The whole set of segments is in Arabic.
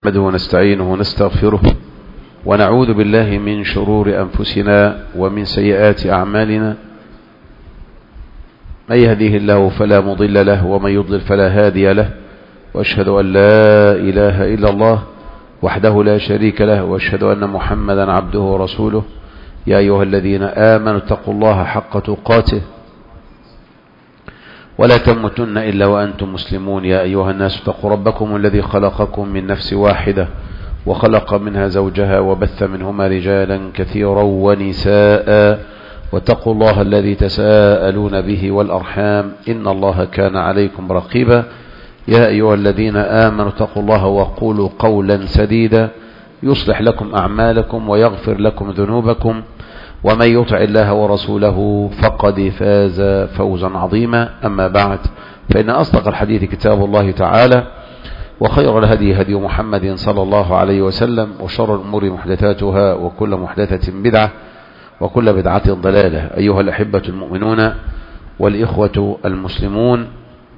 نحمده ونستعينه ونستغفره ونعوذ بالله من شرور أنفسنا ومن سيئات أعمالنا. من يهديه الله فلا مضل له ومن يضلل فلا هادي له، وأشهد أن لا إله إلا الله وحده لا شريك له، وأشهد أن محمدا عبده ورسوله. يا أيها الذين آمنوا اتقوا الله حق تقاته ولا تموتن إلا وأنتم مسلمون. يا أيها الناس اتقوا ربكم الذي خلقكم من نفس واحدة وخلق منها زوجها وبث منهما رجالا كثيرا ونساء، واتقوا الله الذي تساءلون به والأرحام إن الله كان عليكم رقيبا. يا أيها الذين آمنوا اتقوا الله وقولوا قولا سديدا يصلح لكم أعمالكم ويغفر لكم ذنوبكم، ومن يطع الله ورسوله فقد فاز فوزا عظيما. أما بعد، فإن أصدق الحديث كتاب الله تعالى، وخير الهدي هدي محمد صلى الله عليه وسلم، وشر الأمور محدثاتها، وكل محدثة بدعة، وكل بدعة ضلالة. أيها الأحبة المؤمنون والإخوة المسلمون،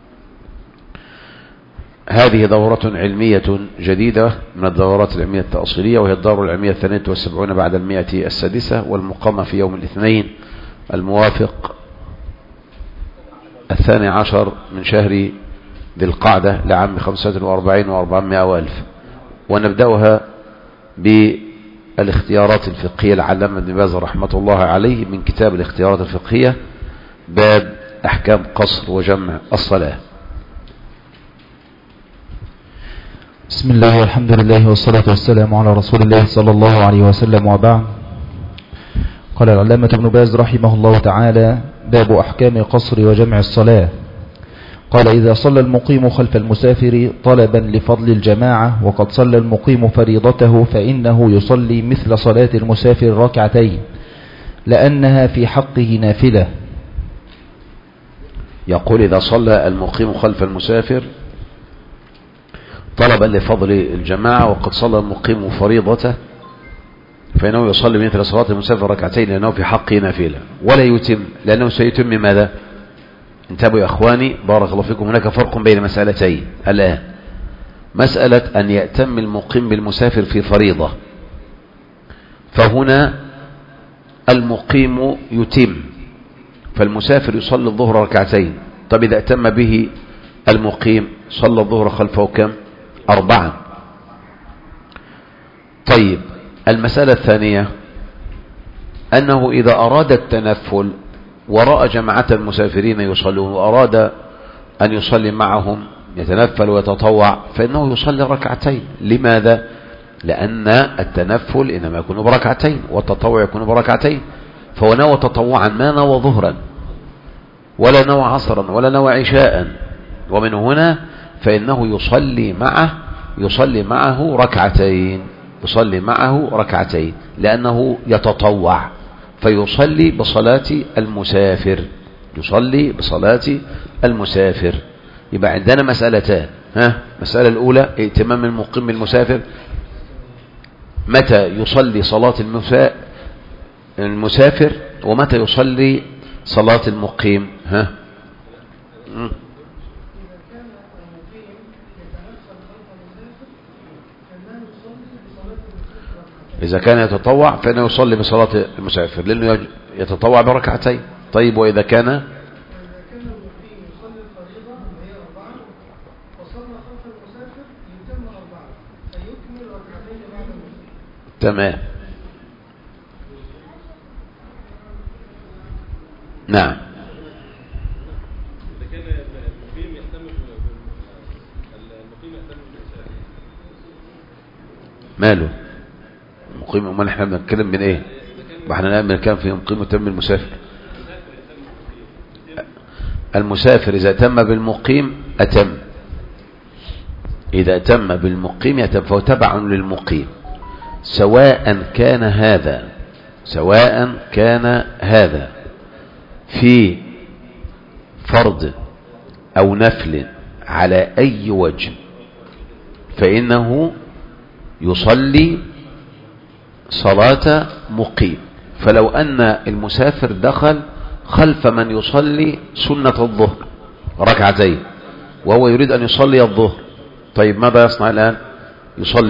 هذه دورة علمية جديدة من الدورات العلمية التأصيلية، وهي الدورة العلمية 72 بعد 100 السادسة، والمقامة في يوم الاثنين الموافق 12 من شهر ذي القعدة لعام 45 و400 وألف. ونبدأها بالاختيارات الفقهية لعلامة ابن باز رحمة الله عليه من كتاب الاختيارات الفقهية، باب أحكام قصر وجمع الصلاة. بسم الله والحمد لله والصلاة والسلام على رسول الله صلى الله عليه وسلم، وبعد. قال العلامة ابن باز رحمه الله تعالى: باب أحكام قصر وجمع الصلاة. قال: إذا صلى المقيم خلف المسافر طلبا لفضل الجماعة وقد صلى المقيم فريضته فإنه يصلي مثل صلاة المسافر ركعتين لأنها في حقه نافلة. يقول: إذا صلى المقيم خلف المسافر طلبا لفضل الجماعة وقد صلى المقيم فريضته فإنه يصلي مثل صلاة المسافر ركعتين لأنه في حقه نافلة، ولا يتم، لأنه سيتم ماذا؟ انتبهوا يا أخواني بارك الله فيكم، هناك فرق بين مسألتين الآن. مسألة أن يأتم المقيم بالمسافر في فريضة، فهنا المقيم يتم، فالمسافر يصلي الظهر ركعتين. طب إذا أتم به المقيم صلى الظهر خلفه كم؟ 4. طيب، المسألة الثانية أنه إذا أراد التنفل ورأى جماعة المسافرين يصلون وأراد أن يصلي معهم يتنفل ويتطوع، فإنه يصلي ركعتين. لماذا؟ لأن التنفل إنما يكون بركعتين والتطوع يكون بركعتين، فهو نوى تطوعا ما نوى ظهرا ولا نوى عصرا ولا نوى عشاء، ومن هنا فإنه يصلي معه ركعتين لأنه يتطوع، فيصلي بصلاة المسافر. يبقى عندنا مسألتان. مسألة الأولى ائتمام المقيم بالمسافر، متى يصلي صلاة المسافر ومتى يصلي صلاة المقيم. إذا كان يتطوع فإنه يصلي بصلاة المسافر لأنه يتطوع بركعتين. طيب، وإذا كان المقيم يصلي الفريضة وهي 4 وصلى خلف المسافر يتم 4 فيكمل ركعتين بعد المسافر. تمام. نعم. إذا كان المقيم يهتم بالمسافر ماله مقيم؟ امال احنا بنتكلم من ايه؟ واحنا الان بنتكلم في مقيم وتم المسافر. المسافر اذا تم بالمقيم اتم، اذا تم بالمقيم يتم، فهو تبع للمقيم، سواء كان هذا في فرض او نفل على اي وجه، فانه يصلي صلاة مقيم. فلو أن المسافر دخل خلف من يصلي سنة الظهر ركعتين وهو يريد أن يصلي الظهر، طيب ماذا يصنع الآن؟ يصلي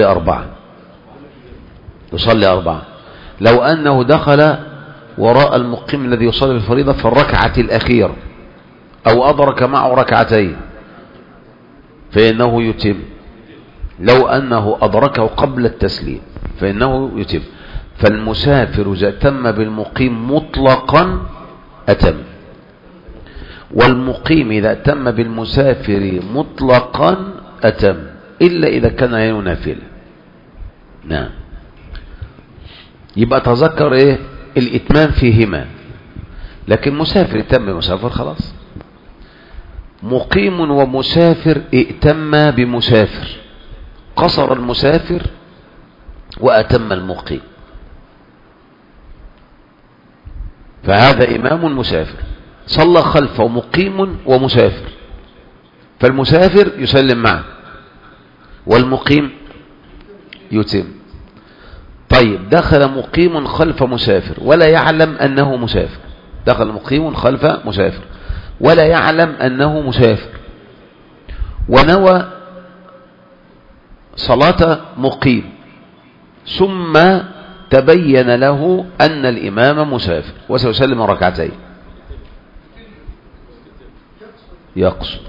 أربعة. لو أنه دخل وراء المقيم الذي يصلي الفريضة في الركعة الأخيرة أو أدرك معه ركعتين فإنه يتم. لو أنه أدركه قبل التسليم فإنه يتم. فالمسافر إذا تم بالمقيم مطلقا أتم، والمقيم إذا تم بالمسافر مطلقا أتم إلا إذا كان ينافل. نعم. يبقى تذكر إيه الإتمام فيهما. لكن مسافر تم مسافر خلاص. مقيم ومسافر ائتم بمسافر، قصر المسافر وأتم المقيم، فهذا إمام مسافر صلى خلفه مقيم ومسافر، فالمسافر يسلم معه والمقيم يتم. طيب دخل مقيم خلف مسافر ولا يعلم أنه مسافر، دخل مقيم خلف مسافر ولا يعلم أنه مسافر، ونوى صلاة مقيم ثم تبين له أن الإمام مسافر وسيسلم ركعتين. يقصر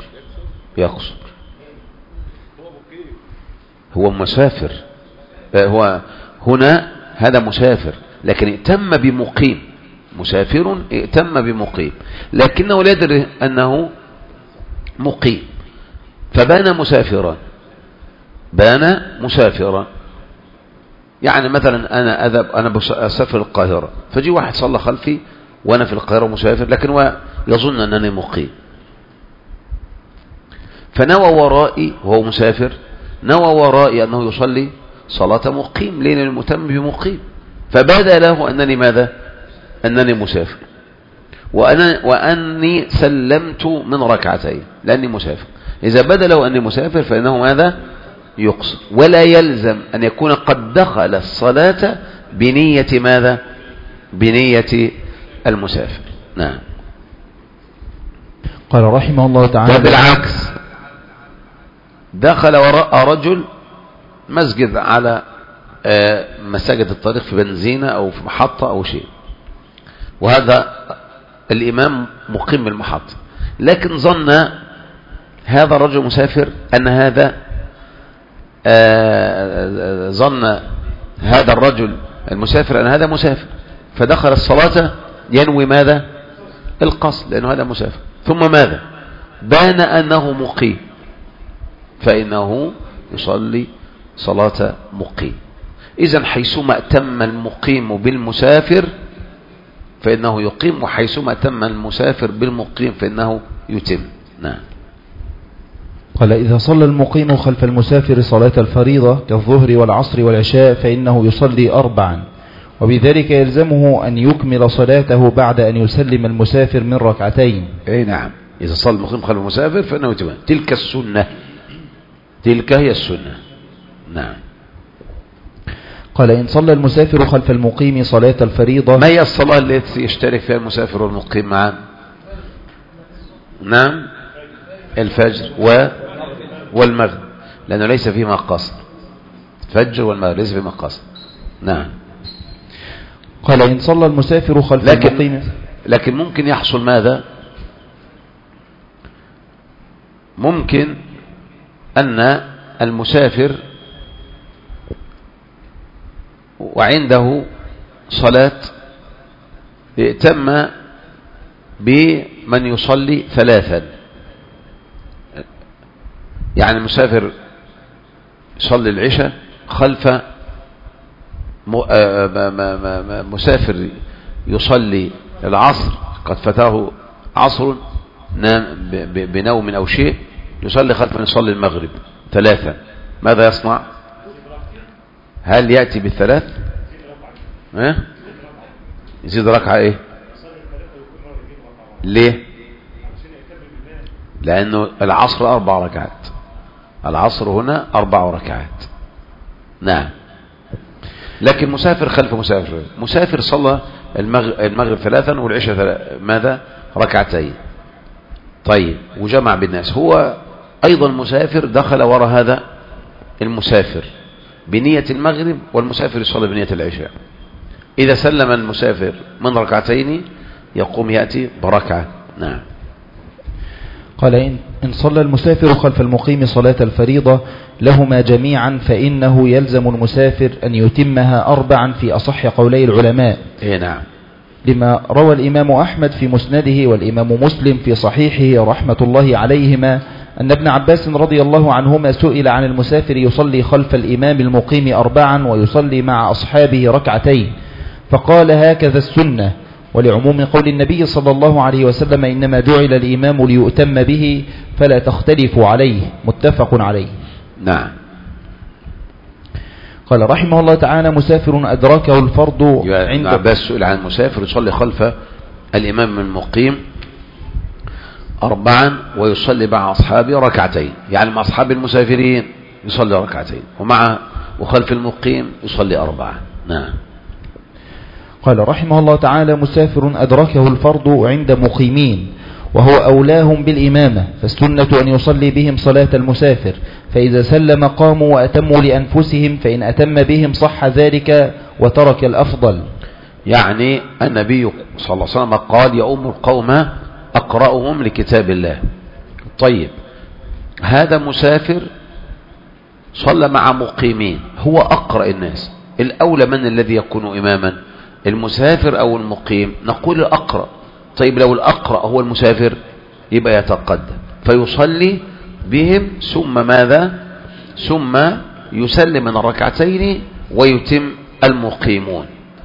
هو مسافر، هو هنا هذا مسافر لكن ائتم بمقيم، مسافر ائتم بمقيم لكنه لا يدري أنه مقيم فبان مسافرا. يعني مثلا أنا أسافر القاهرة، فجي واحد صلى خلفي وأنا في القاهرة مسافر لكن هو يظن أنني مقيم، فنوى ورائي وهو مسافر، نوى ورائي أنه يصلي صلاة مقيم لأن المتم بمقيم، فبدا له أنني ماذا؟ أنني مسافر وأني سلمت من ركعتين لأني مسافر. إذا بدا له أني مسافر فإنه ماذا؟ يقصر، ولا يلزم أن يكون قد دخل الصلاة بنية ماذا؟ بنية المسافر. نعم. قال رحمه الله تعالى بالعكس، دخل وراء رجل مسجد على مساجد الطريق في بنزينة أو في محطة أو شيء، وهذا الإمام مقيم بالمحطة، لكن ظن هذا الرجل مسافر أن هذا ظن هذا الرجل المسافر أن هذا مسافر، فدخل الصلاة ينوي ماذا؟ القصد، لأنه هذا مسافر. ثم ماذا؟ بان أنه مقيم فإنه يصلي صلاة مقيم. إذن حيثما أتم المقيم بالمسافر فإنه يقيم، وحيثما أتم المسافر بالمقيم فإنه يتم. نعم. قال إذا صلى المقيم خلف المسافر صلاة الفريضة كالظهر والعصر والعشاء فإنه يصلي 4، وبذلك يلزمه أن يكمل صلاته بعد أن يسلم المسافر من ركعتين. أي نعم، إذا صلى المقيم خلف المسافر فإنه يتم، تلك السنة، تلك هي السنة. نعم. قال إن صلى المسافر خلف المقيم صلاة الفريضة. ما هي الصلاة التي يشترك فيها المسافر والمقيم معا؟ نعم، الفجر والمغرب، لأنه ليس فيما قصر، الفجر والمغرب ليس فيما قصر. نعم. قال إن صلى المسافر خلف المقيم، لكن ممكن يحصل ماذا؟ ممكن أن المسافر وعنده صلاة ائتم بمن يصلي 3، يعني المسافر يصلي العشاء خلف مسافر يصلي العصر، قد فتاه عصر نام بنوم أو شيء، يصلي خلف من يصلي المغرب 3، ماذا يصنع؟ هل يأتي بالثلاث؟ يزيد ركعة ايه؟ ليه؟ لأنه العصر 4 ركعات، العصر هنا 4 ركعات. نعم. لكن مسافر خلف مسافر، مسافر صلى المغرب 3 والعشاء ماذا؟ ركعتين. طيب، وجمع بالناس، هو أيضا مسافر دخل وراء هذا المسافر بنية المغرب والمسافر يصلي بنية العشاء. إذا سلم المسافر من ركعتين يقوم يأتي بركعة. نعم. قال إن صلى المسافر خلف المقيم صلاة الفريضة لهما جميعا فإنه يلزم المسافر أن يتمها 4 في أصح قولي العلماء. نعم. لما روى الإمام أحمد في مسنده والإمام مسلم في صحيحه رحمة الله عليهما أن ابن عباس رضي الله عنهما سئل عن المسافر يصلي خلف الإمام المقيم 4 ويصلي مع أصحابه 2 فقال هكذا السنة، ولعموم قول النبي صلى الله عليه وسلم إنما جعل الإمام ليؤتم به فلا تختلفوا عليه، متفق عليه. نعم. قال رحمه الله تعالى مسافر أدركه الفرض ابن عباس سئل عن المسافر يصلي خلف الإمام المقيم 4 ويصلي مع أصحابه 2، يعني مع أصحاب المسافرين يصلي 2 وخلف المقيم يصلي 4. نعم. قال رحمه الله تعالى مسافر أدركه الفرض عند مقيمين وهو أولاهم بالإمامة، فالسنة أن يصلي بهم صلاة المسافر، فإذا سلم قاموا وأتموا لأنفسهم، فإن أتم بهم صح ذلك وترك الأفضل. يعني النبي صلى الله عليه وسلم قال يؤم القوم أقرأهم لكتاب الله. طيب هذا مسافر صلى مع مقيمين، هو أقرأ الناس، الأولى من الذي يكون إماما، المسافر أو المقيم؟ نقول الأقرأ. طيب لو الأقرأ هو المسافر يبقى يتقدم فيصلي بهم، ثم ماذا؟ ثم يسلم من 2 ويتم المقيمون.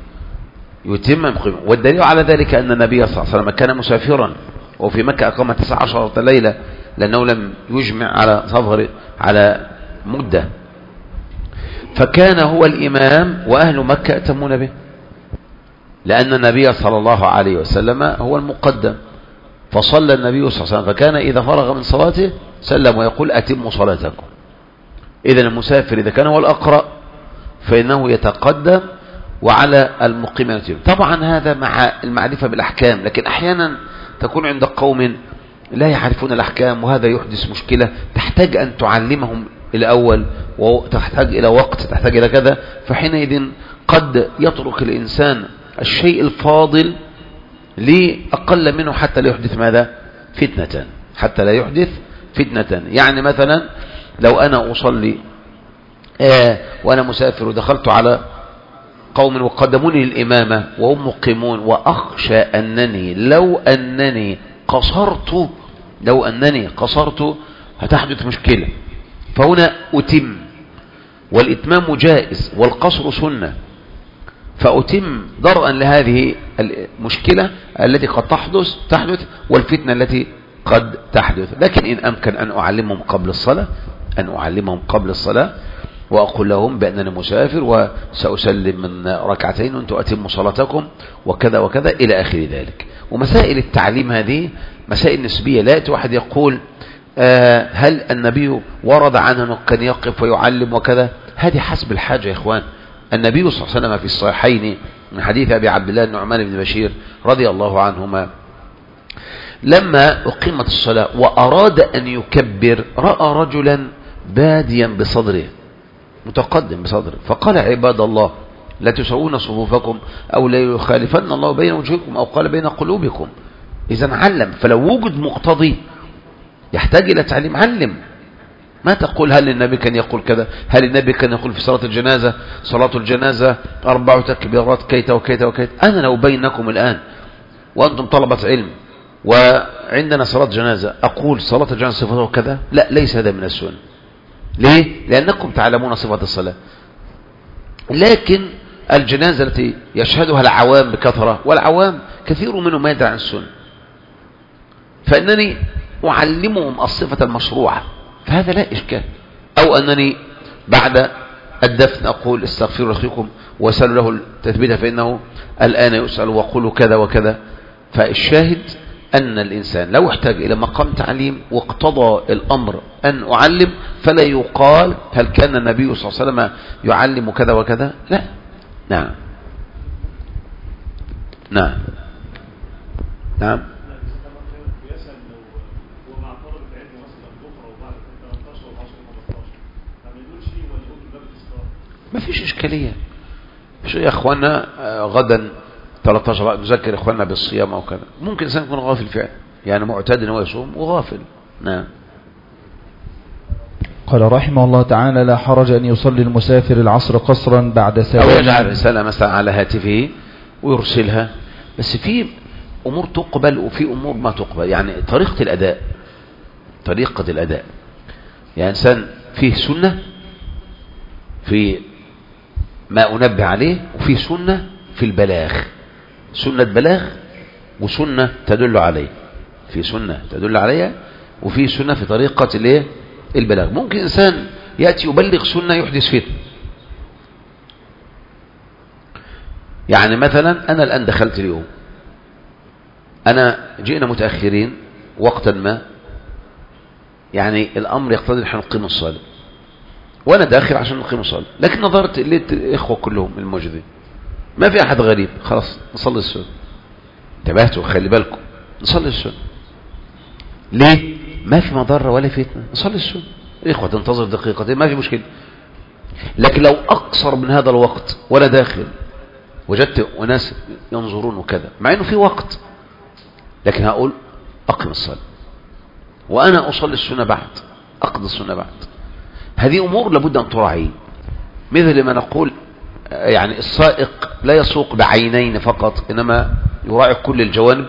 والدليل على ذلك أن النبي صلى الله عليه وسلم كان مسافرا وفي مكة أقام 19 ليلة لأنه لم يجمع على سفر على مدة، فكان هو الإمام وأهل مكة يأتمون به، لأن النبي صلى الله عليه وسلم هو المقدم. فصلى النبي صلى الله عليه وسلم فكان إذا فرغ من صلاته سلم ويقول أتموا صلاتكم. إذا المسافر إذا كان هو الأقرأ فإنه يتقدم وعلى المقيم يتم. طبعا هذا مع المعرفة بالأحكام، لكن أحيانا تكون عند قوم لا يعرفون الأحكام وهذا يحدث مشكلة، تحتاج أن تعلمهم الأول وتحتاج إلى وقت، تحتاج إلى كذا، فحينئذ قد يترك الإنسان الشيء الفاضل لأقل منه حتى لا يحدث ماذا؟ فتنة، حتى لا يحدث فتنة. يعني مثلا لو أنا أصلي وأنا مسافر ودخلت على قوم وقدموني للإمامة وهم مقيمون، وأخشى أنني لو أنني قصرت هتحدث مشكلة، فهنا أتم، والإتمام جائز والقصر سنة، فأتم درءا لهذه المشكلة التي قد تحدث والفتنة التي قد تحدث. لكن إن أمكن أن أعلمهم قبل الصلاة وأقول لهم بأنني مسافر وسأسلم من 2 وأنتم أتموا صلاتكم وكذا وكذا إلى آخر ذلك. ومسائل التعليم هذه مسائل نسبية، لا يأتي واحد يقول هل النبي ورد عنه أنه كان يقف ويعلم وكذا، هذه حسب الحاجة يا إخوان. النبي صلى الله عليه وسلم في الصحيحين من حديث أبي عبد الله النعمان بن بشير رضي الله عنهما لما أقيمت الصلاة وأراد أن يكبر رأى رجلا باديا بصدره متقدم بصدره، فقال عباد الله لا تسوون صفوفكم أو لا يخالفن الله بين وجهكم أو قال بين قلوبكم. إذن علم، فلو وجد مقتضي يحتاج إلى تعليم علم. ما تقول هل النبي كان يقول كذا، هل النبي كان يقول في صلاة الجنازة 4 تكبيرات كيت وكيت وكيت. أنا لو بينكم الآن وأنتم طلبة علم وعندنا صلاة جنازة أقول صلاة الجنازة صفتها كذا؟ لا، ليس هذا من السنة. ليه؟ لأنكم تعلمون صفة الصلاة، لكن الجنازة التي يشهدها العوام بكثرة والعوام كثير منهم ما يدري عن السنة، فإنني أعلمهم الصفة المشروعة، فهذا لا إشكال. أو أنني بعد الدفن أقول استغفروا لأخيكم وسألوا له التثبيت فإنه الآن يسأل وقولوا كذا وكذا. فالشاهد أن الإنسان لو احتاج إلى مقام تعليم واقتضى الأمر أن أعلم فلا يقال هل كان النبي صلى الله عليه وسلم يعلم كذا وكذا، لا. نعم نعم نعم. ما فيش إشكالية. مش يا أخوانا غدا 13 نذكر إخواننا بالصيام أو كذا، ممكن إنسان يكون غافل فعلا، يعني معتاد إن هو يصوم وغافل. نعم. قال رحمه الله تعالى: لا حرج أن يصلي المسافر العصر قصرا بعد سلام، أو يجعل رسالة مثلا على هاتفه ويرسلها. بس في أمور تقبل وفي أمور ما تقبل، يعني طريقة الأداء يعني إنسان فيه سنة في ما أنبه عليه، وفيه سنة في البلاغ، سنة بلاغ وسنة تدل عليه، في سنة تدل عليها وفي سنة في طريقة البلاغ. ممكن إنسان يأتي يبلغ سنة يحدث فتنة. يعني مثلا أنا الآن دخلت اليوم، أنا جئنا متأخرين وقتا ما، يعني الأمر يقتضي نحن نقيم الصلاة، وأنا داخل عشان نقيم الصلاة، لكن نظرت لقيت الإخوة كلهم الموجودين ما في أحد غريب، خلاص نصلي السنة. انتبهتوا، خلي بالكم، نصلي السنة. ليه؟ ما في مضرة ولا فتنة، نصلي السنة. إخوة تنتظر دقيقتين ما في مشكلة. لكن لو أقصر من هذا الوقت ولا داخل وجدت وناس ينظرون وكذا، مع إنه في وقت، لكن هقول أقم الصلاة وأنا أصلي السنة بعد، أقضي السنة بعد. هذه أمور لابد أن تراعي، مثل ما نقول يعني السائق لا يسوق بعينين فقط، إنما يراعي كل الجوانب،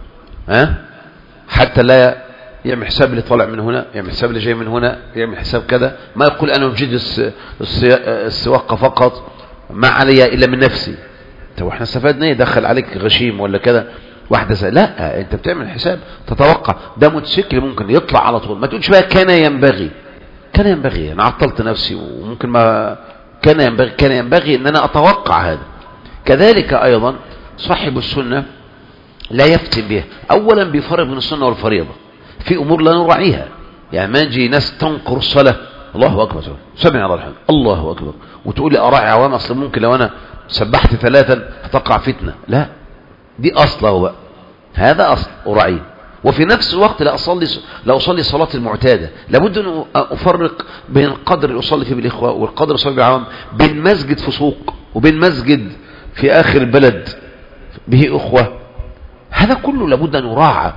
حتى لا يعمل حساب اللي طالع من هنا، يعمل حساب اللي جاي من هنا، يعمل حساب كذا. ما يقول أنا أجيد السواقة فقط، ما علي إلا من نفسي. طب احنا استفدنا ايه؟ دخل عليك غشيم ولا كذا واحدة لا، انت بتعمل حساب، تتوقع ده موتوسيكل ممكن يطلع على طول، ما تقولش بقى كان ينبغي انا عطلت نفسي، وممكن ما كان ينبغي ان انا اتوقع هذا. كذلك ايضا صاحب السنة لا يفتن بها. اولا بيفرق بين السنة والفريضة، في امور لا نراعيها، يعني ما نجي ناس تنقر الصلاة الله اكبر سمع الله الحمد الله اكبر، وتقول لي اراعي عوام، اصلا ممكن لو انا سبحت 3 هتقع فتنة. لا، دي اصله بقى، هذا اصل اراعيه. وفي نفس الوقت لا اصلي صلاة المعتادة، لابد ان افرق بين القدر اللي اصلي فيه بالاخوة والقدر اللي اصلي بالعوام، بين مسجد في سوق وبين مسجد في اخر البلد به اخوة. هذا كله لابد ان يراعى،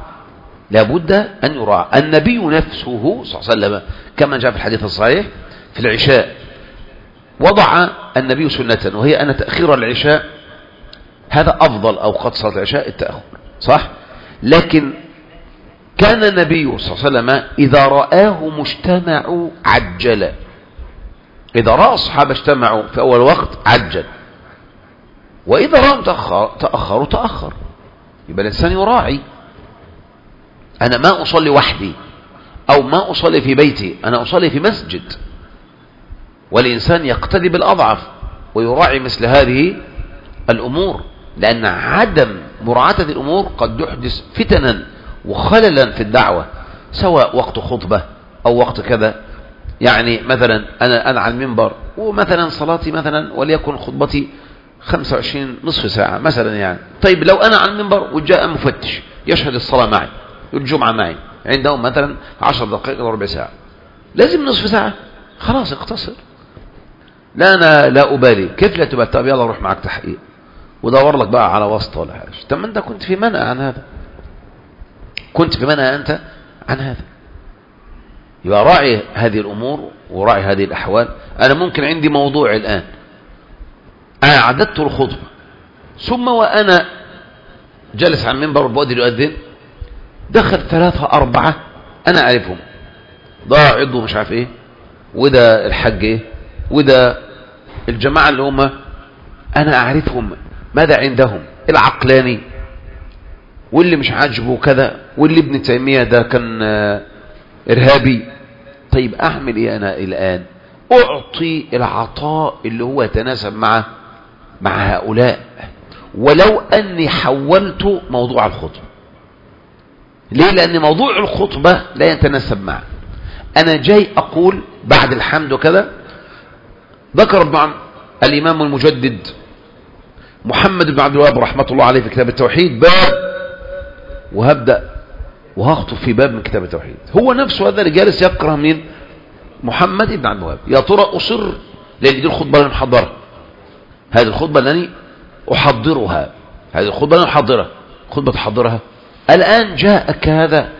النبي نفسه صلى الله عليه وسلم كما جاء في الحديث الصحيح في العشاء وضع النبي سنة، وهي أن تأخير العشاء هذا أفضل أوقات صلاة العشاء التأخر، صح؟ لكن كان النبي صلى الله عليه وسلم إذا رآه مجتمع عجل، إذا رأى الصحابة اجتمعوا في أول وقت عجل، وإذا رأوا تأخر. يبقى الإنسان يراعي. أنا ما أصلي وحدي أو ما أصلي في بيتي، أنا أصلي في مسجد، والإنسان يقتدي بالأضعف ويراعي مثل هذه الأمور، لأن عدم مراعاة الأمور قد يحدث فتنا وخللا في الدعوة، سواء وقت خطبة أو وقت كذا. يعني مثلا أنا على المنبر، ومثلا صلاتي مثلا وليكن خطبتي 25 نصف ساعة مثلا، يعني طيب لو أنا على المنبر وجاء مفتش يشهد الصلاة معي الجمعة معي، عندهم مثلا 10 دقائق أو ربع ساعة، لازم نصف ساعة، خلاص اقتصر. لا أنا لا أبالي، كيف لا تبالي؟ طب يلا روح معك تحقيق ودور لك بقى على واسطة ولا حاجة. طب ما أنت كنت في منع عن هذا، أنت عن هذا. يبقى راعي هذه الأمور وراعي هذه الأحوال. أنا ممكن عندي موضوع الآن، أنا عددت الخطبة، ثم وأنا جلس على المنبر وبؤذن يؤذن دخل 3 4 أنا أعرفهم، ضاع عضو مش عارف إيه، وده الحج إيه، وده الجماعة اللي هم أنا أعرفهم ماذا عندهم، العقلاني واللي مش عاجبه كذا، واللي ابن تيمية ده كان إرهابي. طيب أعمل إيه أنا الآن؟ أعطي العطاء اللي هو يتناسب مع هؤلاء، ولو أني حولت موضوع الخطبة. ليه؟ لأن موضوع الخطبة لا يتناسب معه. أنا جاي أقول بعد الحمد وكذا، ذكر الإمام المجدد محمد بن عبد الوهاب رحمة الله عليه في كتاب التوحيد باب، وهبدأ وهخطب في باب من كتاب التوحيد. هو نفسه هذا اللي جالس يقرأ من محمد بن عبد الوهاب. يا ترى أصر لأن دي الخطبة اللي أنا محضرها، هذه الخطبة اللي أنا أحضرها، هذه الخطبة اللي أنا أحضرها، خطبة تحضرها. الآن جاءك هذا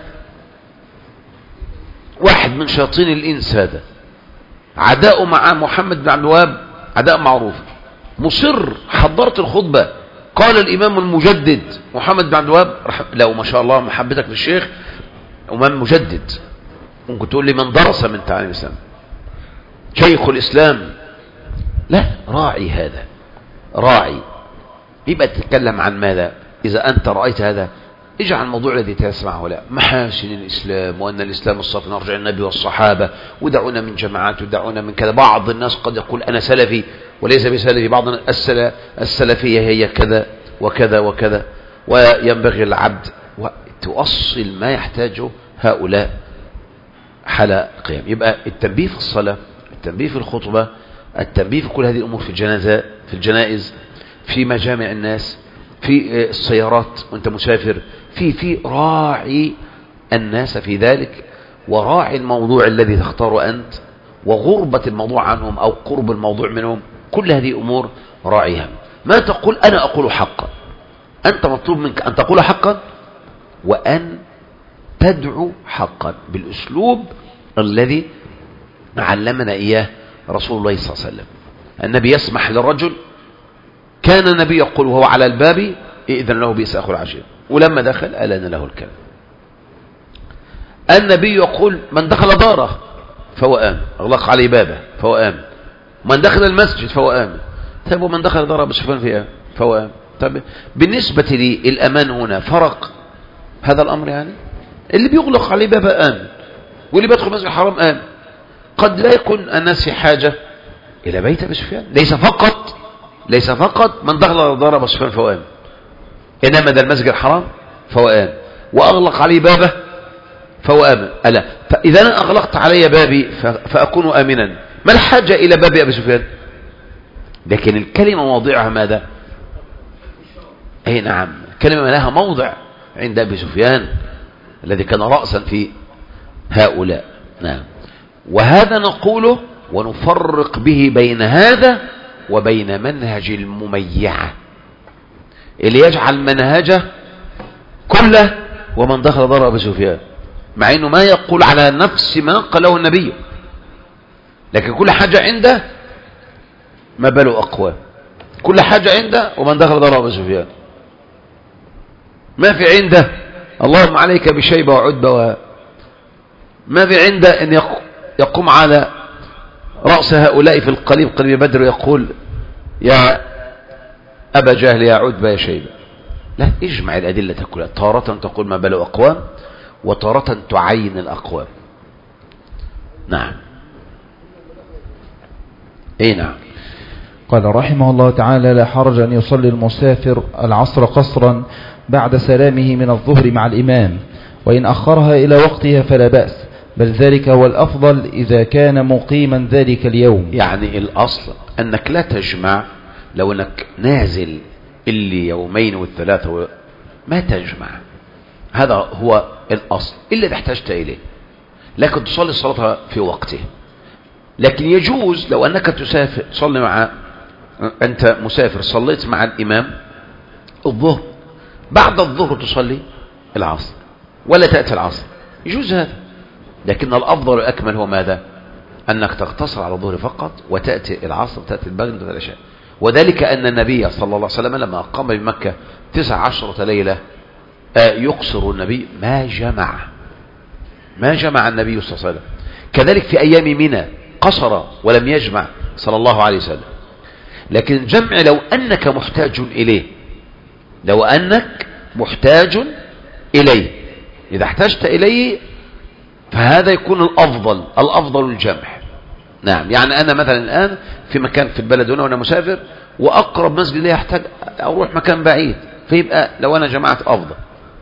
واحد من شياطين الإنس، هذا عداء مع محمد بن عبد الوهاب عداء معروف، مصر. حضرت الخطبة، قال الإمام المجدد محمد بن عبد الوهاب لو ما شاء الله محبتك للشيخ إمام مجدد، ممكن تقول لي من درس من تعاليم الإسلام شيخ الإسلام، لا، راعي هذا، راعي. يبقى تتكلم عن ماذا؟ إذا أنت رأيت هذا اجعل الموضوع الذي تسمعه لا محاسن الإسلام، وأن الإسلام الصافي نرجع النبي والصحابة، ودعونا من جماعات ودعونا من كذا. بعض الناس قد يقول أنا سلفي وليس بسلفي، بعض السلفية هي كذا وكذا وكذا. وينبغي العبد تؤصل ما يحتاجه هؤلاء حال قيام. يبقى التنبيه في الصلاة، التنبيه في الخطبة، التنبيه في كل هذه الأمور، في الجنائز، في مجامع الناس، في السيارات وانت مسافر، في راعي الناس في ذلك، وراعي الموضوع الذي تختاره أنت، وغربة الموضوع عنهم أو قرب الموضوع منهم. كل هذه أمور راعيها. ما تقول أنا أقول حقا، أنت مطلوب منك أن تقول حقا وأن تدعو حقا بالأسلوب الذي علمنا إياه رسول الله صلى الله عليه وسلم. النبي يسمح للرجل، كان النبي يقول وهو على الباب إذن له بئس أخو العشير، ولما دخل ألان له الكلام. النبي يقول من دخل داره فهو آمن، أغلق عليه بابه فهو آمن. من دخل المسجد فهو آمن. طيب ومن دخل داره بشفان فيها فهو آمن. طيب بالنسبة لي الأمان هنا فرق هذا الأمر، يعني اللي بيغلق عليه بابه آمن، واللي بيدخل مسجد الحرام آمن. قد لا يكون الناس في حاجة إلى بيت أبي سفيان، ليس فقط من دخل دار أبي سفيان فهو آمن، إنما ده المسجد الحرام فهو آمن، وأغلق عليه بابه فهو آمن. ألا فإذا أنا أغلقت علي بابي فأكون آمنا، ما الحاجة إلى باب أبي سفيان؟ لكن الكلمة موضعها ماذا؟ أي نعم، الكلمة لها موضع عند أبي سفيان الذي كان رأسا في هؤلاء. نعم. وهذا نقوله ونفرق به بين هذا وبين منهج المميعة اللي يجعل منهجه كله ومن دخل دار أبي سفيان، مع انه ما يقول على نفس ما قاله النبي، لكن كل حاجة عنده ما باله أقوام، كل حاجة عنده ومن دخل دار أبي سفيان، ما في عنده اللهم عليك بشيبة وعتبة، ما في عنده أن يقوم على رأس هؤلاء في القليب قليب بدر ويقول يا أبا جهل يا عتبة يا شيبة. لا، اجمع الأدلة كلها، تارة تقول ما باله أقوام وتارة تعين الأقوام. نعم. اي نعم. قال رحمه الله تعالى لا حرج أن يصلي المسافر العصر قصرا بعد سلامه من الظهر مع الإمام، وإن أخرها إلى وقتها فلا بأس، بل ذلك هو الأفضل إذا كان مقيما ذلك اليوم. يعني الأصل أنك لا تجمع، لو أنك نازل اللي يومين والثلاثة ما تجمع، هذا هو الأصل إلا إذا احتجت إليه، لكن تصلي الصلاة في وقته. لكن يجوز لو أنك تسافر تصلي مع، أنت مسافر صليت مع الإمام الظهر، بعد الظهر تصلي العصر ولا تأتي العصر، يجوز هذا. لكن الأفضل والأكمل هو ماذا؟ أنك تقتصر على الظهر فقط وتأتي العصر وتأتي المغرب وتأتي العشاء. وذلك أن النبي صلى الله عليه وسلم لما أقام بمكة 19 ليلة يقصر النبي، ما جمع النبي صلى الله عليه وسلم. كذلك في أيام منى قصر ولم يجمع صلى الله عليه وسلم. لكن الجمع لو أنك محتاج إليه، إذا احتجت إليه فهذا يكون الأفضل الجمع. نعم. يعني أنا مثلا الآن في مكان في البلد هنا وأنا مسافر، وأقرب مسجد لي أحتاج أروح مكان بعيد، فيبقى لو أنا جمعت أفضل،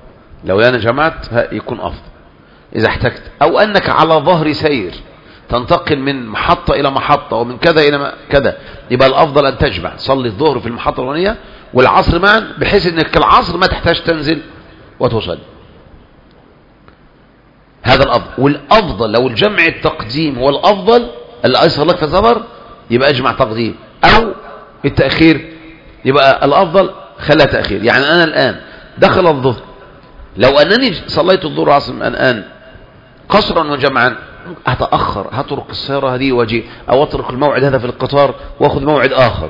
يكون أفضل إذا احتجت. أو أنك على ظهر سير تنتقل من محطة إلى محطة ومن كذا إلى كذا، يبقى الأفضل أن تجمع، صلي الظهر في المحطة الأولانية والعصر معا، بحيث أنك العصر ما تحتاج تنزل وتصلي. هذا الأفضل. والأفضل لو الجمع التقديم هو الأفضل الأيسر لك في السفر، يبقى اجمع تقديم، او التأخير يبقى الافضل خلى تأخير. يعني انا الان دخل الظهر، لو انني صليت الظهر عصر الان قصرا وجمعا هتأخر، هترك السيارة هذه واجي، او اترك الموعد هذا في القطار واخذ موعد اخر،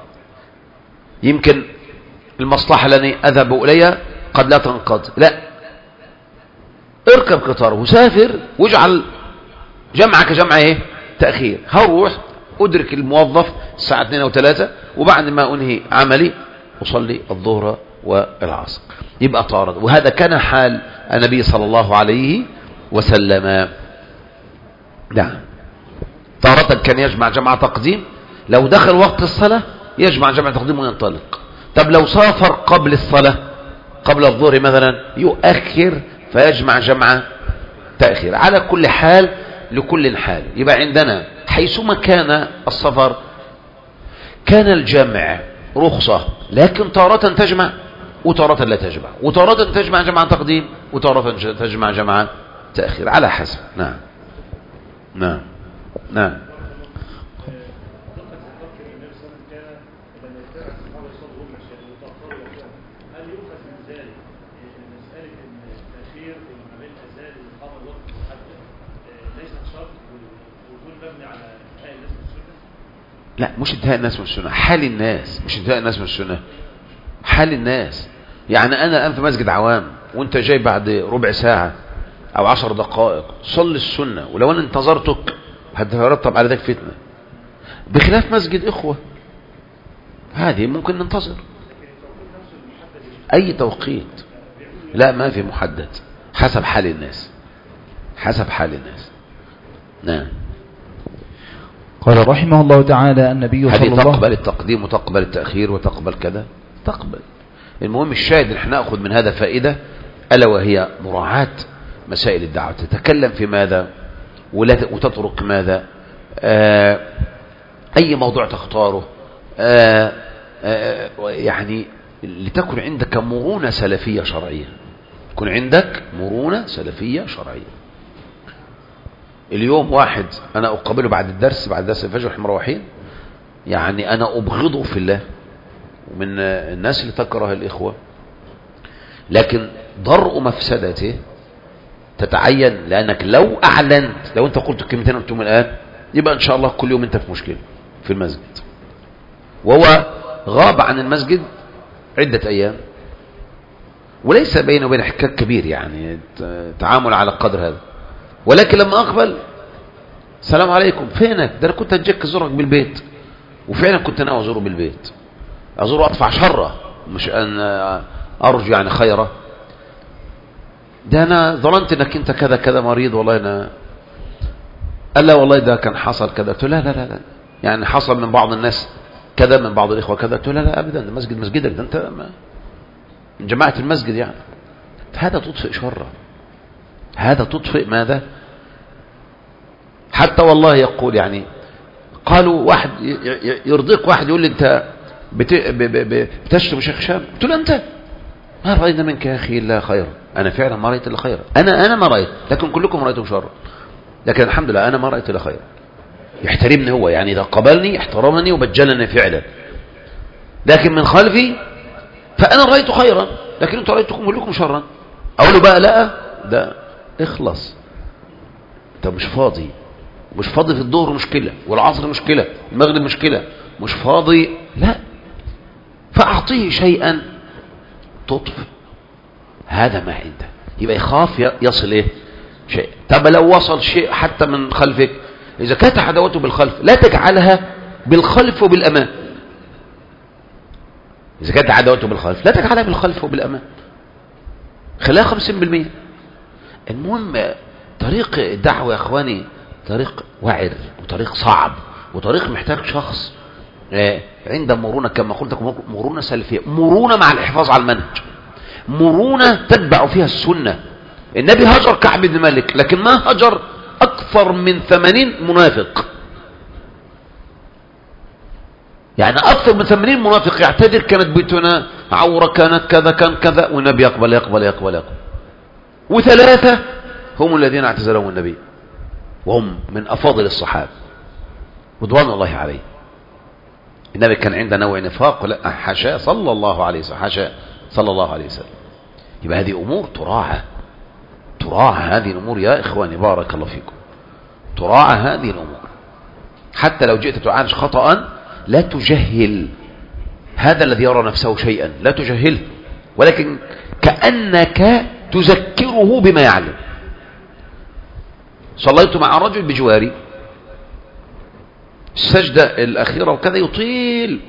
يمكن المصلحة لاني اذهب اليها قد لا تنقض. لا، اركب قطار وسافر واجعل جمعك جمع ايه تأخير. هروح ادرك الموظف الساعة 2 أو 3، وبعد ما انهي عملي اصلي الظهر والعصر. يبقى طارد. وهذا كان حال النبي صلى الله عليه وسلم. نعم، تارة كان يجمع جمع تقديم، لو دخل وقت الصلاة يجمع جمع تقديم وينطلق. طب لو سافر قبل الصلاة قبل الظهر مثلا يؤخر فيجمع جمع تأخير. على كل حال لكل حال. يبقى عندنا حيثما كان السفر كان الجمع رخصة، لكن تارة تجمع وتارة لا تجمع، وتارة تجمع جمع تقديم وتارة تجمع جمع تأخير، على حسب. نعم نعم نعم. لا، مش انتهاء الناس من السنة، حال الناس، مش انتهاء الناس من السنة، حال الناس. يعني انا الان في مسجد عوام وانت جاي بعد ربع ساعة او 10 دقائق، صل السنة، ولو انا انتظرتك هترتب على ذلك فتنة. بخلاف مسجد اخوة هذه ممكن ننتظر اي توقيت. لا، ما في محدد، حسب حال الناس، حسب حال الناس. نعم. قال رحمه الله تعالى النبي صلى الله عليه وسلم تقبل التقديم وتقبل التأخير وتقبل كذا، تقبل. المهم الشاهد نحن نأخذ من هذا فائدة، ألا وهي مراعاة مسائل الدعوة. تتكلم في ماذا وتترك ماذا، أي موضوع تختاره، يعني لتكن عندك مرونة سلفية شرعية، يكون عندك مرونة سلفية شرعية. اليوم واحد أنا أقابله بعد درس الفجر احنا مروحين، يعني أنا أبغضه في الله، ومن الناس اللي تكره الإخوة، لكن ضرء مفسدته تتعين، لأنك لو أعلنت، لو أنت قلت كلمتين قلتهم الآن، يبقى إن شاء الله كل يوم أنت في مشكلة في المسجد، وهو غاب عن المسجد عدة أيام، وليس بينه وبين احتكاك كبير، يعني تعامل على قدر هذا. ولكن لما أقبل السلام عليكم، فينك؟ ده أنا كنت أجيك أزورك بالبيت، وفعلا كنت أنا أزوره بالبيت، أزوره أدفع شره، مش أن أرجو يعني خيره. ده أنا ظننت أنك أنت كذا كذا مريض، والله أنا قال لا والله ده كان حصل كذا. قلت لا لا لا لا، يعني حصل من بعض الناس كذا، من بعض الإخوة كذا. قلت لا لا أبدا، ده مسجد مسجدك، ده أنت من جماعة المسجد يعني. فهذا تطفئ شره، هذا تطفئ ماذا؟ حتى والله يقول يعني قالوا واحد يرضيك، واحد يقول لي انت بتشتم شيخ هشام. قلت له انت ما راينا منك يا اخي الا خيرا. انا فعلا ما رايت الا خيرا، انا ما رايت، لكن كلكم رايتم شرا، لكن الحمد لله انا ما رايت الا خيرا. يحترمني هو، يعني اذا قبلني احترمني وبجلني فعلا، لكن من خلفي فانا رايت خيرا، لكن انتم رايتكم كلكم شرا. اقول له بقى لا، ده اخلص، انت مش فاضي، مش فاضي في الظهر مشكلة، والعصر مشكلة، المغرب مشكلة، مش فاضي، لا، فأعطيه شيئا تطفئ هذا ما عنده، يبقى يخاف يصل ايه شيء. طب لو وصل شيء حتى من خلفك، إذا كانت عداوته بالخلف لا تجعلها بالخلف وبالأمام. إذا كانت عداوته بالخلف لا تجعلها بالخلف وبالأمام، خليها 50%. المهم طريق الدعوة يا اخواني طريق وعر، وطريق صعب، وطريق محتاج شخص عنده مرونة، كما قلت لكم مرونة سلفية، مرونة مع الحفاظ على المنهج، مرونة تتبع فيها السنة. النبي هجر كعب بن مالك، لكن ما هجر أكثر من 80 منافق، يعني أكثر من 80 منافق يعتذر، كانت بيتنا عورة، كانت كذا، كان كذا، والنبي يقبل يقبل يقبل يقبل. وثلاثة هم الذين اعتزلهم النبي، وهم من أفاضل الصحابة. رضوان الله عليه. النبي كان عنده نوع نفاق؟ لا، حاشا صلى الله عليه وسلم، حاشا صلى الله عليه وسلم. يبقى هذه أمور تراعى هذه الأمور يا إخواني، بارك الله فيكم. تراعى هذه الأمور، حتى لو جئت تعالج خطأ لا تجهل هذا الذي يرى نفسه شيئا، لا تجهله، ولكن كأنك تذكره بما يعلم. صليت مع رجل بجواري السجدة الأخيرة وكذا يطيل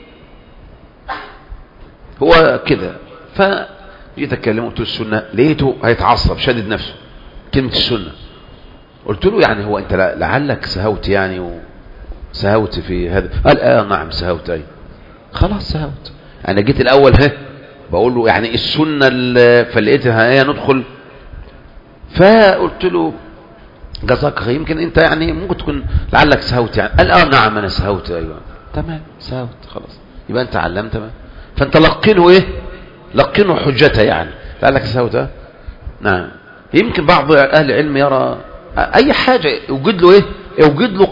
هو كذا، فجيت أكلمه قلت له السنة، لقيته هيتعصب شدد نفسه كلمة السنة. قلت له يعني هو أنت لعلك سهوت يعني سهوت في هذا؟ قال نعم سهوت. أي خلاص سهوت. أنا جيت الأول بقول له يعني السنة فلقيتها ندخل، فقلت له جزاك خير، يمكن انت يعني ممكن تكون لعلك سهوت يعني. قال نعم انا سهوت. ايوه تمام سهوت خلاص، يبقى انت علمت فانت لقنه لقنه حجته يعني لعلك سهوت. نعم. يمكن بعض اهل العلم يرى اي حاجه يوجد له يوجد له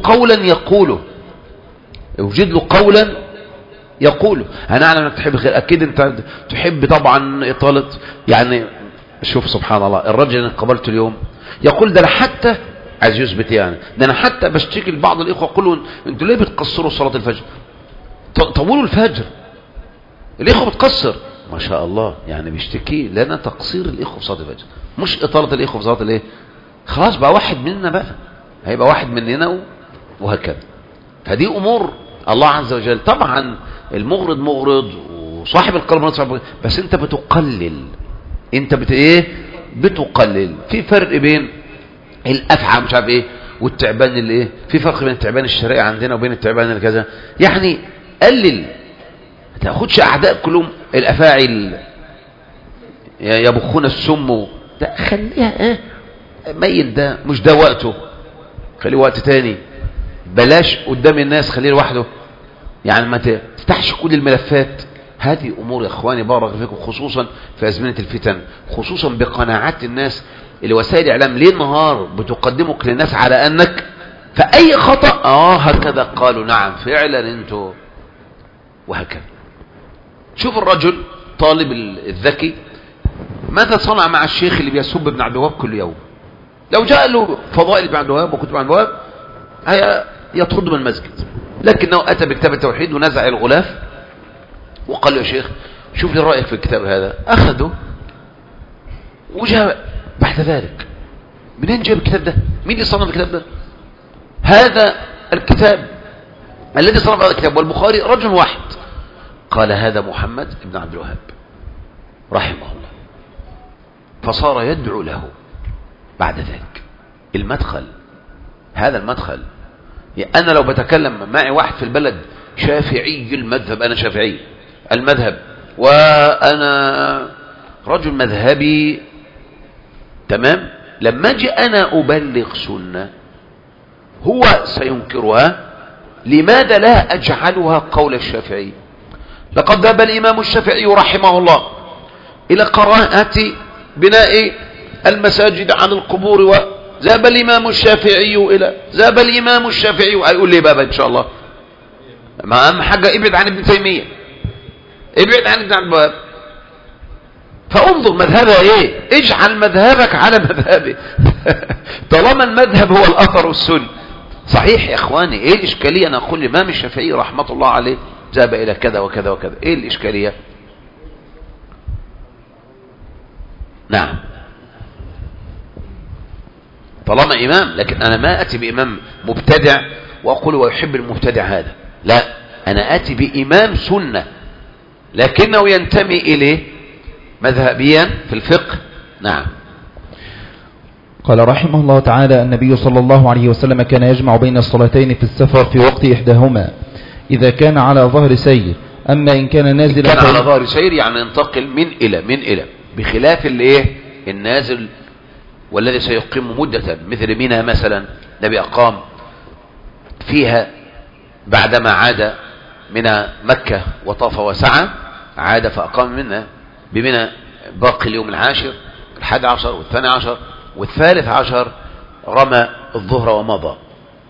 قولا يقوله. انا اعلم انك تحب الخير، اكيد انت تحب طبعا اطاله يعني. شوف سبحان الله، الرجل اللي قابلته اليوم يقول ده انا حتى عايز يثبت يعني، ده انا حتى بشتكي لبعض الاخوه اقول لهم انتوا ليه بتقصروا صلاه الفجر؟ طولوا الفجر، الاخوه بتقصر ما شاء الله يعني، بيشتكي لنا تقصير الاخوه في صلاه الفجر، مش اطاله الاخوه في صلاه خلاص بقى واحد مننا بقى، هيبقى واحد مننا وهكذا. هذه امور الله عز وجل. طبعا المغرض مغرض وصاحب القلب نصب، بس انت بتقلل، انت بتقلل. في فرق بين الافعى مش عارف والتعبان اللي في فرق بين التعبان الشرعي عندنا وبين التعبان اللي كذا يعني. قلل، ما تاخدش اعداء كلهم الافاعي يبخون السم ده، خليها مين ده، مش ده وقته، خليه وقت تاني. بلاش قدام الناس، خليه لوحده يعني، ما تفتحش كل الملفات. هذه امور يا اخواني بارك فيكم، خصوصا في ازمنه الفتن، خصوصا بقناعات الناس اللي وسائل الاعلام ليل نهار بتقدمك للناس على انك فاي خطا هكذا قالوا نعم فعلا انتوا وهكذا. شوف الرجل طالب الذكي ماذا صنع مع الشيخ اللي بيسب ابن عبد الوهاب كل يوم. لو جاء له فضائل ابن عبد الوهاب وكتب ابن عبد الوهاب يطرد من المسجد، لكنه اتى بكتاب التوحيد ونزع الغلاف وقال له يا شيخ شوف لي رأيك في الكتاب هذا. أخذه وجاء بعد ذلك، منين جاء الكتاب ده؟ مين اللي صنف الكتاب ده؟ هذا الكتاب الذي صنف هذا الكتاب والبخاري رجل واحد، قال هذا محمد بن عبد الوهاب رحمه الله، فصار يدعو له بعد ذلك. المدخل، هذا المدخل. أنا لو بتكلم معي واحد في البلد شافعي المذهب، أنا شافعي المذهب وأنا رجل مذهبي تمام، لما أجي أنا أبلغ سنة هو سينكرها. لماذا لا أجعلها قول الشافعي؟ لقد ذهب الإمام الشافعي رحمه الله إلى قراءة بناء المساجد عن القبور، وذهب الإمام الشافعي هيقول لي بابا إن شاء الله ما أهم حاجة ابعد عن ابن تيمية، ابعد عن ابن عبد الوهاب. فانظر مذهبها اجعل مذهبك على مذهبه طالما المذهب هو الأثر والسنة. صحيح يا اخواني، الاشكالية؟ انا اقول الامام الشافعي رحمة الله عليه ذهب الى كذا وكذا وكذا، الاشكالية؟ نعم طالما امام، لكن انا ما اتي بامام مبتدع واقول ويحب المبتدع هذا، لا، انا اتي بامام سنة لكنه ينتمي اليه مذهبيا في الفقه. نعم. قال رحمه الله تعالى: النبي صلى الله عليه وسلم كان يجمع بين الصلاتين في السفر في وقت إحداهما إذا كان على ظهر سير، أما إن كان نازلا كان على ظهر سير يعني ينتقل من إلى بخلاف النازل والذي سيقيم مدة مثل منى مثلا. النبي أقام فيها بعدما عاد من مكة وطاف وسعى، عاد فأقام منها بمنى باقي اليوم العاشر 11 والثاني عشر والثالث عشر، رمى الظهر ومضى.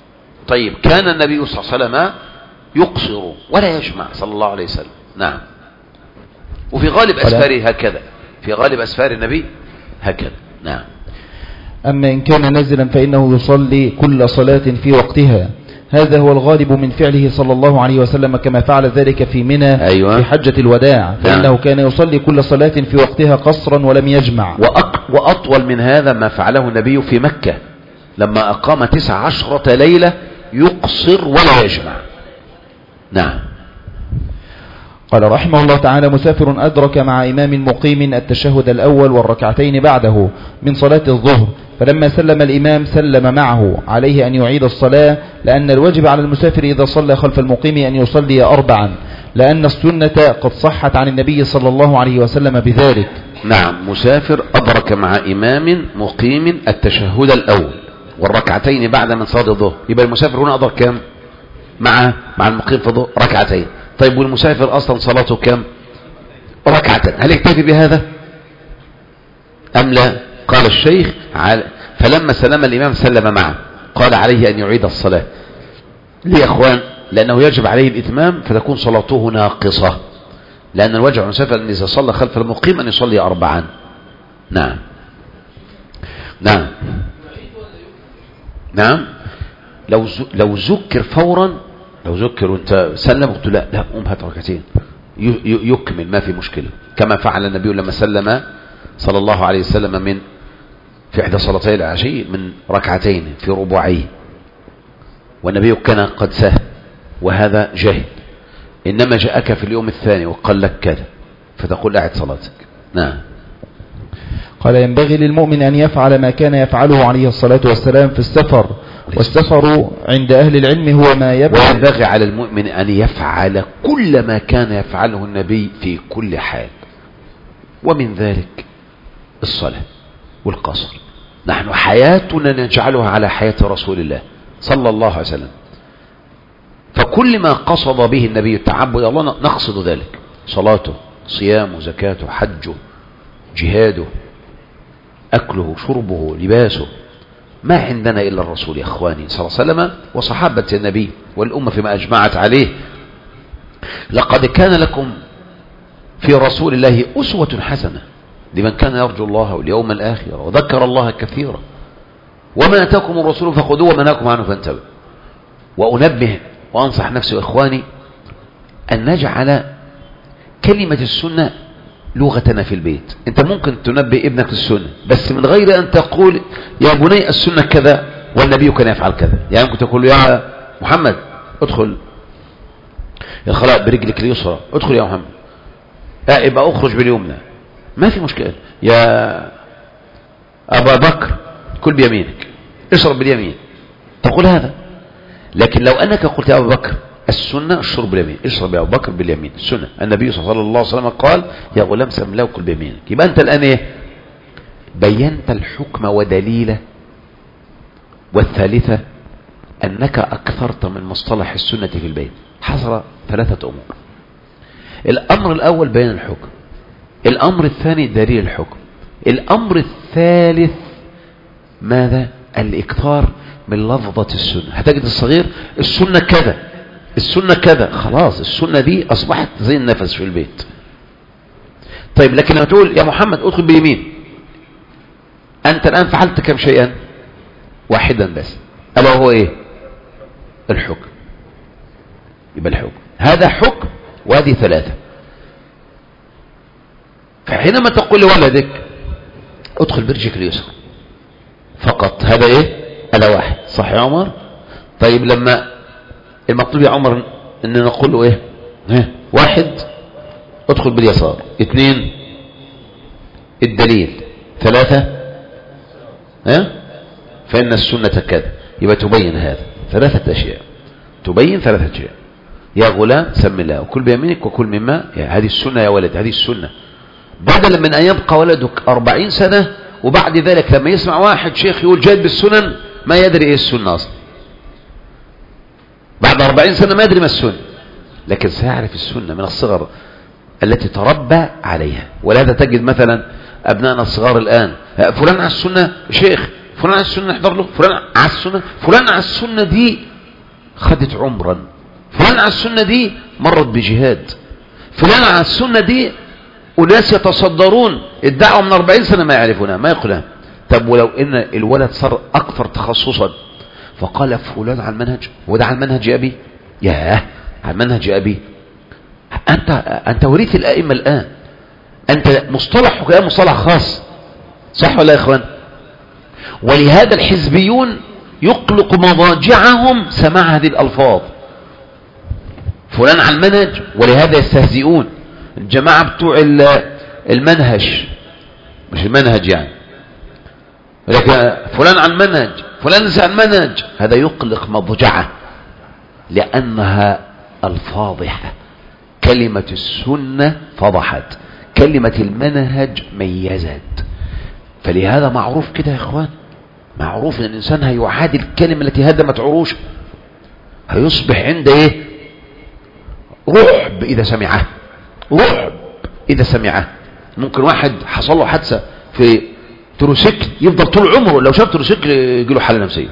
طيب كان النبي صلى الله عليه وسلم يقصر ولا يجمع صلى الله عليه وسلم. نعم. وفي غالب أسفاره هكذا، في غالب أسفار النبي هكذا. نعم. أما إن كان نازلا فإنه يصلي كل صلاة في وقتها، هذا هو الغالب من فعله صلى الله عليه وسلم كما فعل ذلك في منى في حجة الوداع، فإنه كان يصلي كل صلاة في وقتها قصرا ولم يجمع. وأطول من هذا ما فعله النبي في مكة لما أقام 19 ليلة يقصر ولا يجمع. نعم. قال رحمه الله تعالى: مسافر أدرك مع إمام مقيم التشهد الأول والركعتين بعده من صلاة الظهر، فلما سلم الإمام سلم معه، عليه أن يعيد الصلاة، لأن الواجب على المسافر إذا صلى خلف المقيم أن يصلي 4، لأن السنة قد صحت عن النبي صلى الله عليه وسلم بذلك. نعم. مسافر أدرك مع إمام مقيم التشهد الأول والركعتين بعد من صلاة الظهر، يبقى المسافر هنا أدرك كم؟ مع المقيم في الظهر ركعتين. طيب والمسافر أصلا صلاته كم؟ ركعتين. هل يكتفي بهذا أم لا؟ قال الشيخ: فلما سلم الإمام سلم معه، قال عليه أن يعيد الصلاة. ليه يا أخوان؟ لأنه يجب عليه الإتمام فتكون صلاته ناقصة، لأن الواجب على المسافر أن إذا صلى خلف المقيم أن يصلي 4. نعم. نعم. نعم. لو ذكر فورا، لو ذكر وانت سلم قلت لا قوم هات ركعتين، يكمل ما في مشكلة، كما فعل النبي لما سلم صلى الله عليه وسلم من في إحدى صلاتي العشي من ركعتين في رباعيه، والنبي كان قد سهى وهذا جاهل، إنما جاءك في اليوم الثاني وقال لك كذا فتقول أعد صلاتك. نعم. قال: ينبغي للمؤمن أن يفعل ما كان يفعله عليه الصلاة والسلام في السفر، والسفر عند أهل العلم هو ما يبقى. وينبغي على المؤمن أن يفعل كل ما كان يفعله النبي في كل حال، ومن ذلك الصلاة والقصر. نحن حياتنا نجعلها على حياة رسول الله صلى الله عليه وسلم، فكل ما قصد به النبي التعبد الله نقصد ذلك: صلاته، صيامه، زكاته، حجه، جهاده، أكله، شربه، لباسه. ما عندنا إلا الرسول يا أخواني صلى الله عليه وسلم وصحابة النبي والأمة فيما أجمعت عليه. لقد كان لكم في رسول الله أسوة حسنة لمن كان يرجو الله واليوم الآخر وذكر الله كثيرا، وما أتاكم الرسول فخذوه وما نهاكم عنه فانتبهوا. وأنبه وأنصح نفسي وإخواني أن نجعل كلمة السنة لغتنا في البيت. أنت ممكن تنبه ابنك السنة بس من غير أن تقول يا بني السنة كذا والنبي كان يفعل كذا. يعني ممكن تقول له يا محمد ادخل الخلاء برجلك اليسرى، ادخل يا محمد، يبقى اخرج باليمنى، ما في مشكلة. يا أبا بكر كل بيمينك، اشرب باليمين، تقول هذا. لكن لو أنك قلت يا أبا بكر السنة الشرب باليمين، اشرب يا أبو بكر باليمين، السنة النبي صلى الله عليه وسلم قال يا غلام سم لا وكل بيمينك. يبقى أنت الآن إيه؟ بينت الحكم ودليله. والثالثة أنك أكثرت من مصطلح السنة في البيت. حصل 3 أمور: الأمر الأول بيان الحكم، الأمر الثاني دليل الحكم، الأمر الثالث ماذا؟ الإكثار من لفظة السنة. هتجد الصغير السنة كذا السنة كذا، خلاص السنة دي أصبحت زي النفس في البيت. طيب لكن لما تقول يا محمد ادخل بيمين، أنت الآن فعلت كم شيئا؟ واحدا بس، ألا هو إيه؟ الحكم. يبقى الحكم هذا حكم وهذه 3. فحينما تقول لولدك ادخل برجلك اليسرى فقط، هذا ايه؟ ألا واحد، صح يا عمر؟ طيب لما المطلوب يا عمر ان نقول له ايه؟ 1 ادخل باليسار، 2 الدليل، 3 فإن السنة كذا. يبقى تبين هذا 3 أشياء، تبين 3 أشياء: يا غلام سم الله وكل بيمينك وكل مما، هذه السنة يا ولد، هذه السنة. بدلا من أن يبقى ولدك 40 سنة وبعد ذلك لما يسمع واحد شيخ يقول جاد بالسنن ما يدري ايه السنة اصلا، بعد 40 سنة ما يدري ما السنة، لكن سيعرف السنة من الصغر التي تربى عليها. ولهذا تجد مثلا أبنائنا الصغار الآن فلان على السنة شيخ، فلان على السنة احضر له، فلان على السنة، فلان على السنة دي خدت عمرا. فلان على السنة دي مرت بجهاد، فلان على السنة دي وناس يتصدرون الدعوة من 40 سنة ما يعرفونها ما يقولها. طب ولو ان الولد صار اكثر تخصصا فقال فلان على المنهج، وده على المنهج يا ابي، ياه على المنهج يا ابي. انت وريث الائمة الان، انت مصطلحك يا مصطلح خاص، صح ولا يا اخوان؟ ولهذا الحزبيون يقلق مضاجعهم سماع هذه الالفاظ، فلان على المنهج، ولهذا يستهزئون الجماعة بتوع المنهج، مش المنهج يعني، لكن فلان على المنهج، فلان ليس على المنهج، هذا يقلق مضجعه لأنها الفاضحة. كلمة السنة فضحت، كلمة المنهج ميزت. فلهذا معروف كده يا اخوان، معروف ان الانسان هيعادي الكلمة التي هدمت عروشه، هيصبح عنده ايه؟ رعب اذا سمعه، رعب اذا سمعه. ممكن واحد حصل له حادثة في تروسيكل يفضل طول عمره لو شاف تروسيكل يجي له حالة نفسية.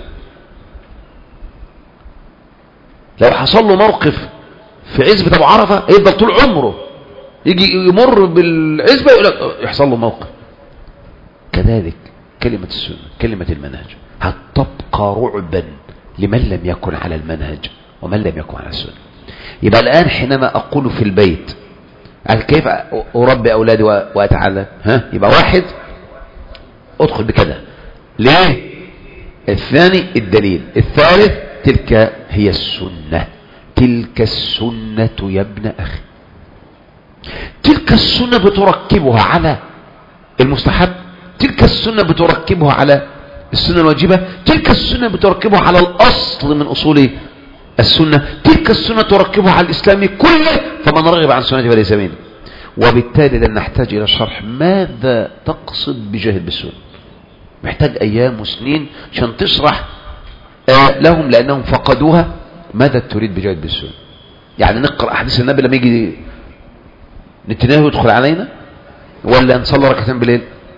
لو حصل له موقف في عزبة ابو عرفة يفضل طول عمره يجي يمر بالعزبة يحصل له موقف. كذلك كلمة السنة، كلمة المنهج هتبقى رعبا لمن لم يكن على المنهج ومن لم يكن على السنة. يبقى الآن حينما أقول في البيت كيف أربي أولادي وأتعلم، يبقى واحد أدخل بكذا، ليه؟ الثاني الدليل، الثالث تلك هي السنة، تلك السنة يا ابن أخي. تلك السنة بتركبها على المستحب، تلك السنة بتركبها على السنة الواجبة، تلك السنة بتركبها على الأصل من أصول السنة، تلك السنة تركبها على الإسلام كله. فمن رغب عن سنتي فليس مني. وبالتالي لن نحتاج إلى الشرح ماذا تقصد بجهل بالسنة، محتاج أيام وسنين عشان تشرح لهم لأنهم فقدوها ماذا تريد بجهل بالسنة. يعني نقرأ أحاديث النبي لما يجي نتناهي يدخل علينا، ولا نصلي ركعتين بالليل،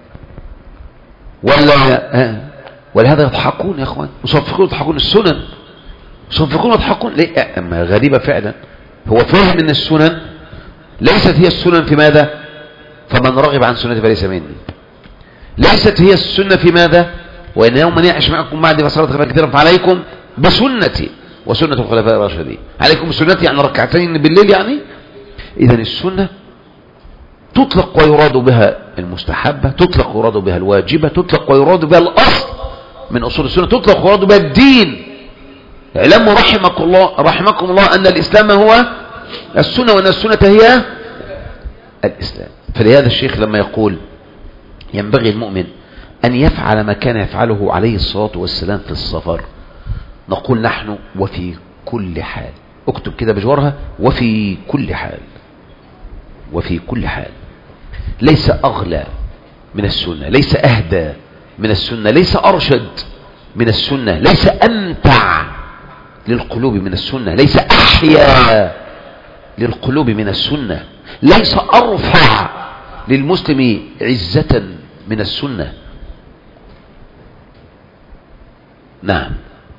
ولا ولهذا يضحكون يا اخوان، يصفقون يضحكون السنن، يصفقون يضحكون ليه؟ اما غريبة فعلا. هو فاهم ان السنن ليست هي السنن في ماذا؟ فمن رغب عن سنتي فليس مني. ليست هي السنة في ماذا؟ وان يوم من يعش معكم بعد فصارت خلافا كثيرا فعليكم بسنتي وسنة الخلفاء الراشدين. عليكم بسنتي يعني ركعتين بالليل يعني. اذا السنة تطلق ويراد بها المستحبة، تطلق ويراد بها الواجبة، تطلق ويراد بها الأصل من أصول السنة، تطلق ويراد بها الدين. اعلموا رحمكم الله أن الإسلام هو السنة وأن السنة هي الإسلام. فلهذا الشيخ لما يقول ينبغي المؤمن أن يفعل ما كان يفعله عليه الصلاة والسلام في السفر، نقول نحن وفي كل حال. اكتب كده بجوارها وفي كل حال، وفي كل حال. ليس أغلى من السنة، ليس أهدى من السنة، ليس أرشد من السنة، ليس أمتع للقلوب من السنة، ليس أحيا للقلوب من السنة، ليس أرفع للمسلم عزة من السنة. نعم.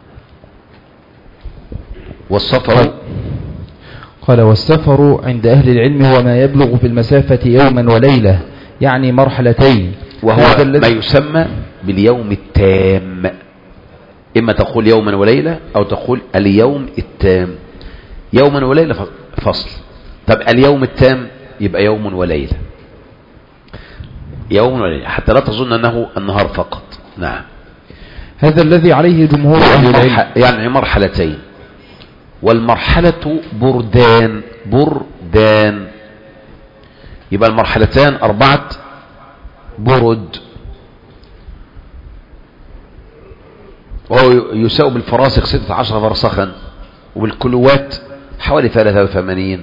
والسفر قال والسفر عند أهل العلم هو ما يبلغ في المسافة يوما وليلة، يعني مرحلتين، وهو ما يسمى باليوم التام. إما تقول يوما وليلة أو تقول اليوم التام. يوما وليلة فصل. طب اليوم التام يبقى يوم وليلة، يوم وليلة، حتى لا تظن أنه النهار فقط. نعم. هذا الذي عليه جمهور أهل العلم، يعني مرحلتين. والمرحلة بردان، بردان، يبقى المرحلتان 4 برد، وهو يساوي بالفراسخ 16 فرسخا، وبالكلوات حوالي 83،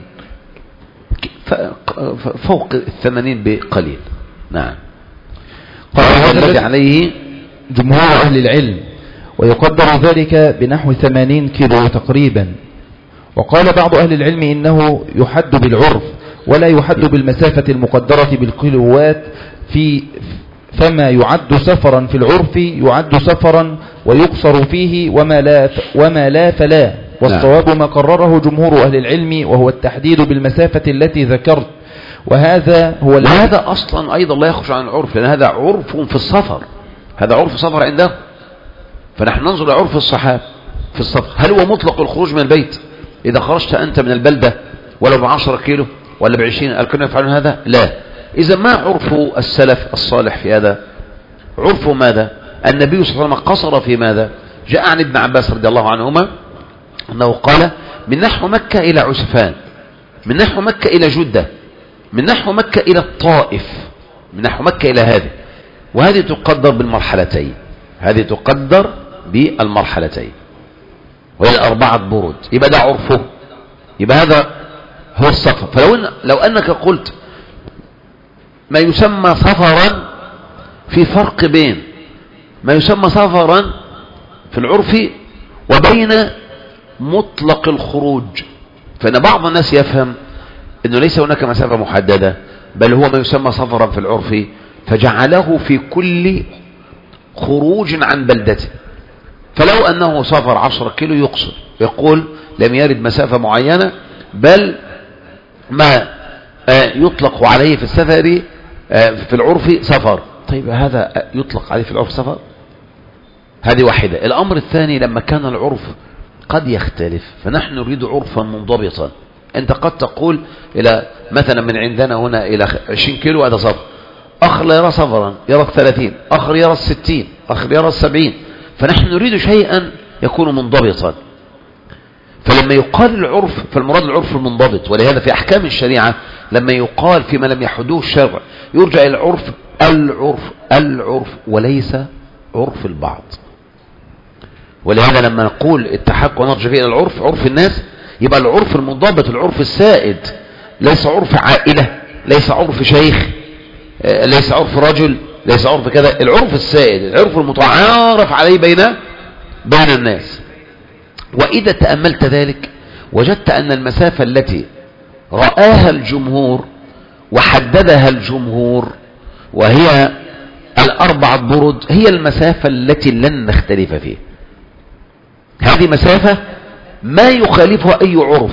فوق 80 بقليل. نعم. هذا الذي عليه جمهور أهل العلم، ويقدر ذلك بنحو 80 كيلو تقريبا. وقال بعض أهل العلم إنه يحد بالعرف ولا يحد بالمسافة المقدرة بالكيلوات، فما يعد سفرا في العرف يعد سفرا ويقصر فيه، وما لا فلا. والصواب ما قرره جمهور أهل العلم وهو التحديد بالمسافة التي ذكرت، وهذا هو وهذا أصلا أيضا لا يخرج عن العرف، لأن هذا عرف في السفر، هذا عرف سفر عنده. فنحن ننظر لعرف الصحابة في السفر، هل هو مطلق الخروج من البيت؟ إذا خرجت أنت من البلدة ولو ب10 كيلو ولا ب20، هل كانوا يفعلون هذا؟ لا. إذا ما عرف السلف الصالح في هذا؟ عرف ماذا؟ النبي صلى الله عليه وسلم قصر في ماذا؟ جاء عن ابن عباس رضي الله عنهما أنه قال: من نحو مكة إلى عسفان، من نحو مكة إلى جدة، من نحو مكة إلى الطائف، من نحو مكة إلى هذه، وهذه تقدر بالمرحلتين، هذه تقدر بالمرحلتين، وهي 4 برود. يبقى ده عرفه، يبقى هذا هو السفر. فلو أنك قلت ما يسمى سفرا، في فرق بين ما يسمى سفرا في العرف وبين مطلق الخروج. فإن بعض الناس يفهم أنه ليس هناك مسافة محددة، بل هو ما يسمى سفرا في العرف، فجعله في كل خروج عن بلدته. فلو أنه سافر 10 كيلو يقصر، يقول لم يرد مسافة معينة، بل ما يطلق عليه في السفر في العرف سفر. طيب هذا يطلق عليه في العرف سفر؟ هذه واحدة. الأمر الثاني، لما كان العرف قد يختلف، فنحن نريد عرفا منضبطا. أنت قد تقول إلى مثلا من عندنا هنا إلى 20 كيلو هذا سفر، آخر لا يرى سفرا، يرى 30، آخر يرى 60، آخر يرى 70. فنحن نريد شيئا يكون منضبطا. فلما يقال العرف، فالمراد العرف المنضبط. ولهذا في أحكام الشريعة لما يقال فيما لم يحدوه الشرع يرجع إلى العرف، العرف العرف، وليس عرف البعض. ولهذا لما نقول التحقق ونرجع فيه إلى العرف، عرف الناس، يبقى العرف المنضبط، العرف السائد، ليس عرف عائلة، ليس عرف شيخ، ليس عرف رجل، ليس عرف كذا. العرف السائد، العرف المتعارف عليه بين الناس. وإذا تأملت ذلك وجدت أن المسافة التي رآها الجمهور وحددها الجمهور وهي 4 برد، هي المسافة التي لن نختلف فيها. هذه مسافة ما يخالفها أي عرف،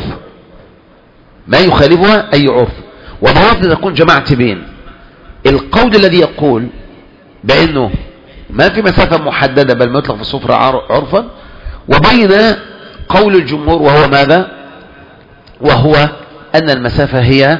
ما يخالفها أي عرف. وبهذا تكون جمعت بين القول الذي يقول بأنه ما في مسافة محددة بل ما يطلق في السفر عرفا، وبين قول الجمهور وهو ماذا؟ وهو أن المسافة هي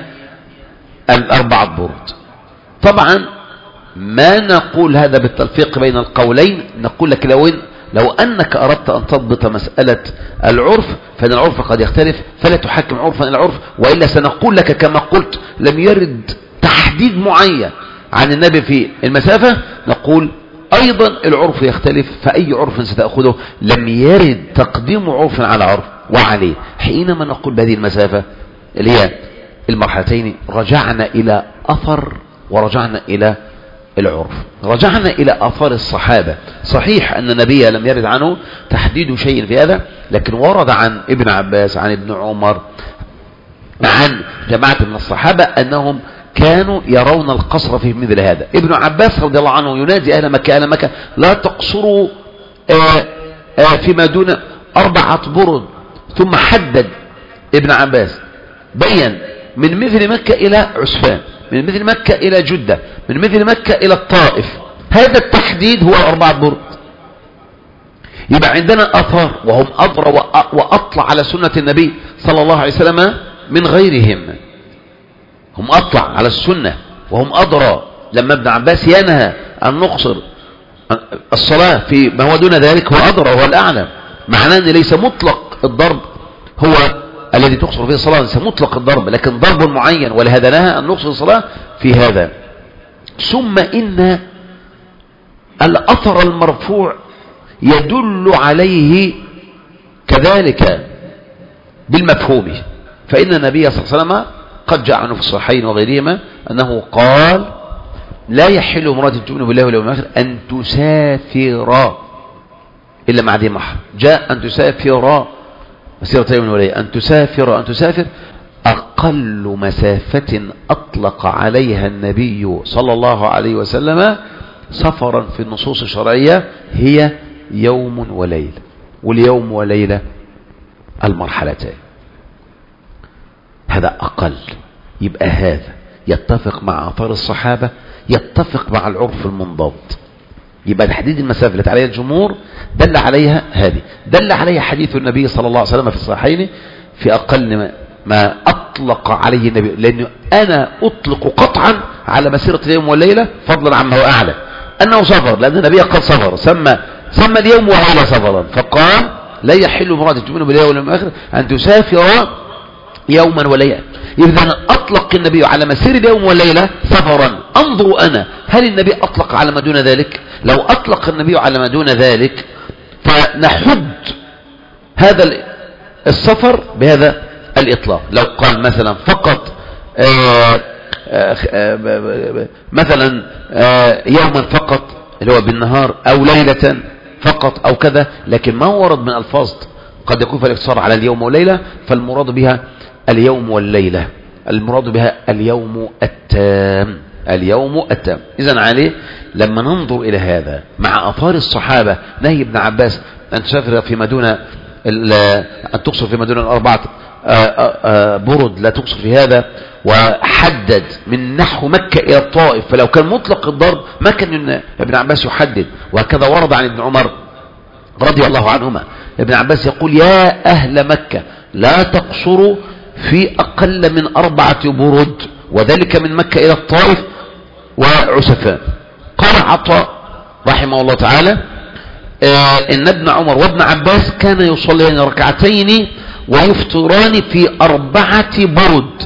4 برد. طبعا ما نقول هذا بالتلفيق بين القولين، نقول لك لو أنك أردت أن تضبط مسألة العرف، فإن العرف قد يختلف، فلا تحكم عرفا إلى عرف، وإلا سنقول لك كما قلت لم يرد تحديد معين عن النبي في المسافة، نقول أيضا العرف يختلف، فأي عرف ستأخذه لم يرد تقديم عرف على عرف. وعليه حينما نقول بهذه المسافة اللي هي المرحلتين، رجعنا إلى أثر ورجعنا إلى العرف، رجعنا إلى آثار الصحابة. صحيح أن النبي لم يرد عنه تحديد شيء في هذا، لكن ورد عن ابن عباس، عن ابن عمر، عن جماعة من الصحابة أنهم كانوا يرون القصر في مثل هذا. ابن عباس رضي الله عنه ينادي أهل مكة، أهل مكة لا تقصروا فيما دون 4 برد. ثم حدد ابن عباس، بين من مثل مكة إلى عسفان، من مثل مكة إلى جدة، من مثل مكة إلى الطائف. هذا التحديد هو 4 برد. يبقى عندنا أثار، وهم أضرى وأطلع على سنة النبي صلى الله عليه وسلم من غيرهم. هم أطلع على السنة وهم أضرى. لما ابن عباس ينهى أن نقصر الصلاة في ما هو دون ذلك، هو أضرى وهو الأعلم. معناه أن ليس مطلق الضرب هو الذي تقصر فيه الصلاة، ليس مطلق الضرب، لكن ضرب معين، ولهذا نهى أن نقصر الصلاة في هذا. ثم إن الأثر المرفوع يدل عليه كذلك بالمفهوم. فإن النبي صلى الله عليه وسلم قد جاء عنه في الصحيحين وغيرهما أنه قال: لا يحل امرأة تؤمن بالله واليوم الآخر أن تسافر إلا مع ذي محرم. جاء أن تسافر مسيرة يوم وليلة، أن تسافر أقل مسافة أطلق عليها النبي صلى الله عليه وسلم سفرا في النصوص الشرعية هي يوم وليلة. واليوم وليلة المرحلتان. هذا أقل. يبقى هذا يتفق مع آثار الصحابة، يتفق مع العرف المنضبط. يبقى تحديد المسافة التي عليها الجمهور دل عليها هذه، دل عليها حديث النبي صلى الله عليه وسلم في الصحيحين في أقل ما أطلق عليه النبي، لأنه أنا أطلق قطعا على مسيرة اليوم والليلة فضلا عما هو أعلى أنه سفر، لأن النبي قد سفر، سمى اليوم والليلة سفرا، فقال لا يحل امرأة تؤمن بالله واليوم الآخر أن تسافر يوما وليلة. إذا أطلق النبي على مسير اليوم والليلة سفرا. انظروا أنا، هل النبي أطلق على ما دون ذلك؟ لو أطلق النبي على ما دون ذلك فنحد هذا السفر بهذا الإطلاق. لو قال مثلا فقط مثلا يوما فقط اللي هو بالنهار، أو ليلة فقط أو كذا، لكن ما ورد من ألفاظ قد يكون في الاقتصار على اليوم والليلة، فالمراد بها اليوم والليلة، المراد بها اليوم التام، اليوم التام. إذن عليه لما ننظر إلى هذا مع آثار الصحابة، نهي ابن عباس أن تسافر فيما دون أن تقصر فيما دون الأربعة برد، لا تقصر في هذا، وحدد من نحو مكة إلى الطائف، فلو كان مطلق الضرب ما كان ابن عباس يحدد. وهكذا ورد عن ابن عمر رضي الله عنهما، ابن عباس يقول يا أهل مكة لا تقصروا في أقل من 4 برد، وذلك من مكة إلى الطائف وعسفان. قال عطاء رحمه الله تعالى إن ابن عمر وابن عباس كان يصليان ركعتين ويفطران في 4 برد،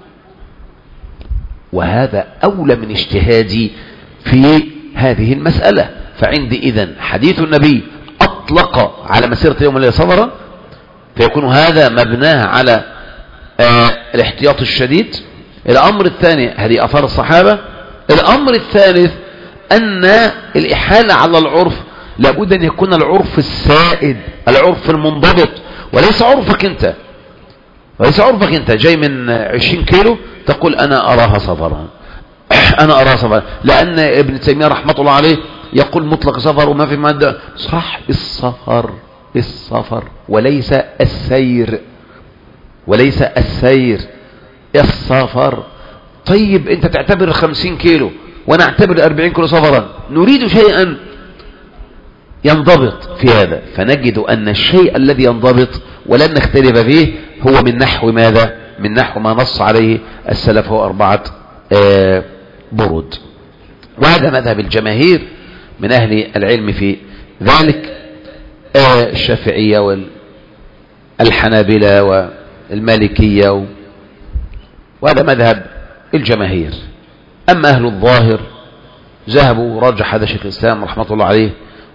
وهذا أولى من اجتهادي في هذه المسألة. فعندي إذن حديث النبي أطلق على مسيرة يوم الليلة سفرا، فيكون هذا مبناه على الاحتياط الشديد. الأمر الثاني هذه أثار الصحابة. الأمر الثالث أن الإحالة على العرف لابد أن يكون العرف السائد، العرف المنضبط، وليس عرفك أنت، وليس عرفك أنت جاي من 20 كيلو تقول أنا أراها سفرا، أنا أراها سفرا. لأن ابن تيمية رحمة الله عليه يقول مطلق سفر وما في مادة، صح السفر، السفر وليس السير، وليس السير، السفر. طيب أنت تعتبر 50 كيلو وأنا أعتبر 40 كيلو سفرا، نريد شيئا ينضبط في هذا، فنجد أن الشيء الذي ينضبط ولن نختلف فيه هو من نحو ماذا؟ من نحو ما نص عليه السلف، هو 4 برود. وهذا مذهب الجماهير من أهل العلم في ذلك، الشافعية والحنابلة والمالكية، وهذا مذهب الجماهير. أما أهل الظاهر ذهبوا رجح هذا شيخ الإسلام رحمة الله عليه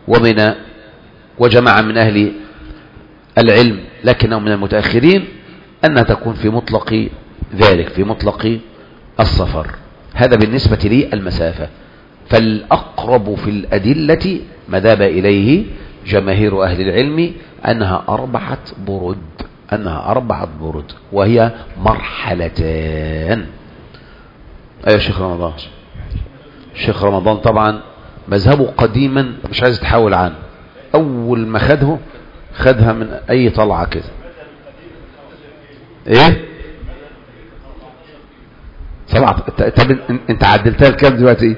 وجماعة من أهل العلم لكنهم من المتأخرين أنها تكون في مطلق ذلك، في مطلق السفر. هذا بالنسبة لي المسافة. فالأقرب في الأدلة ما ذهب إليه جماهير أهل العلم أنها 4 برد، أنها 4 برد، وهي مرحلتان. أيها شيخ رمضان، شيخ رمضان طبعا مذهبه قديما مش عايز تحاول عنه، أول ما خدها من أي طلعة كده. إيه 7. طب انت عدلتها لكام دلوقتي؟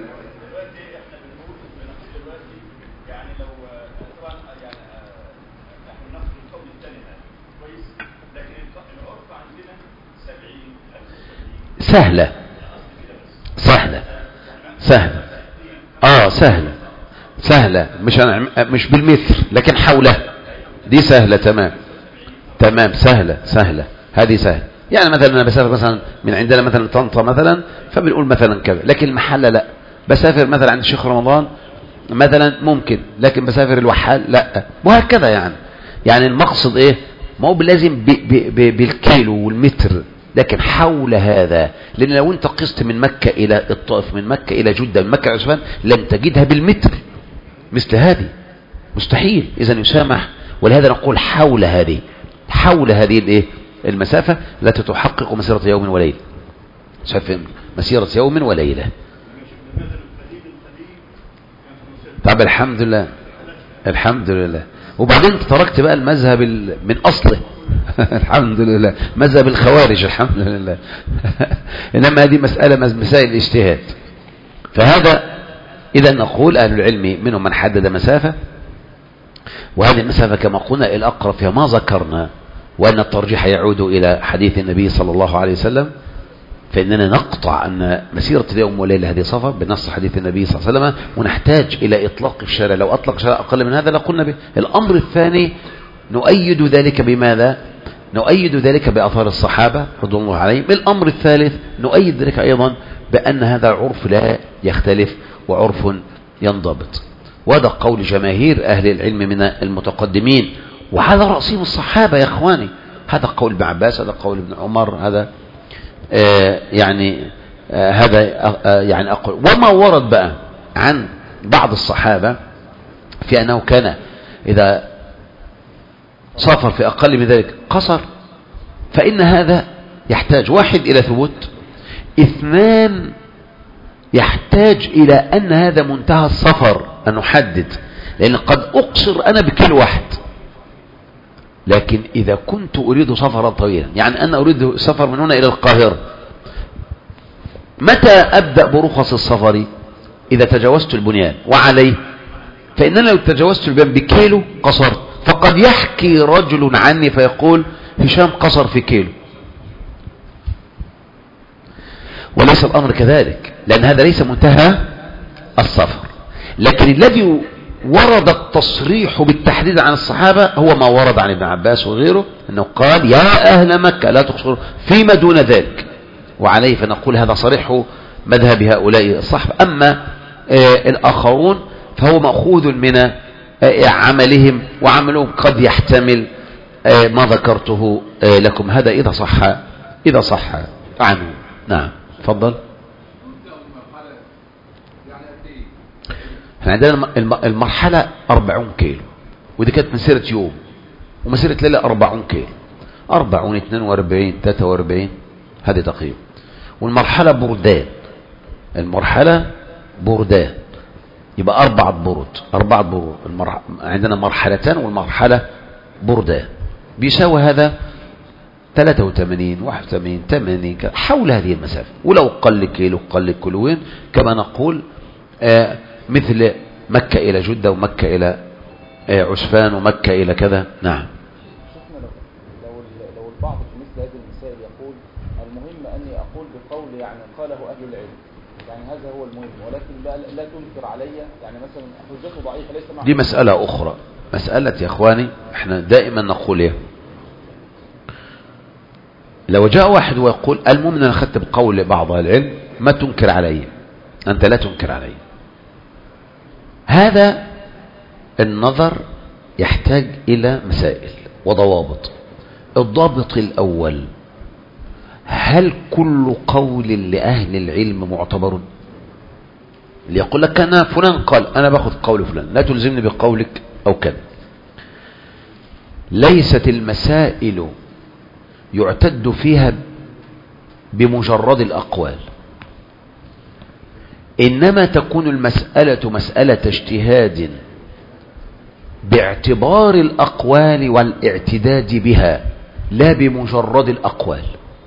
سهلة سهلة سهلة سهلة سهلة، مش بالمثل لكن حوله، دي سهلة. تمام سهلة، هذه سهلة. يعني مثلا انا بسافر مثلا من عندنا مثلا طنطا مثلا، فبنقول مثلا كذا، لكن المحلة لا. بسافر مثلا عند الشيخ رمضان مثلا ممكن، لكن بسافر الوحال لا، وهكذا. يعني المقصد ايه؟ ما هو لازم بالكيلو والمتر، لكن حول هذا. لان لو انت قست من مكة الى الطائف، من مكة الى جدة، من مكة الى عسفان، لن تجدها بالمتر مثل هذه، مستحيل. اذا يسامح. ولهذا نقول حول هذه الايه المسافة التي تحقق مسيرة يوم وليلة، مسيرة يوم وليلة. طب الحمد لله. وبعدين تركت بقى المذهب من أصله، الحمد لله، مذهب الخوارج الحمد لله. إنما هذه مسألة مسائل الاجتهاد. فهذا إذا نقول أهل العلم منهم من حدد مسافة، وهذه المسافة كما قلنا الأقرب فيها ما ذكرنا، وأن الترجيح يعود إلى حديث النبي صلى الله عليه وسلم، فإننا نقطع أن مسيرة اليوم والليلة هذه سفر بنص حديث النبي صلى الله عليه وسلم، ونحتاج إلى إطلاق الشارع. لو أطلق شارع أقل من هذا لقلنا به. الأمر الثاني نؤيد ذلك بماذا؟ نؤيد ذلك بأثار الصحابة رضوان الله عليهم. الأمر الثالث نؤيد ذلك أيضا بأن هذا عرف لا يختلف وعرف ينضبط، وهذا قول جماهير أهل العلم من المتقدمين، وهذا رأسهم الصحابة يا إخواني. هذا قول ابن عباس، هذا قول ابن عمر، هذا يعني أقول. وما ورد بقى عن بعض الصحابة في أنه كان إذا سافر في أقل من ذلك قصر، فإن هذا يحتاج واحد إلى ثبوت، اثنان يحتاج إلى أن هذا منتهى السفر أن نحدد، لأن قد أقصر أنا بكل واحد، لكن إذا كنت أريد سفرا طويلا، يعني أنا أريد سفر من هنا إلى القاهرة، متى أبدأ برخص السفر؟ إذا تجاوزت البنيان وعليه، فإننا لو تجاوزت البنيان بكيلو قصرت. فقد يحكي رجل عني فيقول هشام قصر في كيلو، وليس الأمر كذلك، لأن هذا ليس منتهى السفر. لكن الذي ورد التصريح بالتحديد عن الصحابة هو ما ورد عن ابن عباس وغيره، أنه قال يا أهل مكة لا تقصروا فيما دون ذلك، وعليه فنقول هذا صريح مذهب هؤلاء الصحابة. أما الآخرون فهو مأخوذ من عملهم، وعملهم قد يحتمل ما ذكرته لكم. هذا إذا صح عنه. نعم تفضل. احنا عندنا المرحلة 40 كيلو، ودي كانت مسيرة يوم، ومسيرة ليلة 40 كيلو، 40 42 43 هذه تقريبا. والمرحلة بردان، المرحلة بردان يبقى 4 برود. عندنا مرحلتان والمرحلة بردان، بيساوي هذا 83 81 80 حول هذه المسافة. ولو قل كيلو قل كيلوين كما نقول مثل مكة إلى جدة ومكة إلى عسفان ومكة إلى كذا. نعم. شفنا لو البعض في مثل هذه المسائل يقول المهم أني أقول بقول يعني قاله أهل العلم، يعني هذا هو المهم، ولكن لا تنكر علي، يعني مثلا حجته ضعيفة ليس مع. دي مسألة أخرى، مسألة يا إخواني احنا دائما نقول ايه، لو جاء واحد ويقول المهم أن أنا أخذت بقول بعض العلم ما تنكر علي، أنت لا تنكر علي، هذا النظر يحتاج إلى مسائل وضوابط. الضابط الأول، هل كل قول لأهل العلم معتبر؟ اللي يقول لك أنا فلان قال أنا باخذ قول فلان، لا تلزمني بقولك أو كذا. ليست المسائل يعتد فيها بمجرد الأقوال، إنما تكون المسألة مسألة اجتهاد باعتبار الأقوال والاعتداد بها، لا بمجرد الأقوال.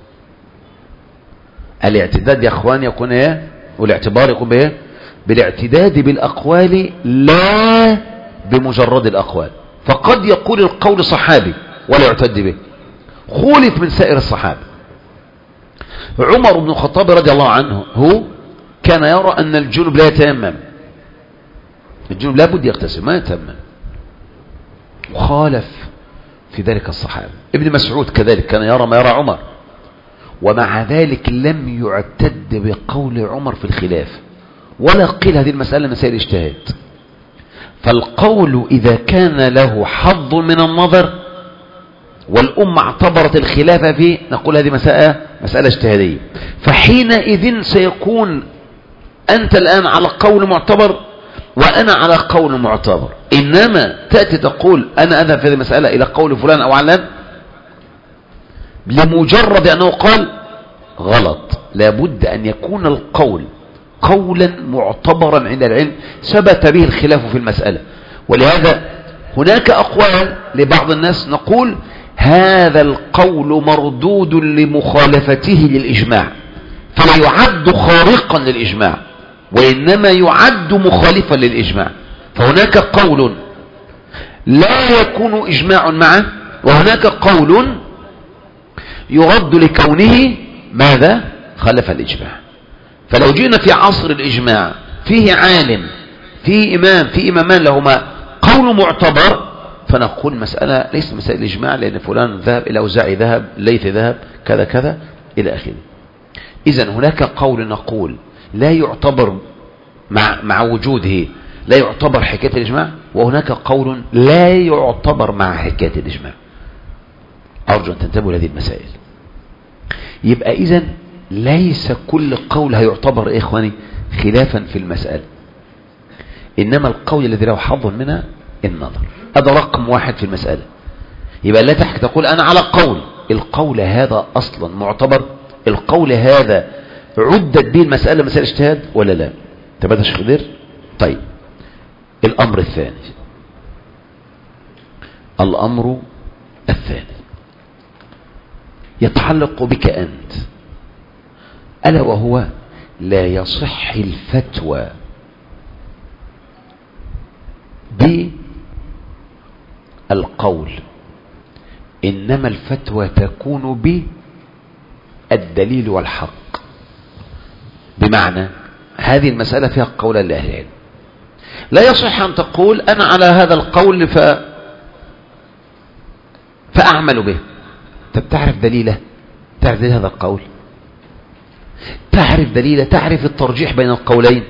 الاعتداد يا أخوان يكون ايه، والاعتبار يكون بايه، بالاعتداد بالأقوال لا بمجرد الأقوال. فقد يقول القول صحابي ولا يعتد به، خولف من سائر الصحابة. عمر بن الخطاب رضي الله عنه هو كان يرى أن الجنب لا يتيمم، الجنب لا بد يغتسل ما يتيمم، وخالف في ذلك الصحابة. ابن مسعود كذلك كان يرى ما يرى عمر، ومع ذلك لم يعتد بقول عمر في الخلاف، ولا قيل هذه المسألة مسائل اجتهاد. فالقول إذا كان له حظ من النظر والأمة اعتبرت الخلاف فيه نقول هذه مسألة اجتهادية. فحينئذ سيكون أنت الآن على قول معتبر وأنا على قول معتبر. إنما تأتي تقول أنا أذهب في هذه المسألة إلى قول فلان أو علان لمجرد أنه قال، غلط. لابد أن يكون القول قولا معتبرا عند العلم ثبت به الخلاف في المسألة. ولهذا هناك أقوال لبعض الناس نقول هذا القول مردود لمخالفته للإجماع، فلا يعد خارقا للإجماع وإنما يعد مخالفا للإجماع. فهناك قول لا يكون إجماع معه، وهناك قول يرد لكونه ماذا؟ خالف الإجماع. فلو جئنا في عصر الإجماع فيه عالم، فيه إمام، فيه إمامان لهما قول معتبر، فنقول مسألة ليس مسألة الإجماع، لأن فلان ذهب، الأوزاعي ذهب، ليث ذهب، كذا كذا إلى آخره. إذن هناك قول نقول لا يعتبر مع وجوده، لا يعتبر حكاية الإجماع، وهناك قول لا يعتبر مع حكاية الإجماع. أرجو أن تنتبهوا لهذه المسائل. يبقى إذن ليس كل قول هيعتبر إيه إخواني خلافا في المسألة، إنما القول الذي له حظ منها النظر. هذا رقم واحد في المسألة. يبقى لا تحكي تقول أنا على قول، القول هذا أصلا معتبر، القول هذا عدت به المسألة مسألة اجتهاد ولا لا؟ تبدأ شخدر. طيب الأمر الثاني، الأمر الثاني يتعلق بك أنت، ألا وهو لا يصح الفتوى بالقول، إنما الفتوى تكون بالدليل والحق. بمعنى هذه المسألة فيها قولا لأهل العلم، لا يصح أن تقول أنا على هذا القول فأعمل به. طب تعرف دليله؟ تعرف دليل هذا القول؟ تعرف دليله؟ تعرف الترجيح بين القولين؟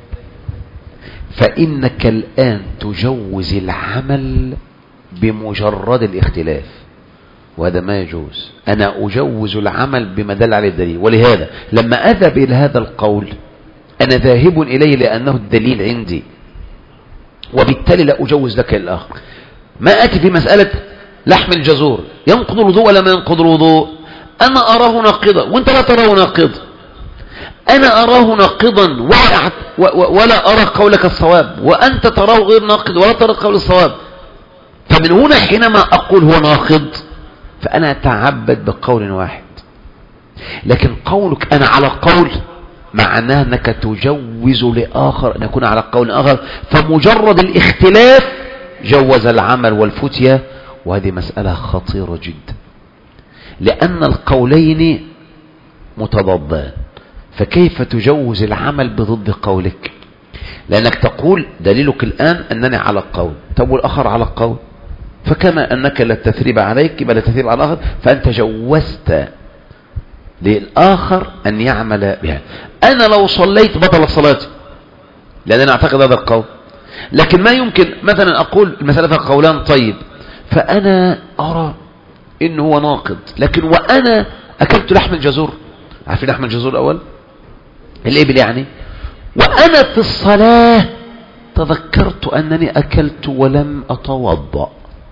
فإنك الآن تجوز العمل بمجرد الاختلاف، وهذا ما يجوز. أنا أجوز العمل بما دل عليه الدليل، ولهذا لما أذهب إلى هذا القول أنا ذاهب إليه لأنه الدليل عندي، وبالتالي لا أجوز لك الآخر. ما أتي في مسألة لحم الجزور ينقض الوضوء ولا ما ينقض الوضوء، أنا أراه ناقضا وأنت لا تراه ناقضا، أنا أراه ناقضا ولا أرى قولك الصواب، وأنت تراه غير ناقض ولا ترى قول الصواب. فمن هنا حينما أقول هو ناقض فأنا أتعبد بقول واحد. لكن قولك أنا على قول معناه أنك تجوز لآخر أن يكون على قول آخر، فمجرد الاختلاف جوز العمل والفتية، وهذه مسألة خطيرة جدا، لأن القولين متضادان، فكيف تجوز العمل بضد قولك؟ لأنك تقول دليلك الآن أنني على قول، طب والآخر على قول، فكما أنك لا تثريب عليك يبقى لا تثريب على الآخر، فأنت جوزت للآخر أن يعمل بها. أنا لو صليت بطل صلاتي لأن أنا أعتقد هذا القول، لكن ما يمكن مثلا أقول المسألة فيها قولان، طيب فأنا أرى إنه هو ناقض، لكن وأنا أكلت لحم الجزور، عارفين لحم الجزور الأول الإبل يعني، وأنا في الصلاة تذكرت أنني أكلت ولم أتوضأ،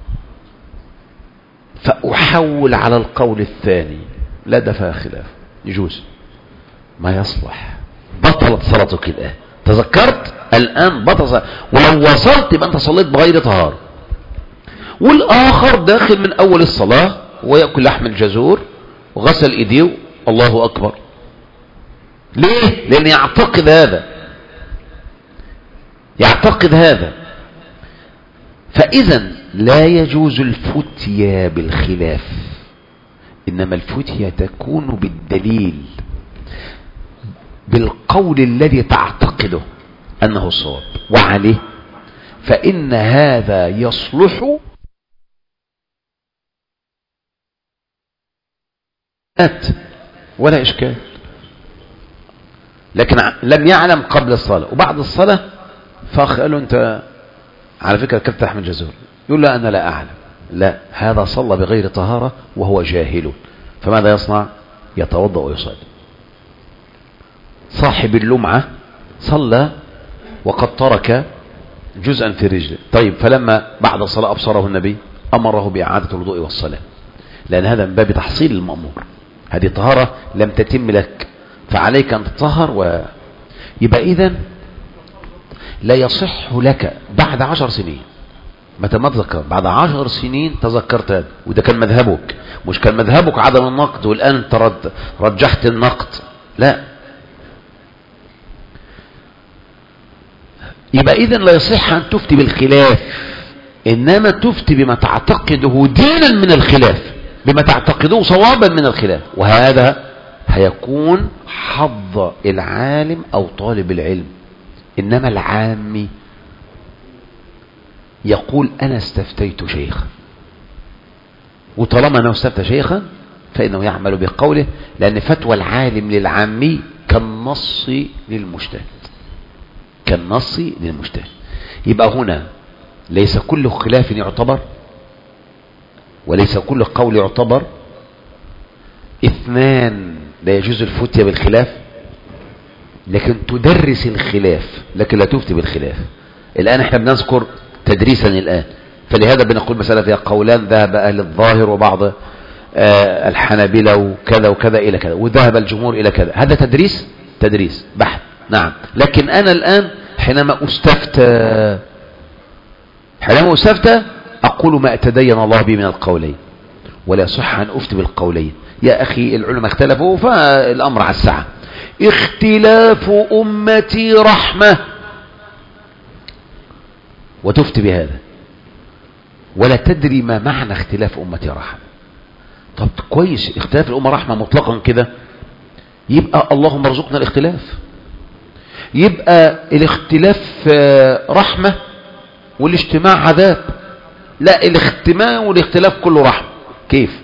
فأحول على القول الثاني، لا دفع خلاف، يجوز، ما يصلح، بطلت صلاتك الآن، تذكرت الآن بطل صلاة، ولو وصلت يبقى أنت صليت بغير طهارة. والآخر داخل من أول الصلاة ويأكل لحم الجزور وغسل إيديه، الله أكبر، ليه؟ لأن يعتقد هذا. فإذا لا يجوز الفتيا بالخلاف، إنما الفتيا تكون بالدليل، بالقول الذي تعتقده أنه صواب، وعليه فإن هذا يصلح ولا إشكال. لكن لم يعلم قبل الصلاة وبعد الصلاة، فأخ قال له أنت على فكرة كيف تحمل جزور، يقول لا أنا لا أعلم، لا، هذا صلى بغير طهارة وهو جاهل، فماذا يصنع؟ يتوضأ ويصلي. صاحب اللمعة صلى وقد ترك جزءا في رجله، طيب فلما بعد الصلاة أبصره النبي أمره بإعادة الوضوء والصلاة، لأن هذا من باب تحصيل المأمور، هذه طهارة لم تتم لك فعليك أن تطهر. يبقى إذن لا يصح لك بعد 10 سنين متى ما تذكر؟ بعد 10 سنين تذكرت هذا، وده كان مذهبك. مش كان مذهبك عدم النقد والآن انت رجحت النقد، لا. يبقى إذن لا يصح أن تفتي بالخلاف، إنما تفتي بما تعتقده دينا من الخلاف، بما تعتقده صوابا من الخلاف، وهذا هيكون حظ العالم أو طالب العلم. إنما العامي يقول أنا استفتيت شيخا، وطالما أنه استفتى شيخا فإنه يعمل بقوله، لأن فتوى العالم للعامي كالنص للمجتهد، كالنص للمجتهد. يبقى هنا ليس كل خلاف يعتبر، وليس كل قول يعتبر. اثنان، لا يجوز الفتية بالخلاف، لكن تدرس الخلاف لكن لا تفتي بالخلاف. الآن احنا بنذكر تدريسا الآن، فلهذا بنقول مسألة فيها قولان، ذهب أهل الظاهر وبعض الحنابلة وكذا وكذا إلى كذا، وذهب الجمهور إلى كذا. هذا تدريس، تدريس بحث، نعم. لكن أنا الآن حينما أستفتى أقول ما أتدين الله به من القولين، ولا يصح أن أفتي بالقولين. يا أخي العلماء اختلفوا فالأمر على السعة. اختلاف أمتي رحمة، وتفتي بهذا ولا تدري ما معنى اختلاف أمتي رحمة. طب كويس، اختلاف الأمة رحمة مطلقا كده، يبقى اللهم ارزقنا الاختلاف. يبقى الاختلاف رحمة والاجتماع عذاب. لا، الاجتماع والاختلاف كله رحمة. كيف؟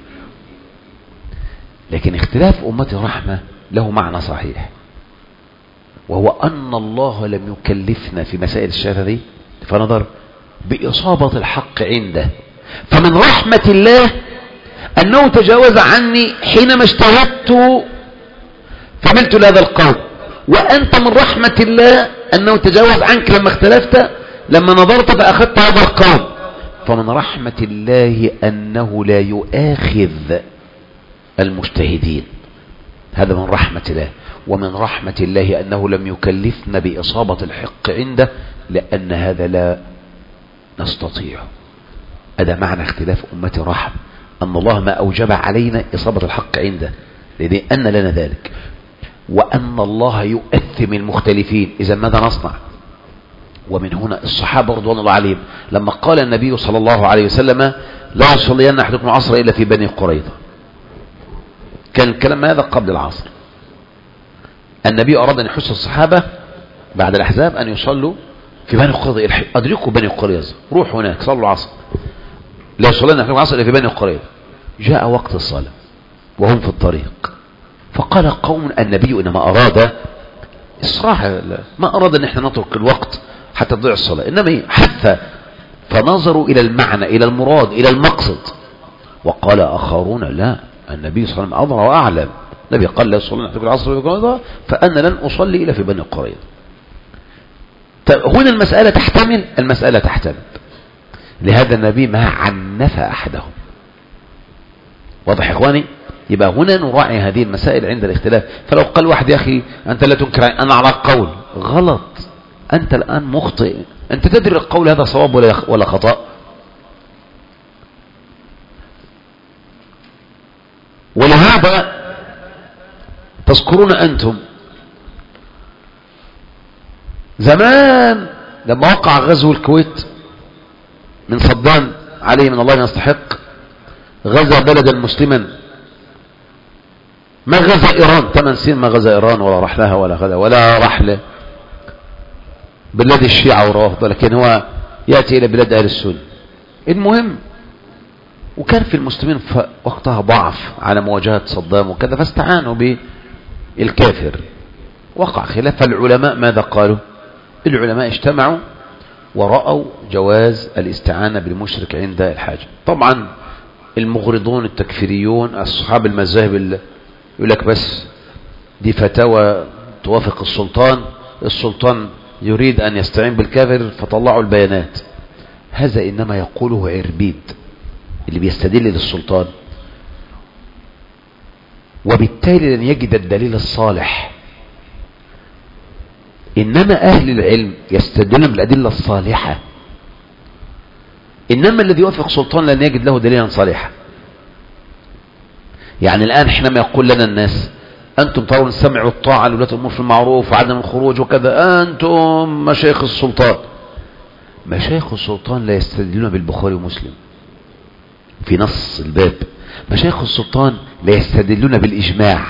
لكن اختلاف أمتي رحمة له معنى صحيح، وهو أن الله لم يكلفنا في مسائل الشهادة دي فنظر بإصابة الحق عنده، فمن رحمة الله أنه تجاوز عني حينما اجتهدت فملت لهذا القول، وأنت من رحمة الله أنه تجاوز عنك لما اختلفت، لما نظرت فأخذت هذا القول. فمن رحمة الله أنه لا يؤاخذ المجتهدين، هذا من رحمة الله. ومن رحمة الله أنه لم يكلفنا بإصابة الحق عنده، لأن هذا لا نستطيع. هذا معنى اختلاف أمتي رحمة، أن الله ما أوجب علينا إصابة الحق عنده لأن لنا ذلك، وأن الله يؤثم المختلفين. إذا ماذا نصنع؟ ومن هنا الصحابة رضوان الله عليهم لما قال النبي صلى الله عليه وسلم لا يصلين أحدكم العصر إلا في بني قريظة، كان الكلام هذا قبل العصر. النبي أراد أن يحث الصحابة بعد الأحزاب أن يصلوا في بني قريظة. أدركوا بني قريظة، روحوا هناك صلوا العصر. لا يصلين أحدكم العصر إلا في بني قريظة. جاء وقت الصلاة وهم في الطريق، فقال قوم النبي إنما أراد الصراحة، ما أراد أن احنا نترك الوقت حتى تضيع الصلاة، إنما حث. فنظروا إلى المعنى، إلى المراد، إلى المقصد. وقال آخرون لا، النبي صلى الله عليه وسلم أمر وأعلم. النبي قال لا يصلون أحدكم العصر في قريظة، فأنا لن أصلي إلا في بني قريظة. هنا المسألة تحتمل، المسألة تحتمل. لهذا النبي ما عنف أحدهم. واضح يا إخواني؟ يبقى هنا نراعي هذه المسائل عند الاختلاف. فلو قال واحد يا أخي أنت لا تنكر، أنا على قول غلط، أنت الآن مخطئ، أنت تدري القول هذا صواب ولا خطأ. ولهذا تذكرون أنتم زمان لما وقع غزو الكويت من صدام عليه من الله ما يستحق، غزا بلدا مسلما، ما غزا إيران 8 سنين، ما غزا إيران ولا راح لها ولا غزا ولا راح له بلاد الشيعة والرافضة، لكن هو يأتي إلى بلاد أهل السنة. المهم، وكان في المسلمين في وقتها ضعف على مواجهة صدام وكذا، فاستعانوا بالكافر. وقع خلاف، فالعلماء ماذا قالوا؟ العلماء اجتمعوا ورأوا جواز الاستعانة بالمشرك عند الحاجة. طبعا المغرضون التكفيريون أصحاب المذاهب يقول لك بس دي فتاوى توافق السلطان يريد أن يستعين بالكافر فطلعوا البيانات. هذا إنما يقوله عربيد اللي بيستدل للسلطان، وبالتالي لن يجد الدليل الصالح. إنما أهل العلم يستدلون بالأدلة الصالحة. إنما الذي يوافق سلطان لن يجد له دليلا صالحا. يعني الآن حينما يقول لنا الناس أنتم ترون السمع والطاعة لولاة الأمور في المعروف وعدم الخروج وكذا، أنتم مشايخ السلطان. مشايخ السلطان لا يستدلون بالبخاري ومسلم في نص الباب. مشايخ السلطان لا يستدلون بالإجماع.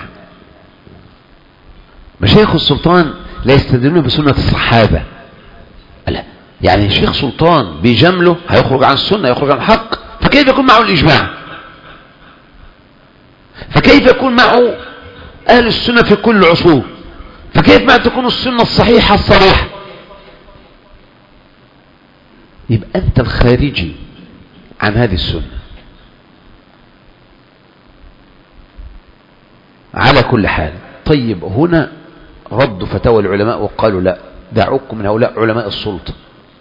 مشايخ السلطان لا يستدلون بسنة الصحابة. لا، يعني شيخ سلطان بيجامله هيخرج عن السنة، يخرج عن الحق، فكيف يكون معه الإجماع؟ فكيف يكون معه أهل السنة في كل العصور؟ فكيف ما تكون السنة الصحيحة الصريحة؟ يبقى أنت الخارجي عن هذه السنة. على كل حال، طيب هنا ردوا فتاوى العلماء وقالوا لا، دعوكم من هؤلاء علماء السلطة.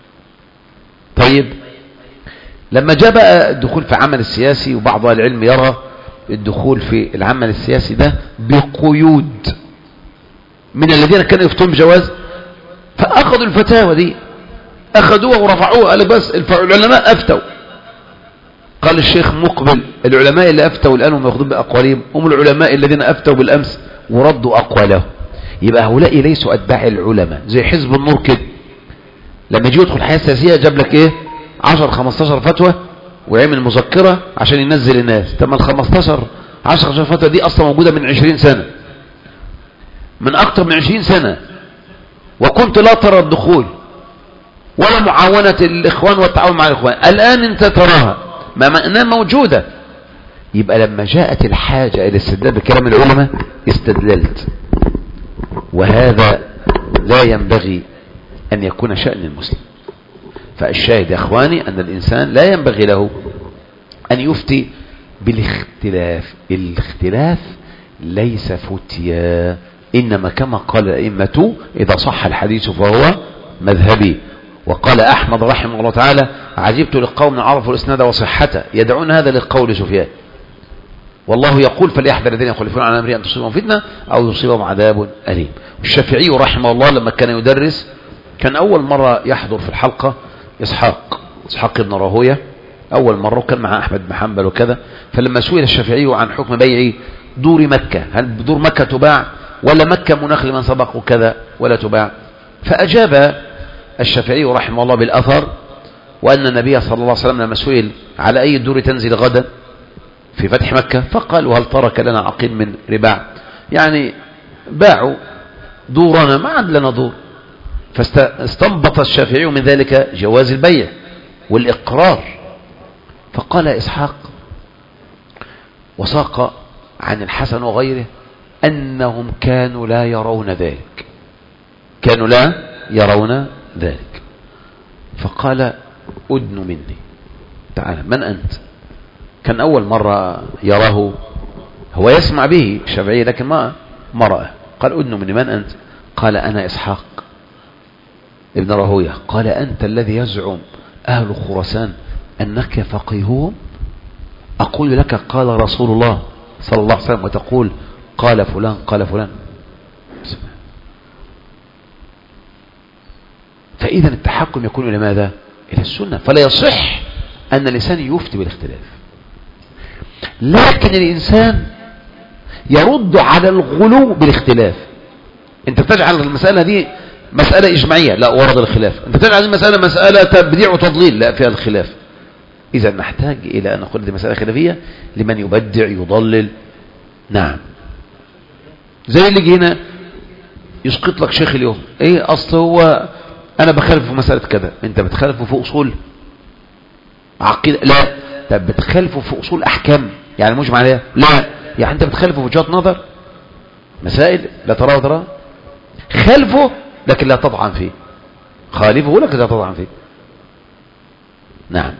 طيب لما جاء بقى الدخول في العمل السياسي، وبعض أهل العلم يرى الدخول في العمل السياسي ده بقيود من الذين كانوا يفتون بجواز، فأخذوا الفتاوى دي، أخذوها ورفعوها، قال بس العلماء أفتوا. قال الشيخ مقبل العلماء اللي أفتوا الآن هم يأخذون بأقوالهم هم العلماء الذين أفتوا بالأمس وردوا أقوالهم. يبقى هؤلاء ليسوا أتباع العلماء. زي حزب النور كده، لما يجي يدخل الحياة السياسية جاب لك إيه 10-15 فتوى ويعمل مذكرة عشان ينزل الناس. طب ال 15-10 فتوى دي أصلا موجودة من 20 سنة، من أكثر من 20 سنة، وكنت لا ترى الدخول ولا معاونة الإخوان والتعاون مع الإخوان. الآن أنت تراها ما موجودة. يبقى لما جاءت الحاجة إلى الاستدلال بكلام العلماء استدللت، وهذا لا ينبغي أن يكون شأن المسلم. فالشاهد يا أخواني أن الإنسان لا ينبغي له أن يفتي بالاختلاف. الاختلاف ليس فتيا، إنما كما قال الأئمة إذا صح الحديث فهو مذهبي. وقال أحمد رحمه الله تعالى عجبت لقوم عرفوا الإسناد وصحته يدعون هذا للقول سفيان، والله يقول فليحذر الذين يخالفون عن أمره أن تصيبهم فتنة أو يصيبهم عذاب أليم. والشافعي رحمه الله لما كان يدرس كان أول مرة يحضر في الحلقة إسحاق بن راهويه أول مرة، كان مع أحمد بن حنبل وكذا. فلما سئل الشافعي عن حكم بيع دور مكة، هل دور مكة تباع ولا مكة مناخ لمن سبق وكذا ولا تباع؟ فأجاب الشافعي رحمه الله بالأثر، وأن النبي صلى الله عليه وسلم لما سئل على أي دور تنزل غدا في فتح مكة فقال وهل ترك لنا عقيل من رباع، يعني باعوا دورنا ما عاد لنا دور. فاستنبط الشافعي من ذلك جواز البيع والإقرار. فقال إسحاق وساق عن الحسن وغيره أنهم كانوا لا يرون ذلك، كانوا لا يرون ذلك. فقال أدن مني، تعال من أنت؟ كان أول مرة يراه، هو يسمع به الشافعي لكن ما رأى. قال أدن مني، من أنت؟ قال أنا إسحاق ابن راهويه. قال أنت الذي يزعم أهل خراسان أنك فقيههم؟ أقول لك قال رسول الله صلى الله عليه وسلم وتقول قال فلان قال فلان. فإذا التحكم يكون إلى ماذا؟ إلى السنة. فلا يصح أن الإنسان يفتي بالاختلاف، لكن الإنسان يرد على الغلو بالاختلاف. أنت بتجعل المسألة دي مسألة إجماعية، لا ورد الخلاف. أنت بتجعل المسألة مسألة تبديع وتضليل، لا فيها الخلاف. إذا نحتاج إلى أن نقول دي مسألة خلافية لمن يبدع يضلل. نعم، زي اللي جينا يسقط لك شيخ اليوم ايه اصل هو انا بخالف في مسألة كذا. انت بتخالفه في اصول عقيدة؟ لا. طب بتخالفه في اصول احكام يعني مجمع عليها؟ لا. يعني انت بتخالفه في وجهات نظر مسائل لا ترى وترى، خالفه لكن لا تطعن فيه، خالفه لكن لا تطعن فيه. نعم.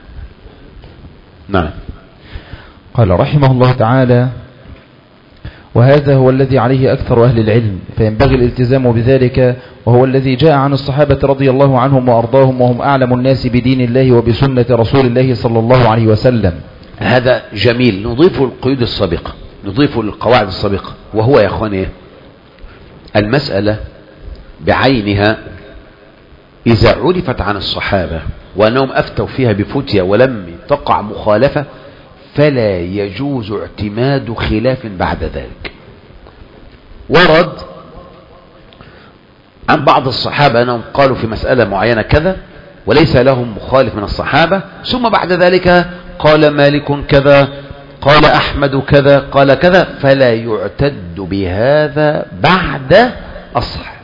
قال رحمه الله تعالى وهذا هو الذي عليه أكثر أهل العلم، فينبغي الالتزام بذلك، وهو الذي جاء عن الصحابة رضي الله عنهم وأرضاهم، وهم أعلم الناس بدين الله وبسنة رسول الله صلى الله عليه وسلم. هذا جميل. نضيف القيود السابقة، نضيف القواعد السابقة، وهو يا أخواني المسألة بعينها إذا عرفت عن الصحابة وأنهم أفتوا فيها بفتية ولم تقع مخالفة، فلا يجوز اعتماد خلاف بعد ذلك. ورد عن بعض الصحابة أنهم قالوا في مسألة معينة كذا وليس لهم مخالف من الصحابة، ثم بعد ذلك قال مالك كذا، قال أحمد كذا، قال كذا، فلا يعتد بهذا بعد الصحابة،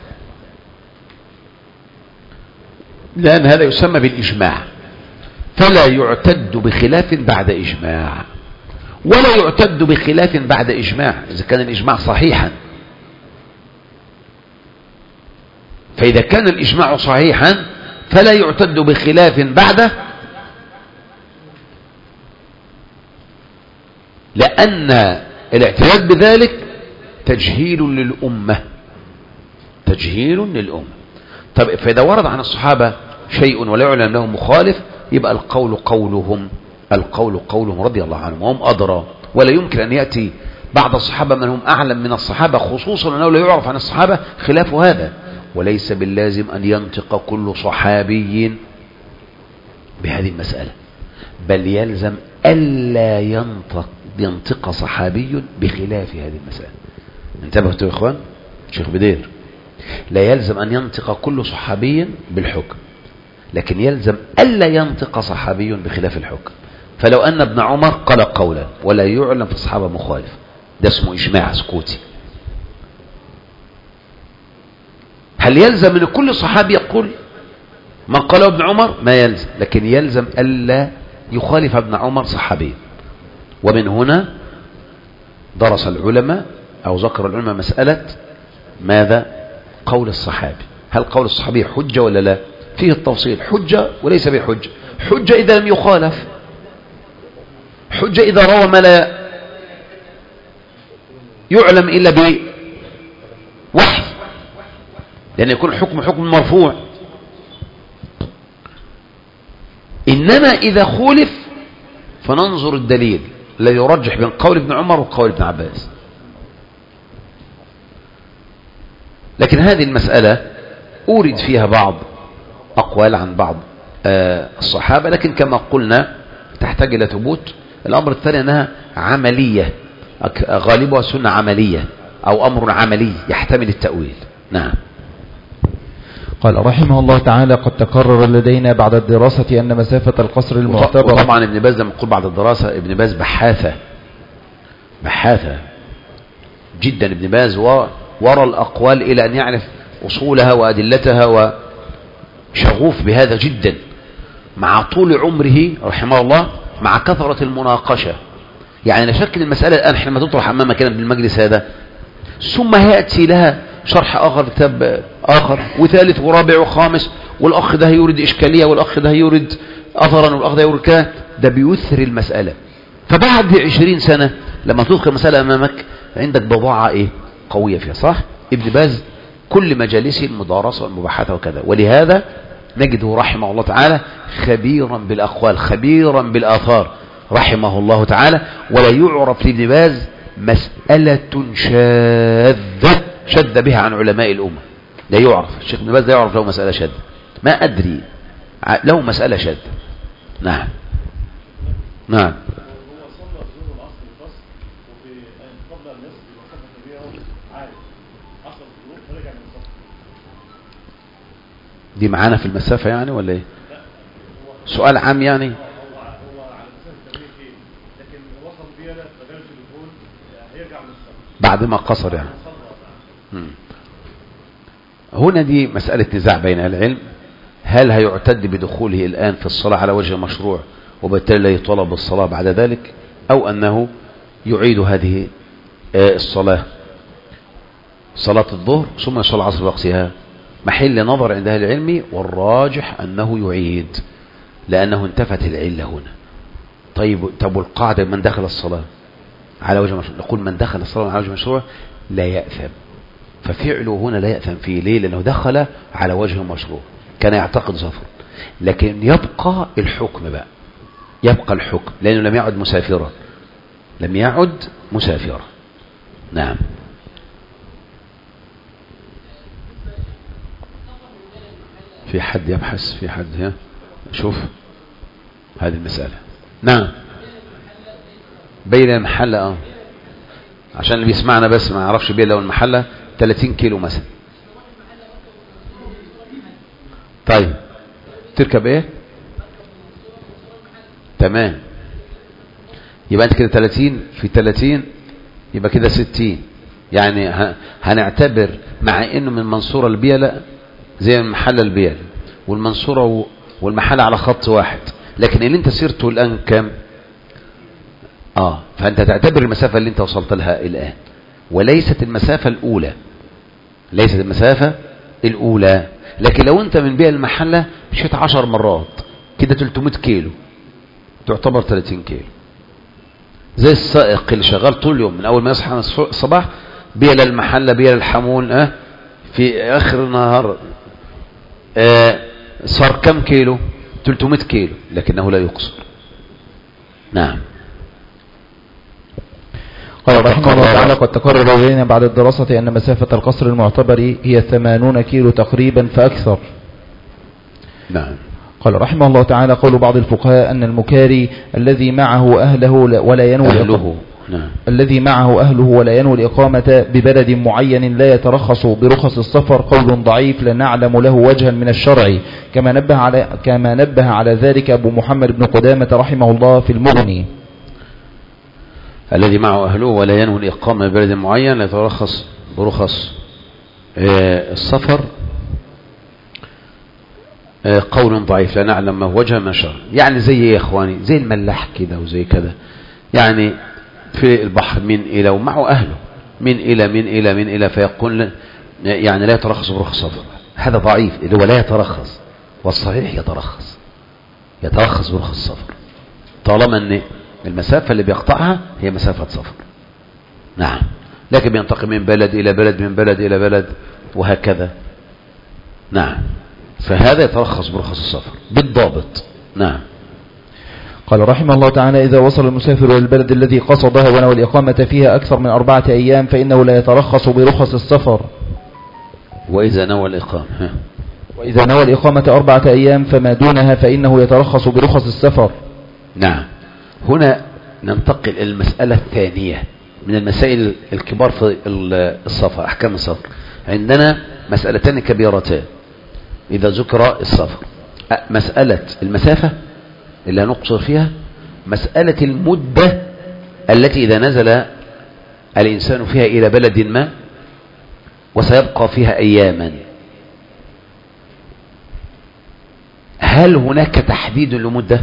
لأن هذا يسمى بالإجماع. فلا يعتد بخلاف بعد إجماع، ولا يعتد بخلاف بعد إجماع إذا كان الإجماع صحيحا. فإذا كان الإجماع صحيحا فلا يعتد بخلاف بعده، لأن الاعتماد بذلك تجهيل للأمة، تجهيل للأمة. طب فإذا ورد عن الصحابة شيء ولا يعلم لهم مخالف، يبقى القول قولهم رضي الله عنهم، وهم أدرى. ولا يمكن أن يأتي بعض الصحابة من هم أعلم من الصحابة، خصوصا أنه لا يعرف عن الصحابة خلاف هذا. وليس باللازم أن ينطق كل صحابي بهذه المسألة، بل يلزم ألا ينطق صحابي بخلاف هذه المسألة. انتبهتوا يا إخوان؟ شيخ بدير، لا يلزم أن ينطق كل صحابي بالحكم، لكن يلزم ألا ينطق صحابي بخلاف الحكم. فلو أن ابن عمر قال قولا ولا يعلم في الصحابة مخالف، ده اسمه إجماع سكوتي. هل يلزم من كل صحابي يقول من قاله ابن عمر؟ ما يلزم، لكن يلزم ألا يخالف ابن عمر صحابي. ومن هنا درس العلماء أو ذكر العلماء مسألة ماذا؟ قول الصحابي. هل قول الصحابي حجة ولا لا؟ فيه التفصيل، حجة وليس بحجة. حجة إذا لم يخالف، حجة إذا روى ما لا يعلم إلا بوحي، لأن يكون الحكم حكم مرفوع. إنما إذا خولف فننظر الدليل الذي يرجح بين قول ابن عمر وقول ابن عباس. لكن هذه المسألة أورد فيها بعض أقوال عن بعض الصحابة، لكن كما قلنا تحتاج إلى ثبوت. الأمر الثاني أنها عملية، غالبها سنة عملية أو أمر عملي يحتمل التأويل. نعم. قال رحمه الله تعالى: قد تقرر لدينا بعد الدراسة أن مسافة القصر المعتبرة. وطبعا ابن باز لما يقول بعد الدراسة، ابن باز بحاثة جدا. ابن باز ورى الأقوال إلى أن يعرف أصولها وأدلتها، وشغوف بهذا جدا، مع طول عمره رحمه الله، مع كثرة المناقشة. يعني لا شك ان المسألة الآن حينما تطرح أمامك بالمجلس هذا، ثم يأتي لها شرح آخر في كتاب آخر وثالث ورابع وخامس، والأخ ده يورد إشكالية، والأخ ده يورد أثرا، والأخ ده يورد كذا، ده بيثر المسألة. فبعد 20 سنة لما تدخل المسألة أمامك عندك بضاعة قوية فيها، صح؟ ابن باز كل مجالسه المدارسة والمباحثة وكذا، ولهذا نجده رحمه الله تعالى خبيرا بالأقوال، خبيرا بالآثار رحمه الله تعالى. ولا يعرف لابن باز مسألة شاذة شد بها عن علماء الأمة، لا يعرف. الشيخ ابن باز لا يعرف له مسألة شاذة، ما أدري له مسألة شاذة. نعم نعم. دي معانا في المسافة يعني ولا ايه؟ سؤال عام يعني. بعد ما قصر يعني. هنا دي مسألة نزاع بين العلم، هل هيعتد بدخوله الآن في الصلاة على وجه مشروع وبالتالي لا يطلب الصلاة بعد ذلك، أو أنه يعيد هذه الصلاة، صلاة الظهر ثم يصلي العصر بوقتها؟ محل نظر عند أهل العلم، والراجح أنه يعيد لأنه انتفت العلة هنا. طب والقاعدة من دخل الصلاة على وجه مشروع، نقول من دخل الصلاة على وجه مشروع لا يأثم، ففعله هنا لا يأثم فيه. ليه؟ لأنه دخل على وجه مشروع، كان يعتقد سفر، لكن يبقى الحكم بقى، يبقى الحكم لأنه لم يعد مسافرا، لم يعد مسافرا. نعم. في حد يبحث؟ في حد؟ ها شوف هذه المسألة. نعم بين المحلة عشان اللي بيسمعنا بس ما يعرفش بين لو المحلة 30 كيلو مثلا. طيب تركب ايه؟ تمام، يبقى انت كده 30 في 30 يبقى كده 60. يعني هنعتبر مع انه من منصورة البيلة زي المحلة البيلة والمنصورة والمحلة على خط واحد، لكن اللي انت سيرته الان كم؟ فانت تعتبر المسافة اللي انت وصلت لها الان وليست المسافة الاولى، ليست المسافة الاولى. لكن لو انت من بيئة المحلة مشيت 10 مرات كده 300 كيلو تعتبر 30 كيلو. زي السائق اللي شغال طول اليوم من اول ما يصحى الصباح بيئة المحلة بيئة الحمول في اخر النهار صار كم كيلو؟ 300 كيلو، لكنه لا يقصر. نعم. قال رحمه الله تعالى: قد تقرر إلينا بعد الدراسة أن مسافة القصر المعتبر هي 80 كيلو تقريبا فأكثر. نعم. قال رحمه الله تعالى: قول بعض الفقهاء أن المكاري الذي معه أهله ولا ينوي نعم. الذي معه أهله ولا ينوي الإقامة ببلد معين لا يترخص برخص السفر قول ضعيف لا نعلم له وجها من الشرع، كما نبه على ذلك أبو محمد بن قدامة رحمه الله في المغني. الذي معه أهله ولا ينوي الإقامة ببلد معين لا يترخص برخص السفر قول ضعيف لا نعلم ما هو وجه من الشرع. يعني زي ايه يا اخواني؟ زي الملاح كده وزي كده، يعني في البحر من إلى ومعه أهله من إلى فيقول يعني لا يترخص برخص السفر. هذا ضعيف اللي هو لا يترخص، والصحيح يترخص برخص السفر طالما ان المسافة اللي بيقطعها هي مسافة سفر. نعم. لكن بينتقل من بلد إلى بلد من بلد إلى بلد وهكذا. نعم. فهذا يترخص برخص السفر بالضابط. نعم. قال رحمه الله تعالى: إذا وصل المسافر إلى البلد الذي قصدها ونوى الإقامة فيها أكثر من 4 أيام فإنه لا يترخص برخص السفر. وإذا نوى الإقامة 4 أيام فما دونها فإنه يترخص برخص السفر. نعم. هنا ننتقل إلى المسألة الثانية من المسائل الكبار في السفر، أحكام السفر. عندنا مسألتان كبيرتان إذا ذكر السفر: مسألة المسافة اللي هنقصر فيها، مسألة المدة التي إذا نزل الإنسان فيها إلى بلد ما وسيبقى فيها أياما، هل هناك تحديد لمدة؟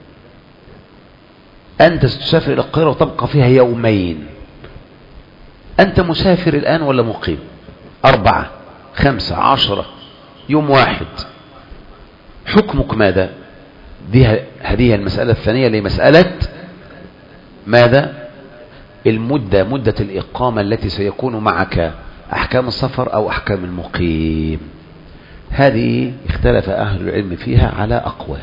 أنت ستسافر إلى القاهرة وتبقى فيها يومين، أنت مسافر الآن ولا مقيم؟ 4 5 10 يوم واحد، حكمك ماذا؟ هذه المسألة الثانية لمسألة ماذا؟ المدة، مدة الإقامة التي سيكون معك، أحكام السفر أو أحكام المقيم. هذه اختلف أهل العلم فيها على أقوال.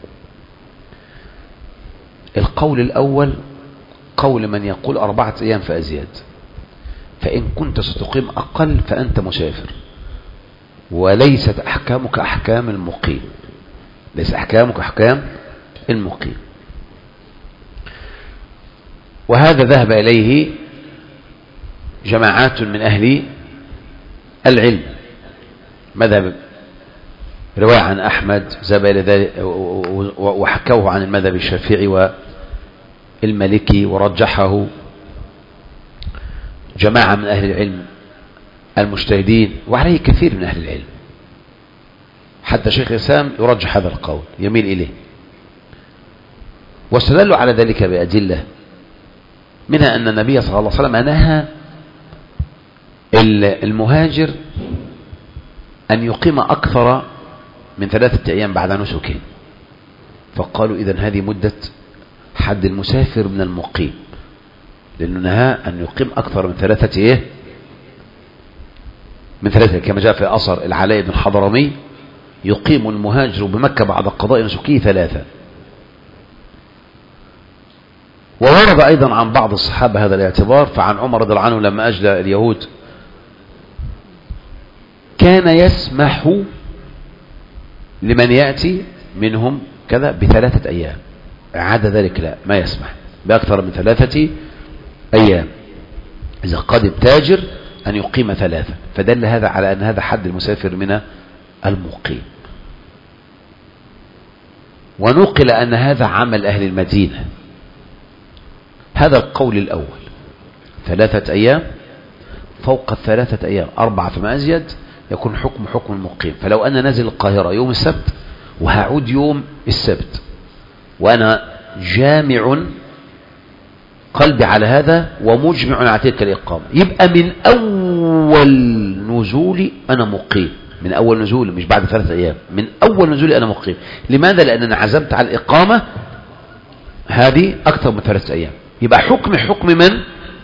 القول الأول قول من يقول 4 أيام فأزيد، فإن كنت ستقيم أقل فأنت مسافر وليست أحكامك أحكام المقيم، ليس أحكامك أحكام المقيم. وهذا ذهب إليه جماعات من أهل العلم، مذهب رواية عن أحمد ذهب إلى ذلك وحكوه عن المذهب الشافعي والمالكي، ورجحه جماعة من أهل العلم المجتهدين، وعليه كثير من أهل العلم، حتى شيخ الإسلام يرجح هذا القول يميل إليه. واستدلوا على ذلك بأدلة، منها أن النبي صلى الله عليه وسلم نهى المهاجر أن يقيم أكثر من 3 أيام بعد نسكه، فقالوا إذن هذه مدة حد المسافر من المقيم، لأنه نهى أن يقيم أكثر من 3 كما جاء في أثر العلاء بن الحضرمي: يقيم المهاجر بمكة بعد قضاء نسكه 3. وورد أيضا عن بعض الصحابة هذا الاعتبار، فعن عمر رضي الله عنه لما أجلى اليهود كان يسمح لمن يأتي منهم كذا ب3 أيام، عدا ذلك لا، ما يسمح بأكثر من 3 أيام. إذا قادم تاجر أن يقيم 3، فدل هذا على أن هذا حد المسافر من المقيم. ونقل أن هذا عمل أهل المدينة. هذا القول الأول، 3 أيام فوق 3 أيام 4 فما أزيد يكون حكم المقيم. فلو أنا نازل القاهرة يوم السبت وهعود يوم السبت وأنا جامع قلبي على هذا ومجمع على تلك الإقامة، يبقى من أول نزولي أنا مقيم، من أول نزول، مش بعد 3 أيام، من أول نزولي أنا مقيم. لماذا؟ لأن أنا عزمت على الإقامة هذه أكثر من 3 أيام. يبقى حكم من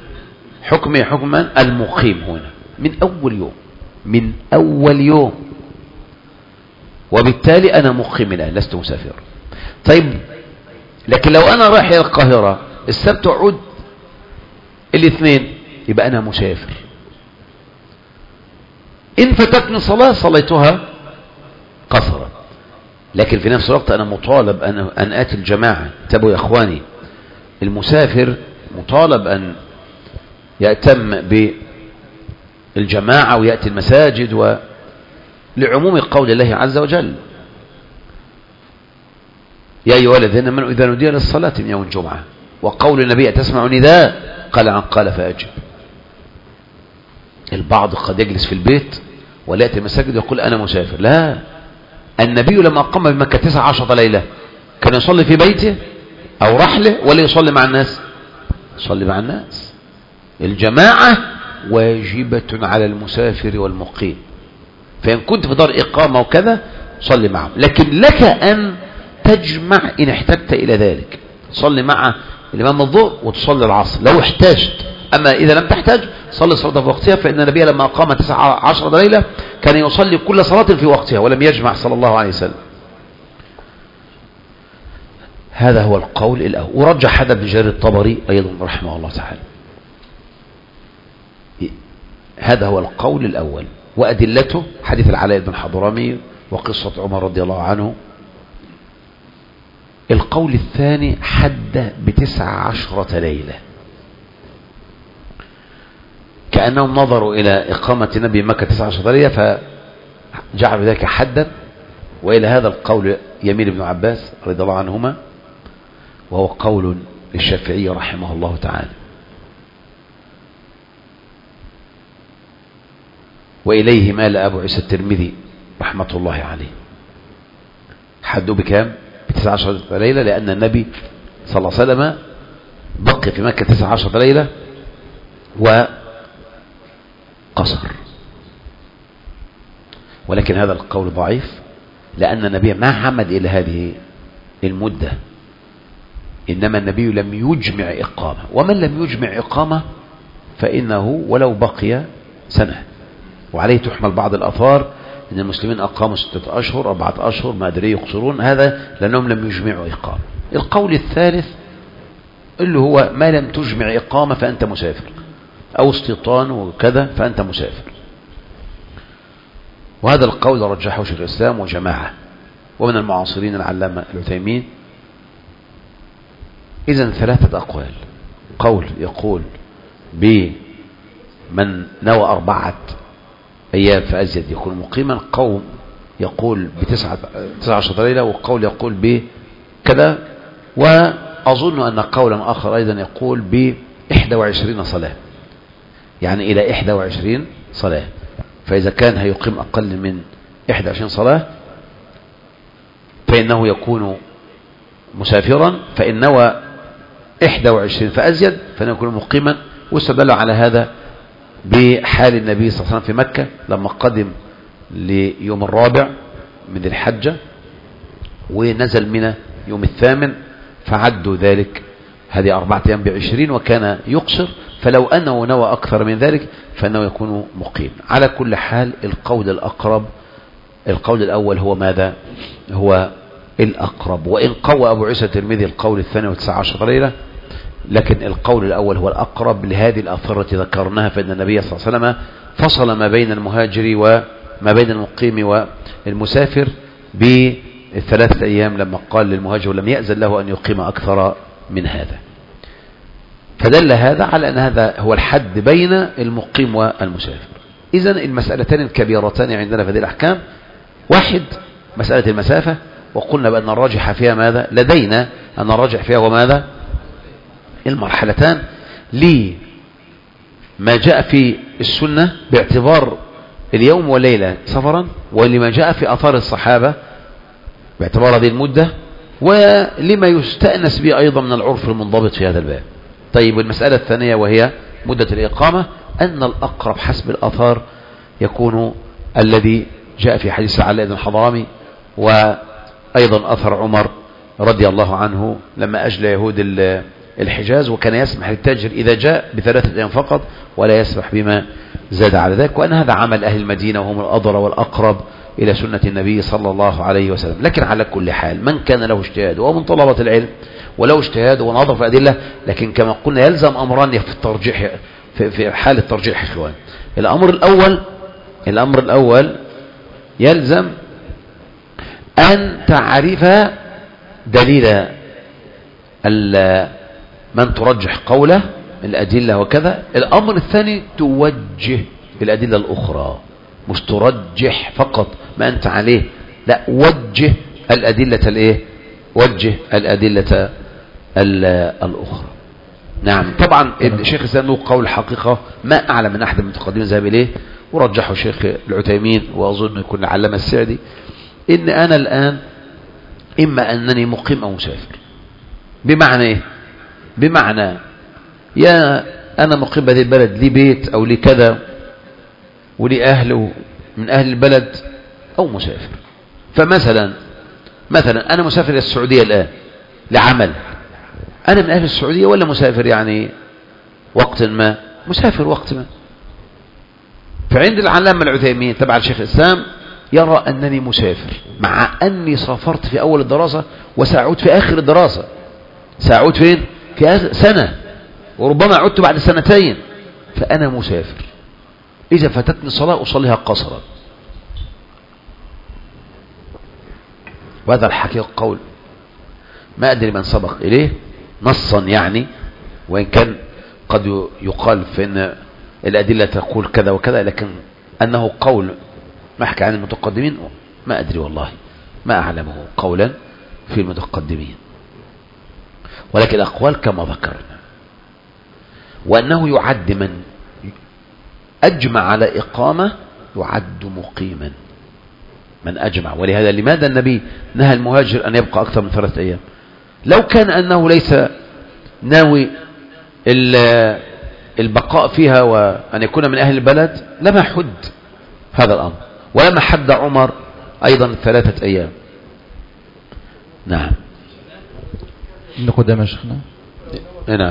المقيم هنا من أول يوم، من أول يوم، وبالتالي أنا مقيم الآن لست مسافر. طيب لكن لو أنا رايح إلى القاهرة السبت وعود الاثنين يبقى أنا مسافر. إن فاتتني صلاة صليتها قصرا، لكن في نفس الوقت أنا مطالب أن آتي الجماعة. انتبهوا يا إخواني، المسافر مطالب أن يأتم بالجماعة ويأتي المساجد، لعموم قول الله عز وجل: يا أيها الذين آمنوا إذا نودي للصلاة من يوم الجمعة. وقول النبي: أتسمع نداء؟ قال: عن قال فأجب. البعض قد يجلس في البيت ولا يأتي المساجد ويقول أنا مسافر. لا، النبي لما قام بمكة 19 ليلة كان يصلي في بيته أو رحله ولا يصلي مع الناس؟ يصلي مع الناس. الجماعة واجبة على المسافر والمقيم، فإن كنت في دار إقامة وكذا صلي معهم، لكن لك أن تجمع إن احتجت إلى ذلك. تصلي مع الإمام الظهر وتصلي العصر لو احتجت. أما إذا لم تحتاج صلي الصلاة في وقتها، فإن النبي لما أقام 19 ليلة كان يصلي كل صلاة في وقتها ولم يجمع صلى الله عليه وسلم. هذا هو القول الأول. ورجح هذا ابن جرير الطبري أيضا رحمه الله تعالى. هذا هو القول الأول، وأدلته حديث العلاء بن حضرمي وقصة عمر رضي الله عنه. القول الثاني حد ب19 ليلة، كأنهم نظروا إلى إقامة النبي مكة 19 ليلة فجعلوا ذلك حدا. وإلى هذا القول يميل ابن عباس رضي الله عنهما، وهو قول الشافعي رحمه الله تعالى. وإليه مال أبو عيسى الترمذي رحمة الله عليه. حدوا بكام؟ ب19 ليلة، لأن النبي صلى الله عليه وسلم بقي في مكة 19 ليلة وقصر. ولكن هذا القول ضعيف، لأن النبي ما عمد إلى هذه المدة، إنما النبي لم يجمع إقامة، ومن لم يجمع إقامة فإنه ولو بقي سنة. وعليه تحمل بعض الآثار إن المسلمين أقاموا 6 أشهر 4 أشهر ما أدري يقصرون، هذا لأنهم لم يجمعوا إقامة. القول الثالث اللي هو ما لم تجمع إقامة فأنت مسافر، أو استيطان وكذا فأنت مسافر. وهذا القول رجحه شيخ الإسلام وجماعة، ومن المعاصرين العلامة العثيمين. إذن 3 أقوال: قول يقول بمن نوى 4 أيام فأزيد يكون مقيما، قوم يقول ب19 ليلة، وقول يقول بكذا. وأظن أن قولا آخر أيضا يقول ب21 صلاة، يعني إلى 21 صلاة. فإذا كان هيقيم أقل من 21 صلاة فإنه يكون مسافرا، فإن نوى 21 فأزيد فإنه يكون مقيما. واستدل على هذا بحال النبي صلى الله عليه وسلم في مكة لما قدم ليوم 4 من الحجة ونزل منه يوم 8، فعدوا ذلك هذه 4 أيام ب20، وكان يقصر. فلو أنه نوى أكثر من ذلك فإنه يكون مقيم. على كل حال القول الأقرب، القول الأول هو ماذا؟ هو الأقرب. وإن قوى أبو عيسى الترمذي القول الثاني 19 ليلة، لكن القول الأول هو الأقرب لهذه الآثار التي ذكرناها. فإن النبي صلى الله عليه وسلم فصل ما بين المهاجر وما بين المقيم والمسافر الثلاثة أيام لما قال للمهاجر لم يأذن له أن يقيم أكثر من هذا. فدل هذا على أن هذا هو الحد بين المقيم والمسافر. إذن المسألتان الكبيرتان عندنا في هذه الأحكام: واحد مسألة المسافة، وقلنا بأن الراجح فيها ماذا؟ لدينا أن الراجح فيها هو ماذا؟ المرحلتان، لما جاء في السنة باعتبار اليوم والليلة سفرا، ولما جاء في أثار الصحابة باعتبار هذه المدة، ولما يستأنس به أيضا من العرف المنضبط في هذا الباب. طيب، المسألة الثانية وهي مدة الإقامة، أن الأقرب حسب الأثار يكون الذي جاء في حديث علاء بن الحضرمي، وأيضا أثر عمر رضي الله عنه لما أجلى يهود الحجاز، وكان يسمح للتاجر إذا جاء ب3 أيام فقط ولا يسمح بما زاد على ذلك، وأن هذا عمل أهل المدينة وهم الأضرى والأقرب إلى سنة النبي صلى الله عليه وسلم. لكن على كل حال من كان له اجتهاد ومن طلبة العلم ولو اجتهاد ونظر في أدلة، لكن كما قلنا يلزم أمران في الترجيح، في حال الترجيح إخوان. الأمر الأول يلزم أن تعرف دليل من ترجح قوله الأدلة وكذا. الأمر الثاني توجه الأدلة الأخرى، مش ترجح فقط ما أنت عليه، لا، وجه الأدلة الإيه؟ وجه الأدلة الأخرى. نعم، طبعا الشيخ الإسلام له قول حقيقة ما أعلم من أحد المتقدمين ذهب إليه ورجحه الشيخ العثيمين، وأظن يكون علامة السعدي، إن أنا الآن إما أنني مقيم أو مسافر. بمعنى إيه؟ بمعنى يا أنا مقيم بهذه البلد، لي بيت أو لي كذا ولي أهل من أهل البلد، أو مسافر. فمثلا أنا مسافر إلى السعودية الآن لعمل، أنا من أهل السعودية ولا مسافر يعني وقت ما؟ مسافر وقت ما. فعند العلامة العثيمين تبع الشيخ الإسلام يرى أنني مسافر، مع أني سافرت في أول الدراسة وسأعود في آخر الدراسة. سأعود فين؟ في آخر سنة، وربما عدت بعد 2 فأنا مسافر. إذا فاتتني صلاة أصليها قصرا. وهذا الحقيقة قول ما أدري من سبق إليه نصا يعني، وإن كان قد يقال في أن الأدلة تقول كذا وكذا، لكن أنه قول محكي عن المتقدمين ما أدري والله، ما أعلمه قولا في المتقدمين، ولكن الأقوال كما ذكرنا. وأنه يعد من أجمع على إقامة يعد مقيما، من أجمع. ولهذا لماذا النبي نهى المهاجر أن يبقى أكثر من 3 أيام؟ لو كان أنه ليس ناوي البقاء فيها وأن يكون من أهل البلد لما حد هذا الأمر، ولما حد عمر أيضا 3 أيام. نعم، قدام شيخنا. نعم.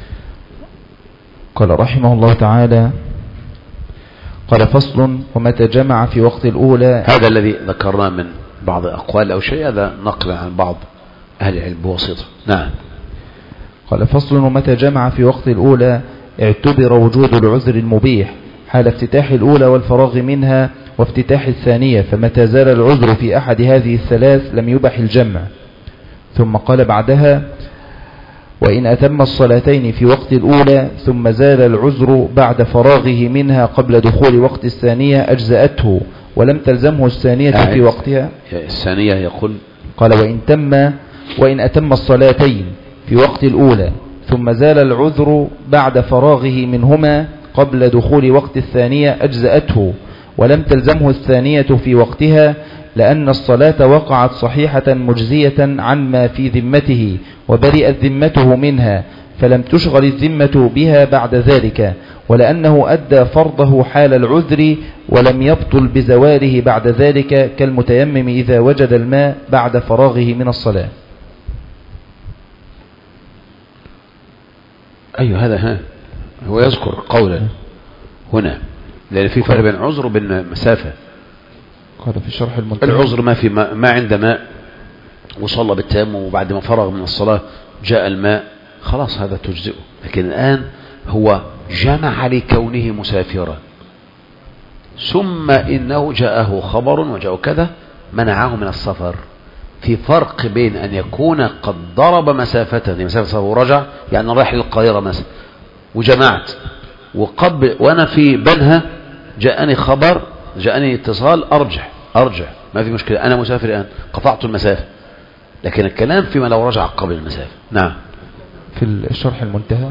قال رحمه الله تعالى: قال فصل: ومتى جمع في وقت الأولى. هذا الذي ذكرناه من بعض أقوال أو شيء، هذا نقل عن بعض أهل العلم بواسطة. نعم. قال فصل: ومتى جمع في وقت الأولى اعتبر وجود العذر المبيح حال افتتاح الأولى والفراغ منها وافتتاح الثانية، فمتى زال العذر في أحد هذه الثلاث لم يبح الجمع. ثم قال بعدها: وإن أتم الصلاتين في وقت الأولى ثم زال العذر بعد فراغه منها قبل دخول وقت الثانية أجزأته ولم تلزمه الثانية في وقتها. الثانية يقول قال: وإن أتم الصلاتين في وقت الأولى ثم زال العذر بعد فراغه منهما قبل دخول وقت الثانية أجزأته ولم تلزمه الثانية في وقتها، لأن الصلاة وقعت صحيحة مجزية عما في ذمته وبرئت ذمته منها، فلم تشغل الذمة بها بعد ذلك، ولأنه أدى فرضه حال العذر ولم يبطل بزواله بعد ذلك، كالمتيمم إذا وجد الماء بعد فراغه من الصلاة. أيوه، هذا هو يذكر قولا هنا، لأن في فرق بين عذر وبين مسافة. قال في شرح المنتهى: العذر ما في ما عند ماء وصلى بالتيمم وبعد ما فرغ من الصلاة جاء الماء، خلاص هذا تجزئه. لكن الآن هو جمع لكونه مسافرا، ثم إنه جاءه خبر وجاءه كذا منعه من السفر، في فرق بين أن يكون قد ضرب مسافة مسافة ورجع، يعني رايح للقاهرة مثلا وجمعت، وأنا في بنها جاءني خبر، جاءني اتصال أرجع ما في مشكلة، أنا مسافر الآن قطعت المسافة، لكن الكلام فيما لو رجع قبل المسافة. نعم. في الشرح المنتهى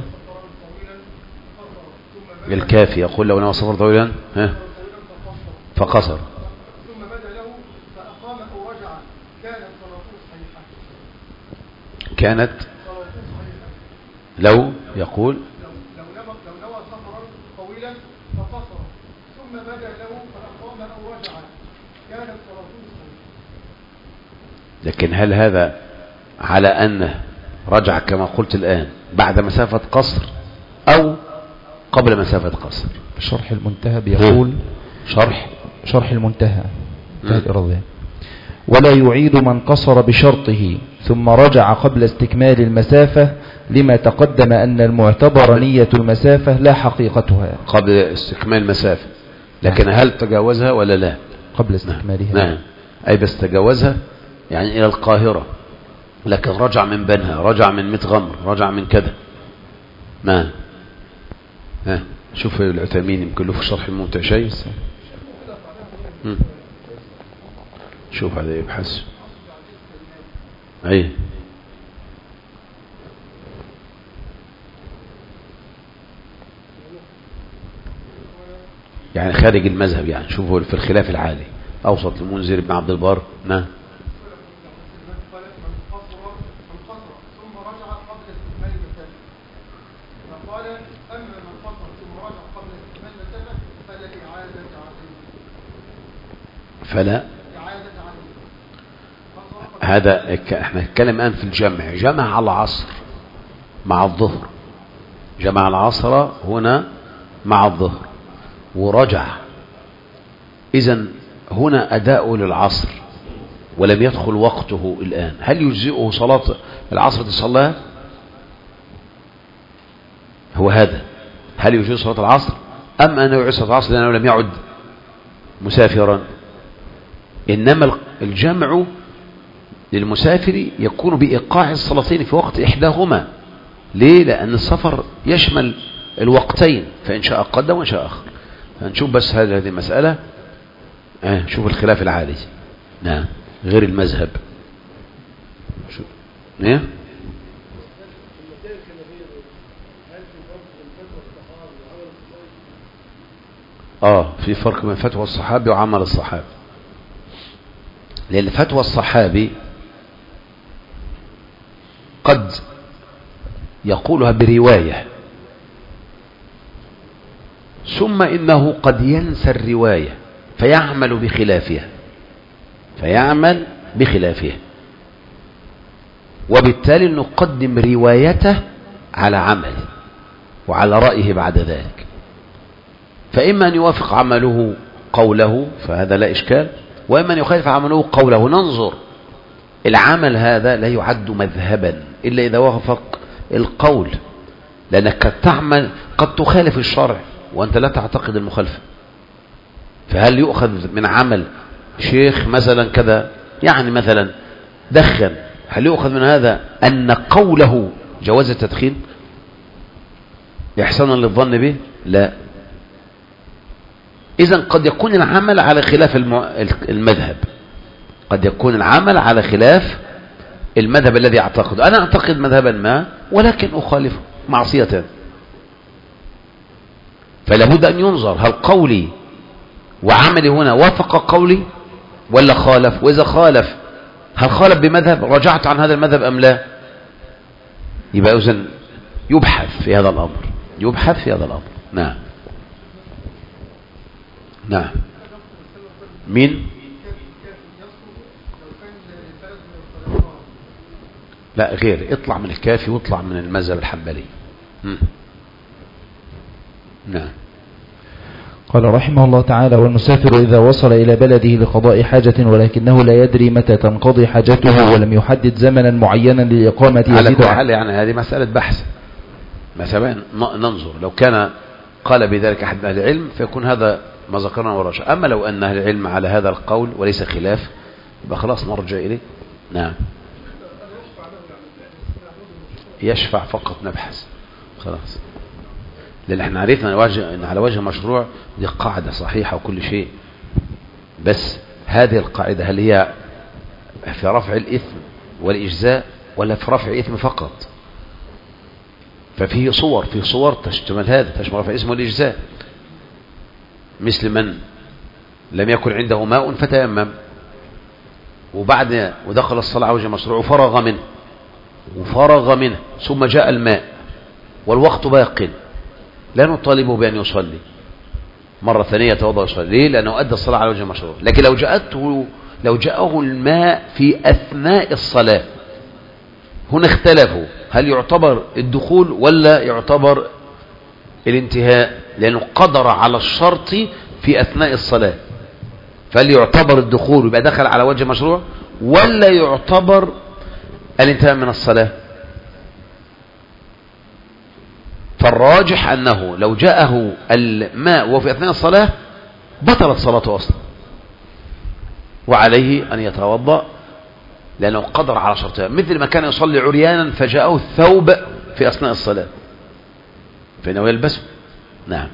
الكافي يقول لو نوى سفر طويلا فقصر ثم بدا له فأقام أو رجع كانت صلاته صحيحة. كانت لو يقول لو نوى سفرا طويلا فقصر ثم بدا له فأقام أو رجع كانت صلاته صحيحة. لكن هل هذا على أنه رجع كما قلت الآن بعد مسافة قصر أو قبل مسافة قصر؟ الشرح المنتهى بيقول شرح المنتهى الإرادة: ولا يعيد من قصر بشرطه ثم رجع قبل استكمال المسافة، لما تقدم أن المعتبر نية المسافة لا حقيقتها. قبل استكمال المسافة، لكن هل تجاوزها ولا لا؟ قبل استكمالها. نعم. أي بس تجاوزها يعني إلى القاهرة، لكن رجع من بنها، رجع من متغمر، رجع من كذا. نعم. شوف العثيمين يمكن له في الشرح الممتع شيء. شوف هذا يبحث. أي يعني خارج المذهب، يعني شوفوا في الخلاف العالي أوسط المنذر بن عبد البر. نعم. فلا هذا احنا نتكلم الآن في الجمع، جمع العصر مع الظهر، جمع العصر هنا مع الظهر ورجع، إذن هنا أداء للعصر ولم يدخل وقته الآن، هل يجزئه صلاة العصر تصليها؟ هو هذا، هل يجزئه صلاة العصر أم أنه يعيد صلاة العصر لأنه لم يعد مسافرا؟ إنما الجمع للمسافر يكون بإيقاع الصلاتين في وقت إحداهما. ليه؟ لأن السفر يشمل الوقتين، فإن شاء قدم وإن شاء أخر. هنشوف بس هذه المسألة. شوف الخلاف العالي. نعم. غير المذهب. ايه في فرق بين فتوى الصحابي وعمل الصحابي، لأن فتوى الصحابي قد يقولها برواية ثم إنه قد ينسى الرواية فيعمل بخلافها، وبالتالي نقدم روايته على عمله وعلى رأيه بعد ذلك، فإما أن يوافق عمله قوله فهذا لا إشكال، وإما أن يخالف عمله قوله. ننظر العمل هذا لا يعد مذهبا إلا إذا وافق القول، لأنك قد تخالف الشرع وأنت لا تعتقد المخالفة. فهل يؤخذ من عمل شيخ مثلا كذا، يعني مثلا دخن، هل يؤخذ من هذا أن قوله جواز التدخين إحسانا للظن به؟ لا. إذن قد يكون العمل على خلاف المذهب، قد يكون العمل على خلاف المذهب الذي أعتقد. أنا أعتقد مذهبا ما ولكن أخالفه معصية، فلابد أن ينظر هل قولي وعملي هنا وافق قولي ولا خالف، وإذا خالف هل خالف بمذهب رجعت عن هذا المذهب أم لا. يبقى إذن يبحث في هذا الأمر. نعم. مين؟ لا غير، اطلع من الكافي واطلع من المذهب الحنبلي. نعم. قال رحمه الله تعالى: والمسافر إذا وصل إلى بلده لقضاء حاجة ولكنه لا يدري متى تنقضي حاجته ولم يحدد زمنا معينا للإقامة على كل حال يعني هذه مسألة بحث، مثلا ننظر لو كان قال بذلك أحد أهل العلم فيكون هذا ما ذكرنا ورجع. أما لو أن أهل العلم على هذا القول وليس خلاف يبقى خلاص نرجع إليه. نعم. يشفع فقط نبحث خلاص، لأن احنا عرفنا ان على وجه مشروع دي قاعدة صحيحة وكل شيء، بس هذه القاعدة هل هي في رفع الإثم والإجزاء ولا في رفع الإثم فقط؟ ففيه صور تشتمل هذا، تشمل رفع الإثم والإجزاء، مثل من لم يكن عنده ماء فتيمم ودخل الصلاة على وجه مشروع وفرغ منه ثم جاء الماء والوقت باق، لا نطالبه بأن يصلي مرة ثانية يتوضأ ويصلي. ليه؟ لأنه أدى الصلاة على وجه مشروع. لكن لو جاءه الماء في أثناء الصلاة، هنا اختلفوا هل يعتبر الدخول ولا يعتبر الانتهاء، لأنه قدر على الشرط في أثناء الصلاة، فهل يعتبر الدخول يبقى دخل على وجه مشروع ولا يعتبر الانتهاء من الصلاة؟ فالراجح أنه لو جاءه الماء وفي أثناء الصلاة بطلت صلاته أصلا، وعليه أن يتوضأ لأنه قدر على شرطها، مثل ما كان يصلي عريانا فجاءه الثوب في أثناء الصلاة فإنه يلبسه. نعم،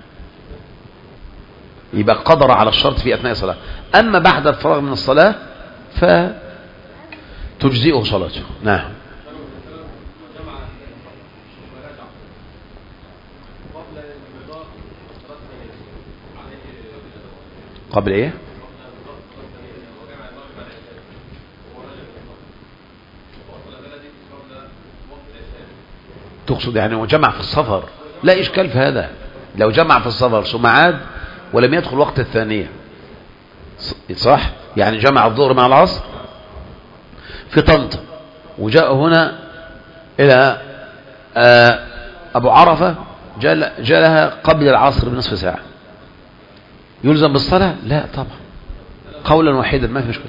يبقى قدر على الشرط في أثناء الصلاة. أما بعد الفراغ من الصلاة فتجزئه صلاته. نعم. قبل ايه؟ تقصد يعني هو جمع في السفر؟ لا إشكال في هذا. لو جمع في السفر ثم عاد ولم يدخل وقت الثانية، صح؟ يعني جمع الظهر مع العصر في طنطا وجاء هنا إلى أبو عرفة، جاء لها قبل العصر بنصف ساعة، يلزم بالصلاة؟ لا طبعا، قولا واحدا ما في مشكلة.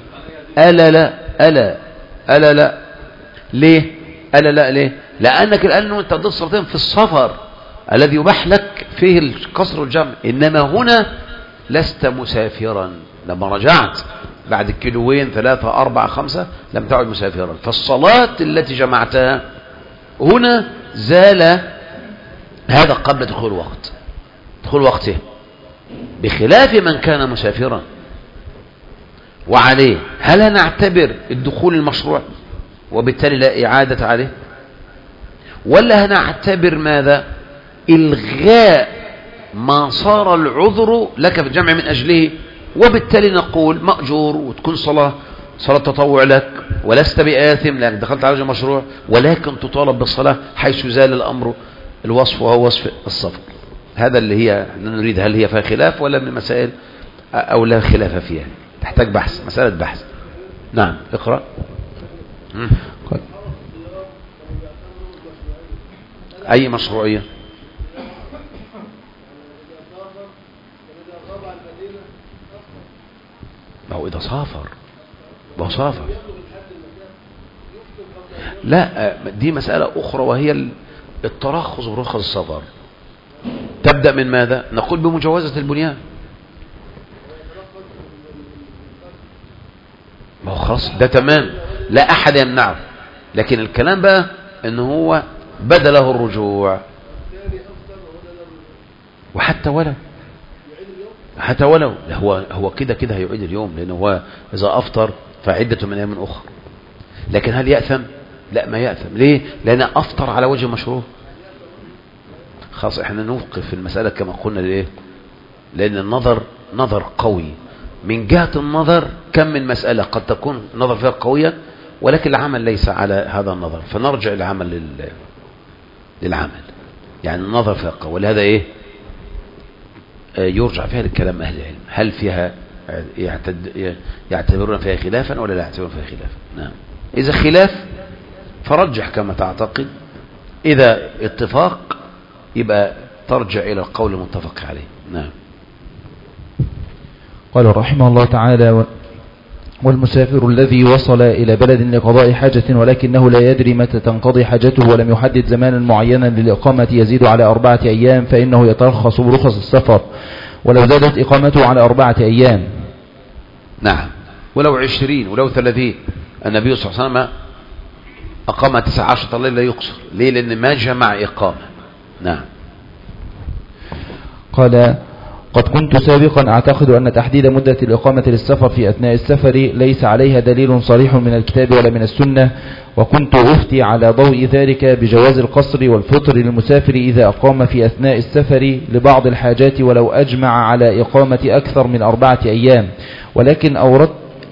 ألا لا ليه؟ ألا لا ليه؟ لأنك الآن أنت تضيف صلاتين في السفر الذي يباح لك فيه القصر والجمع، إنما هنا لست مسافرا. لما رجعت بعد كيلوين 3 4 5 لم تعد مسافرا، فالصلاة التي جمعتها هنا زال هذا قبل دخول وقته، بخلاف من كان مسافرا. وعليه هل نعتبر الدخول المشروع وبالتالي لا إعادة عليه، ولا هنعتبر ماذا؟ إلغاء ما صار العذر لك في الجمع من أجله، وبالتالي نقول مأجور وتكون صلاة تطوع لك ولست بآثم لأنك دخلت على وجه مشروع، ولكن تطالب بالصلاة حيث زال الأمر الوصف وهو وصف السفر. هذا اللي هي نريد، هل هي فيها خلاف ولا من المسائل أو لا خلاف فيها؟ تحتاج بحث، مسألة بحث. نعم اقرأ. أي مشروعية؟ ما هو إذا سافر لا، دي مسألة أخرى وهي الترخص برخص السفر. تبدأ من ماذا؟ نقول بمجاوزة البنيان. ما هو خلاص ده تمام، لا أحد يمنعه، لكن الكلام بقى إن هو بدا له الرجوع، وحتى ولو هو كده هيعيد اليوم، لأنه هو إذا أفطر فعدة من أيام أخرى. لكن هل يأثم؟ لا ما يأثم. ليه؟ لأن أفطر على وجه مشروع. خلاص احنا نوقف المسألة كما قلنا. ليه؟ لأن النظر نظر قوي. من جهة النظر كم من مسألة قد تكون النظر فيها قوية، ولكن العمل ليس على هذا النظر، فنرجع العمل للعمل. يعني النظر فيها قوي، ولهذا ايه يرجع فيها للكلام أهل العلم، هل فيها يعتبرون فيها خلافا ولا لا يعتبرون فيها خلافا. نعم، إذا خلاف فرجح كما تعتقد، إذا اتفاق يبقى ترجع إلى القول المتفق عليه. نعم. قال رحمه الله تعالى: والمسافر الذي وصل إلى بلد لقضاء حاجة ولكنه لا يدري متى تنقضي حاجته ولم يحدد زمانا معينا للإقامة يزيد على 4 أيام، فإنه يترخص برخص السفر ولو زادت إقامته على 4 أيام. نعم، ولو 20 ولو 30. النبي صلى الله عليه وسلم أقام 19 ليلة يقصر. ليه؟ لأن ما جمع إقامة. نعم. قال قد كنت سابقا أعتقد أن تحديد مدة الإقامة للسفر في أثناء السفر ليس عليها دليل صريح من الكتاب ولا من السنة، وكنت أفتي على ضوء ذلك بجواز القصر والفطر للمسافر إذا أقام في أثناء السفر لبعض الحاجات ولو أجمع على إقامة أكثر من 4 أيام. ولكن أود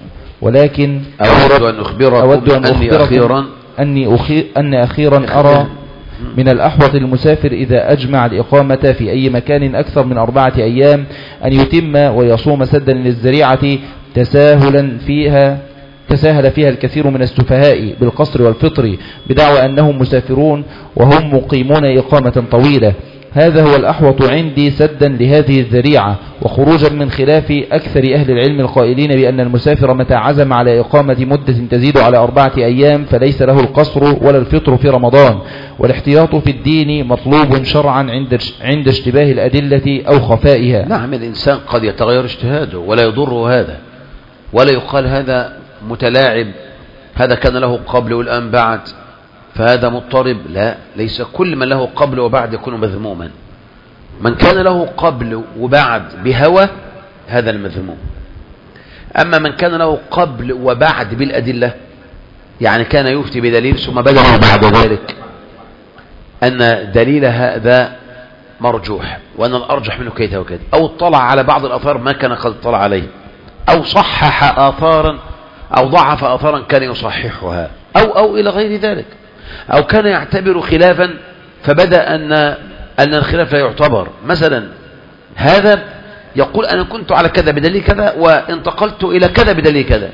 أن أخبركم أني أخيرا أرى من الأحوط للمسافر إذا أجمع الإقامة في أي مكان أكثر من 4 أيام أن يتم ويصوم سدا للذريعة تساهل فيها الكثير من السفهاء بالقصر والفطر بدعوى أنهم مسافرون وهم مقيمون إقامة طويلة. هذا هو الأحوط عندي سدا لهذه الذريعة وخروجا من خلاف أكثر أهل العلم القائلين بأن المسافر متى عزم على إقامة مدة تزيد على 4 أيام فليس له القصر ولا الفطر في رمضان. والاحتياط في الدين مطلوب شرعا عند اشتباه الأدلة أو خفائها. نعم، الإنسان قد يتغير اجتهاده ولا يضره هذا، ولا يقال هذا متلاعب، هذا كان له قبل والآن بعد فهذا مضطرب. لا، ليس كل من له قبل وبعد يكون مذموما. من كان له قبل وبعد بهوى هذا المذموم. أما من كان له قبل وبعد بالأدلة، يعني كان يفتي بدليل ثم بدأ بعد ذلك أن دليل هذا مرجوح وأن الأرجح منه كيت وكيت، أو اطلع على بعض الآثار ما كان قد اطلع عليه، أو صحح آثارا أو ضعف آثارا كان يصححها، أو إلى غير ذلك، أو كان يعتبر خلافا فبدأ أن الخلاف لا يعتبر. مثلا هذا يقول أنا كنت على كذا بدليل كذا وانتقلت إلى كذا بدليل كذا،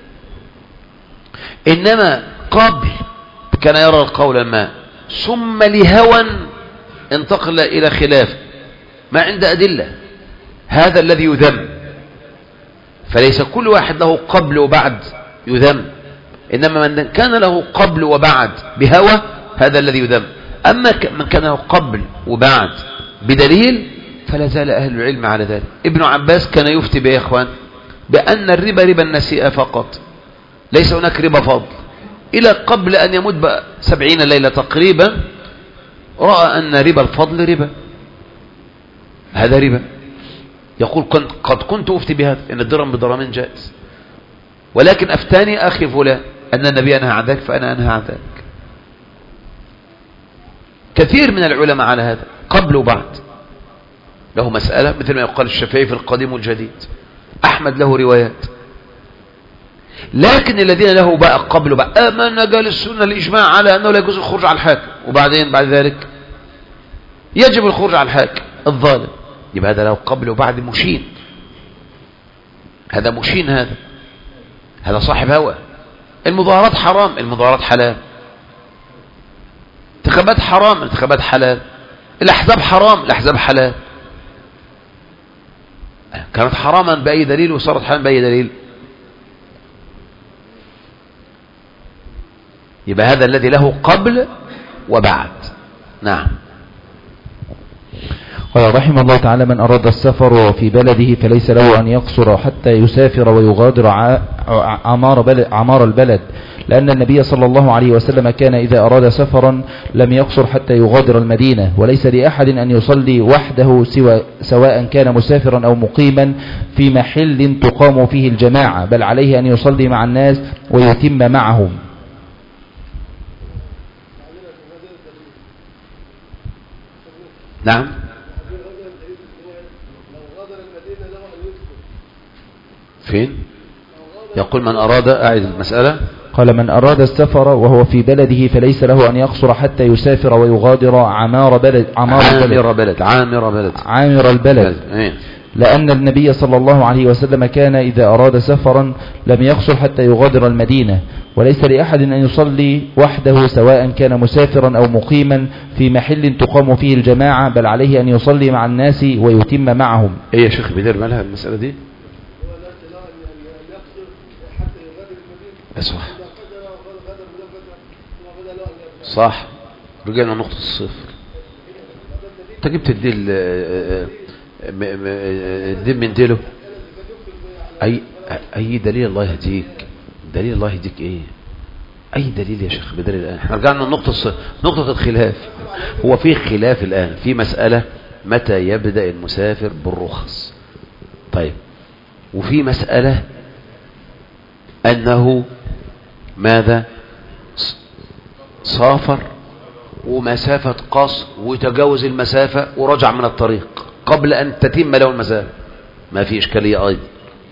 إنما قبل كان يرى القول ما ثم لهوى انتقل إلى خلاف ما عند أدلة، هذا الذي يذم. فليس كل واحد له قبل وبعد يذم، إنما من كان له قبل وبعد بهوى هذا الذي يذم. أما من كان له قبل وبعد بدليل فلا زال أهل العلم على ذلك. ابن عباس كان يفتي به يا إخوان بأن الربا ربا النسيئة فقط، ليس هناك ربا فضل، إلى قبل أن يموت 70 ليلة تقريبا رأى أن ربا الفضل ربا، هذا ربا. يقول قد كنت أفتي بهذا إن الدرهم بدرهمين جائز، ولكن أفتاني أخي فلان أن النبي أنهى عن ذلك فأنا أنهى عن ذلك. كثير من العلماء على هذا قبل وبعد، له مسألة مثل ما يقال الشافعي في القديم والجديد، أحمد له روايات. لكن الذين له بقى قبل وبعد آمنا قال السنة الإجماع على أنه لا يجوز الخروج على الحاكم، وبعدين بعد ذلك يجب الخروج على الحاكم الظالم، يبقى هذا له قبل وبعد مشين، هذا مشين، هذا صاحب هوى. المظاهرات حرام، المظاهرات حلال. انتخابات حرام، انتخابات حلال. الأحزاب حرام، الأحزاب حلال. كانت حراما بأي دليل وصارت حلالا بأي دليل؟ يبقى هذا الذي له قبل وبعد. نعم. قال رحمه الله تعالى: من أراد السفر وفي بلده فليس له أن يقصر حتى يسافر ويغادر عمار البلد، لأن النبي صلى الله عليه وسلم كان إذا أراد سفرا لم يقصر حتى يغادر المدينة. وليس لأحد أن يصلي وحده سواء كان مسافرا أو مقيما في محل تقام فيه الجماعة، بل عليه أن يصلي مع الناس ويتم معهم. نعم. فين يقول من أراد، أعيد المسألة. قال: من أراد السفر وهو في بلده فليس له أن يقصر حتى يسافر ويغادر عامر البلد. لأن النبي صلى الله عليه وسلم كان إذا أراد سفرا لم يقصر حتى يغادر المدينة. وليس لأحد أن يصلي وحده سواء كان مسافرا أو مقيما في محل تقام فيه الجماعة، بل عليه أن يصلي مع الناس ويتم معهم. إيه يا شيخ بدر مالها المسألة دي؟ صح، رجعنا نقطة الصفر. انت جبت الدين من ديله. اي دليل، الله يهديك، دليل الله يديك ايه؟ اي دليل يا شيخ بدليل الان؟ احنا رجعنا نقطة الخلاف. هو في خلاف الان في مسألة متى يبدأ المسافر بالرخص. طيب، وفي مسألة انه ماذا سافر ومسافة قصر وتجاوز المسافة ورجع من الطريق قبل ان تتم له المسافة، ما في اشكالية ايضا.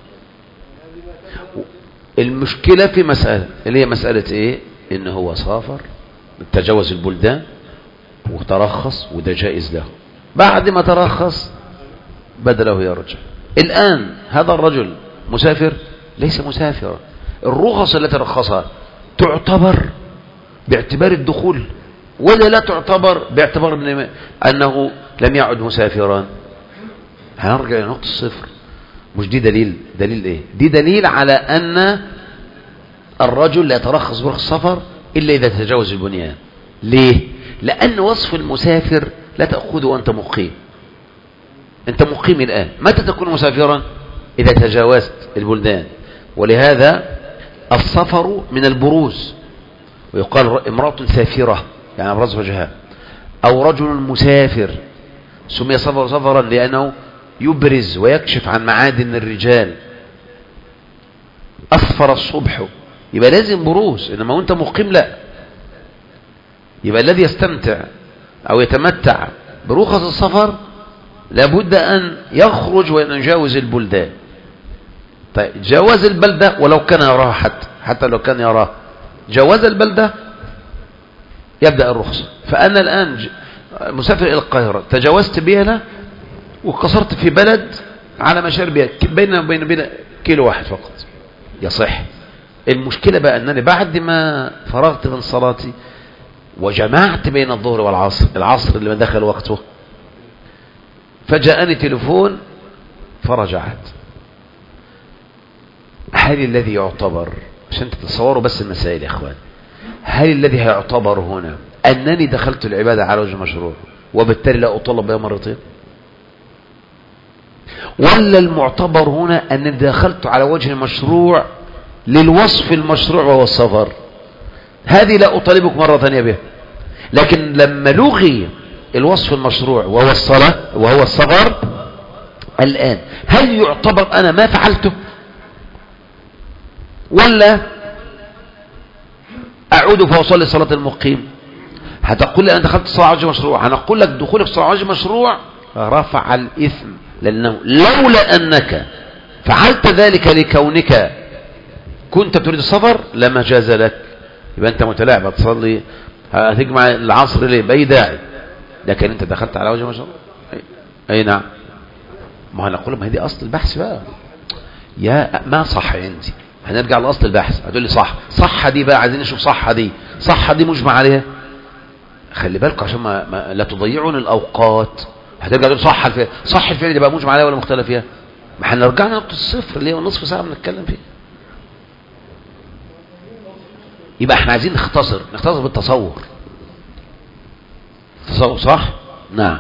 المشكلة في مسألة اللي هي مسألة ايه؟ ان هو سافر تجاوز البلدان وترخص وده جائز له، بعد ما ترخص بدا له يرجع. الآن هذا الرجل مسافر؟ ليس مسافرا. الرخص التي رخصها تعتبر باعتبار الدخول ولا لا تعتبر باعتبار أنه لم يعد مسافرا؟ هنرجع لنقطة الصفر. مش دي دليل ايه؟ دي دليل على أن الرجل لا يترخص برخص السفر إلا إذا تجاوز البنيان. ليه؟ لأن وصف المسافر لا تأخذه وأنت مقيم. أنت مقيم الآن، متى تكون مسافرا؟ إذا تجاوزت البلدان. ولهذا السفر من البروز، ويقال امرأة سافرة يعني أبرز وجهها، أو رجل مسافر سمي سفرا لأنه يبرز ويكشف عن معادن الرجال. أسفر الصبح يبقى لازم بروز، إنما وأنت مقيم لا. يبقى الذي يستمتع أو يتمتع برخص السفر لابد أن يخرج وأن يجاوز البلدان. طيب، جواز البلدة ولو كان يراها، حتى لو كان يراها، جواز البلدة يبدأ الرخصة. فأنا الآن مسافر إلى القاهرة، تجاوزت بيها وقصرت في بلد على مشاربها بين كيلو واحد فقط، يصح. المشكلة بقى أنني بعد ما فرغت من صلاتي وجمعت بين الظهر والعصر، العصر اللي ما دخل وقته، فجاءني تليفون فرجعت. هل الذي يعتبر، عشان تتصوروا بس المسائل يا اخوان، هل الذي هيعتبر هنا أنني دخلت العبادة على وجه مشروع وبالتالي لا أطلب بها مرتين؟ ولا المعتبر هنا أنني دخلت على وجه المشروع للوصف المشروع وهو السفر؟ هذه لا أطالبك مرة ثانية بها. لكن لما لغي الوصف المشروع وهو الصلاة وهو السفر، الآن هل يعتبر أنا ما فعلته ولا أعود فأصلي صلاة المقيم؟ هتقول لي أنا دخلت الصلاة على وجه مشروع، هنقول لك دخولك الصلاة على وجه مشروع رفع الإثم، لأنه لولا أنك فعلت ذلك لكونك كنت تريد السفر لما جاز لك. يبقى أنت متلاعب، هتصلي هتجمع العصر ليه بأي داعي، لكن أنت دخلت على وجه مشروع. أي نعم. ما هنقول ما هي دي أصل البحث بقى. يا ما صح عندي، هنرجع لأصل البحث. هتقول لي صح دي بقى، عايزين نشوف صح دي مجمع عليها. خلي بالكم عشان ما لا تضيعون الأوقات. هترجع تقول صح الفعل دي بقى مجمع عليها ولا مختلف فيها؟ ما احنا رجعنا لنقطة الصفر اللي هي نصف ساعة بنتكلم فيها. يبقى احنا عايزين نختصر بالتصور. تصور صح؟ نعم.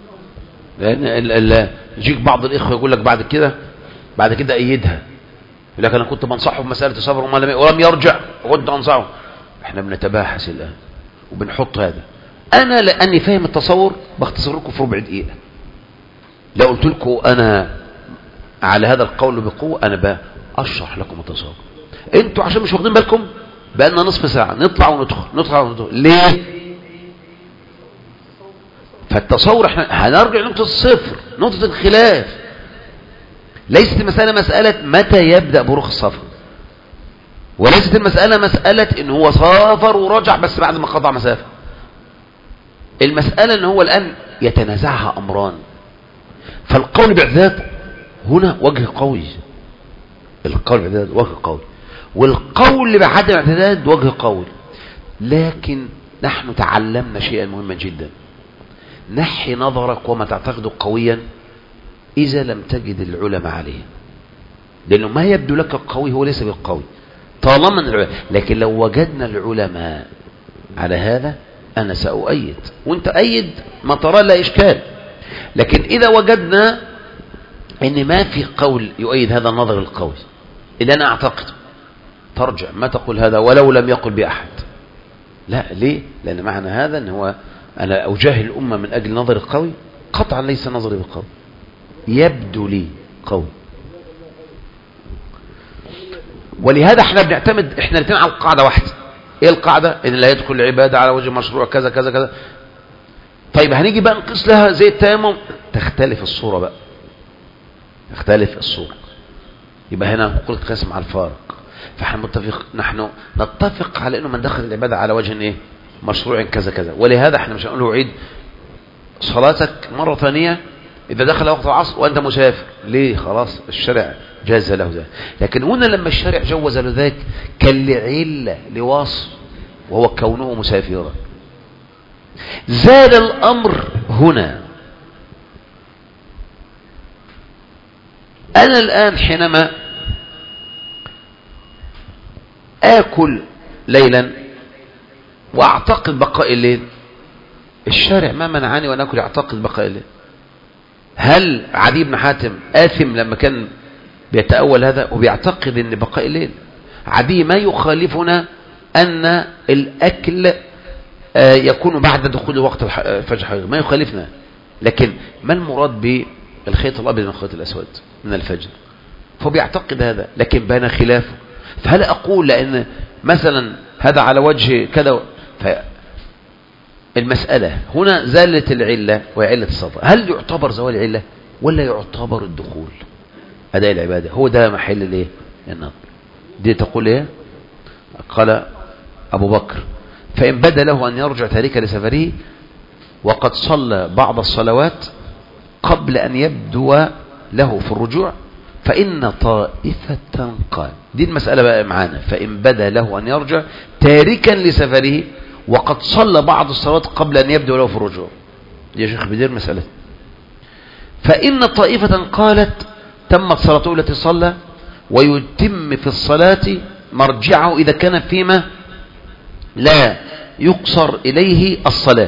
لأن يجيك بعض الإخوة يقول لك بعد كده أيدها، يقول لك أنا كنت بنصحه بمسألة السفر ولم يرجع وكنت أنصحه. احنا بنتباحث الآن وبنحط هذا. أنا لأني فاهم التصور بختصر لكم في ربع دقيقة. لو قلت لكم أنا على هذا القول بقوة، أنا بأشرح لكم التصور. أنتوا عشان مش واخدين بالكم بقالنا نصف ساعة نطلع وندخل. ليه؟ فالتصور احنا هنرجع لنقطة الصفر، نقطة الخلاف. ليست المسألة مسألة متى يبدأ برخص السفر، وليست المسألة مسألة ان هو سافر ورجع بس بعد ما قطع مسافة. المسألة ان هو الآن يتنازعها أمران. فالقول باعتداد هنا وجه قوي، القول باعتداد وجه قوي، والقول بعدم اعتداد وجه قوي. لكن نحن تعلمنا شيئا مهما جدا: نحي نظرك وما تعتقده قويا إذا لم تجد العلماء عليه، لأنه ما يبدو لك قوي هو ليس بالقوي طالما العلماء. لكن لو وجدنا العلماء على هذا أنا سأؤيد وانت أيد ما ترى لا إشكال. لكن إذا وجدنا أن ما في قول يؤيد هذا النظر القوي اللي أنا أعتقده، ترجع ما تقول هذا ولو لم يقل بأحد. لا، ليه؟ لأن معنى هذا أن هو أنا أجاهل الأمة من أجل نظر قوي، قطعا ليس نظري بقوي، يبدو لي قوي. ولهذا احنا بنعتمد احنا الاثنين على القاعدة واحدة. ايه القاعدة؟ ان لا يدخل العبادة على وجه مشروع كذا كذا كذا. طيب هنيجي بقى نقيس لها زي التيمم، تختلف الصورة بقى، تختلف الصورة. يبقى هنا نقول قسم على الفارق. نحن نتفق على انه من دخل العبادة على وجه ايه مشروع كذا كذا. ولهذا احنا مش هنقول له عيد صلاتك مرة ثانية اذا دخل وقت العصر وانت مسافر. ليه؟ خلاص الشرع جاز له ذلك. لكن هنا لما الشرع جوز له ذلك كان لعلة لوصف وهو كونه مسافرا. زاد الامر هنا. انا الان حينما آكل ليلا وأعتقد بقاء الليل، الشارع ما منعني وأن أكل أعتقد بقاء الليل. هل عدي بن حاتم آثم لما كان بيتأول هذا وبيعتقد أن بقاء الليل؟ عدي ما يخالفنا أن الأكل يكون بعد دخول وقت الفجر، ما يخالفنا. لكن ما المراد بالخيط الأبيض من الخيط الأسود من الفجر؟ فهو بيعتقد هذا، لكن بان خلافه. فهل أقول لأن مثلا هذا على وجه كذا؟ المسألة هنا زالت العلة وعلة الصلاة. هل يعتبر زوال العلة ولا يعتبر الدخول أداء العبادة؟ هو ده محل الايه النظر. دي تقول ايه؟ قال أبو بكر فإن بدا له أن يرجع تاركا لسفره وقد صلى بعض الصلوات قبل أن يبدو له في الرجوع فإن طائفة قال. دي المسألة بقى معانا. فإن بدا له أن يرجع تاركا لسفره وقد صلى بعض الصلوات قبل أن يبدو له في الرجوع. يا شيخ بدير مسألة. فإن طائفة قالت تمت صلاته التي صلى ويتم في الصلاة مرجعه إذا كان فيما لا يقصر إليه الصلاة.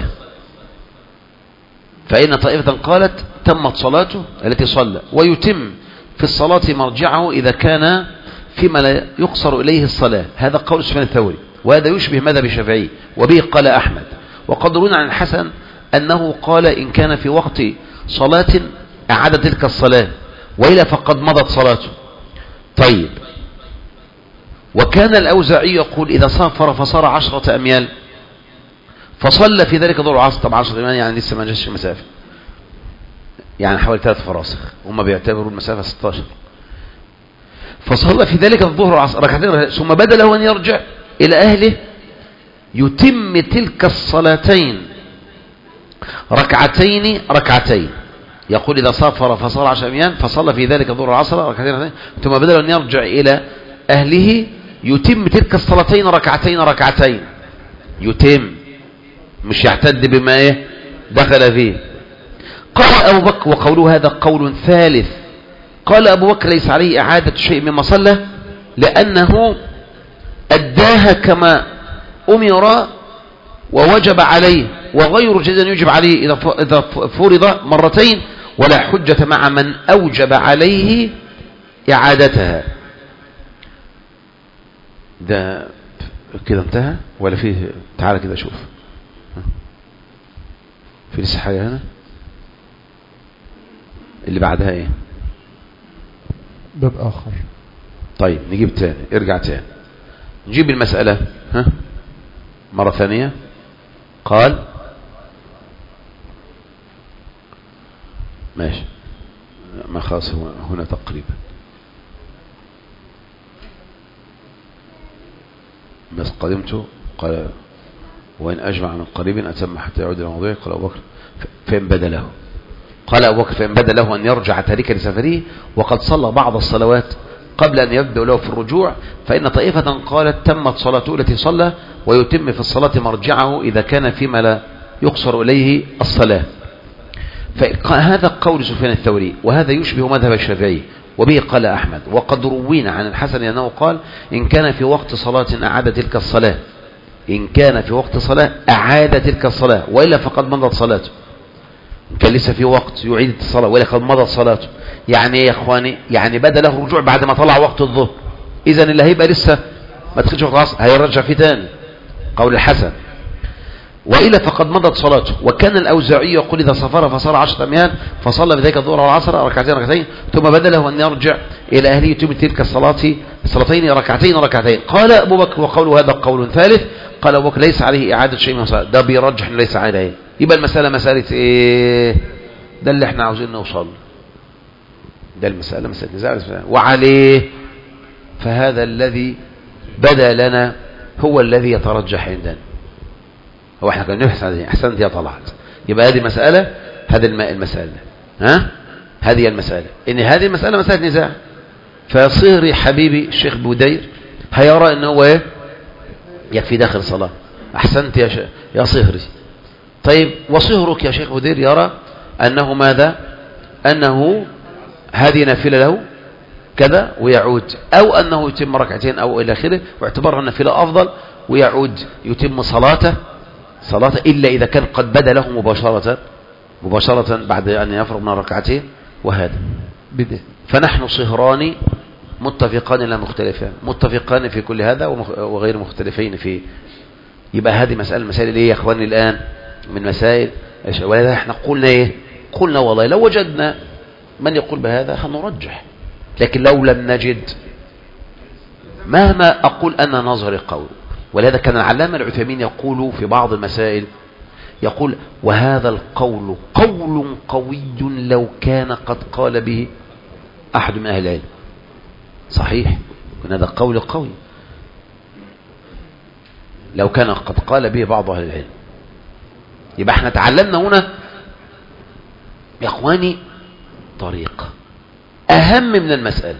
فإن طائفة قالت تمت صلاته التي صلى ويتم في الصلاة مرجعه إذا كان فيما لا يقصر إليه الصلاة. هذا قول سفيان الثوري، وهذا يشبه مذهب الشافعي، وبه قال أحمد. وقد روينا عن الحسن أنه قال إن كان في وقت صلاة أعاد تلك الصلاة وإلا فقد مضت صلاته. طيب، وكان الأوزاعي يقول إذا سافر فصار 10 أميال فصلى في ذلك ظهر العصر. طبعا 10 أميال يعني لسه ما جاش المسافة، يعني حوالي 3 فراسخ، هم بيعتبروا المسافة 16. فصلى في ذلك الظهر والعصر ركعتين ثم بدا له أن يرجع إلى أهله يتم تلك الصلاتين ركعتين. يقول إذا سافر فصار 10 أميال فصلى في ذلك الظهر والعصر ركعتين ثم بدا له أن يرجع إلى أهله يتم تلك الصلاتين ركعتين. يتم، مش يعتد بما ايه دخل فيه. قال أبو بكر وقوله هذا قول ثالث. قال أبو بكر ليس عليه إعادة شيء مما صلى لأنه أداها كما أمر ووجب عليه، وغير جيد يجب عليه إذا فرض مرتين، ولا حجة مع من أوجب عليه إعادتها. ده كده انتهى ولا فيه؟ تعال كده شوف، في لسه حاجة هنا اللي بعدها ايه؟ باب آخر. طيب نجيب تاني، ارجع تاني نجيب المسألة مرة ثانية. قال ماشي، ما خلاص هنا تقريبا بس قدمته. قال وإن أجمع من قريب أتم حتى يعود إلى موضوعه. قال أبو بكر فإن بدا له، قال أبو بكر فإن بدا له أن يرجع تاركا لسفره وقد صلى بعض الصلوات قبل أن يبدأ له في الرجوع فإن طائفة قالت تمت صلاته التي صلى ويتم في الصلاة مرجعه إذا كان فيما لا يقصر إليه الصلاة. فهذا قول سفيان الثوري، وهذا يشبه مذهب الشافعي، وبه قال أحمد. وقد روينا عن الحسن أنه قال إن كان في وقت صلاة أعاد تلك الصلاة، إن كان في وقت صلاة أعاد تلك الصلاة وإلا فقد مضت صلاته. إن كان لسه في وقت يعيد الصلاة وإلا قد مضت صلاته. يعني إيه يا إخواني؟ يعني بدأ له رجوع بعد ما طلع وقت الظهر. إذن اللي هيبقى لسه ما تدخلش وقت العصر هيرجع فيه تاني، قول الحسن. وإلا فقد مضت صلاته. وكان الأوزاعي يقول إذا سافر فصار 10 أميال فصلى بذلك الظهر والعصر ركعتين ثم بدله أن يرجع إلى أهله يتم تلك الصلاتين ركعتين. قال أبو بكر وقوله هذا قول ثالث. قال أبو بكر ليس عليه إعادة شيء من الصلاة. ده بيرجح إنه ليس عليه. يبقى المسألة مسألة إيه؟ ده اللي احنا عاوزين نوصل، ده المسألة مسألة نزاع وعليه فهذا الذي بدا لنا هو الذي يترجح عندنا. هو احنا كنا نبحث عن احسنت يا طلعت. يبقى هذه مسألة، هذا المسألة هذه المسألة، ان هذه المسألة مسألة نزاع. فصهري حبيبي الشيخ بودير هيرى انه هو يكفي داخل صلاة. احسنت يا صهري. طيب وصهرك يا شيخ بودير يرى انه ماذا؟ انه هذه نافلة له كذا ويعود، او انه يتم ركعتين او الى اخره، واعتبرها النافلة افضل ويعود يتم صلاته إلا إذا كان قد بدا له مباشرة بعد أن يفرغ من الركعتين. وهذا فنحن صهران متفقان لا مختلفان، متفقان في كل هذا وغير مختلفين فيه. يبقى هذه مسائل اللي هي يا اخواني الآن من مسائل. ولذا احنا قلنا ايه؟ قلنا والله لو وجدنا من يقول بهذا هنرجح، لكن لو لم نجد مهما أقول أن نظري قول. ولهذا كان العلامة العثيمين يقول في بعض المسائل يقول وهذا القول قول قوي لو كان قد قال به أحد من أهل العلم. صحيح، هذا قول قوي لو كان قد قال به بعض أهل العلم. يبقى احنا تعلمنا هنا يا اخواني طريقة أهم من المسألة.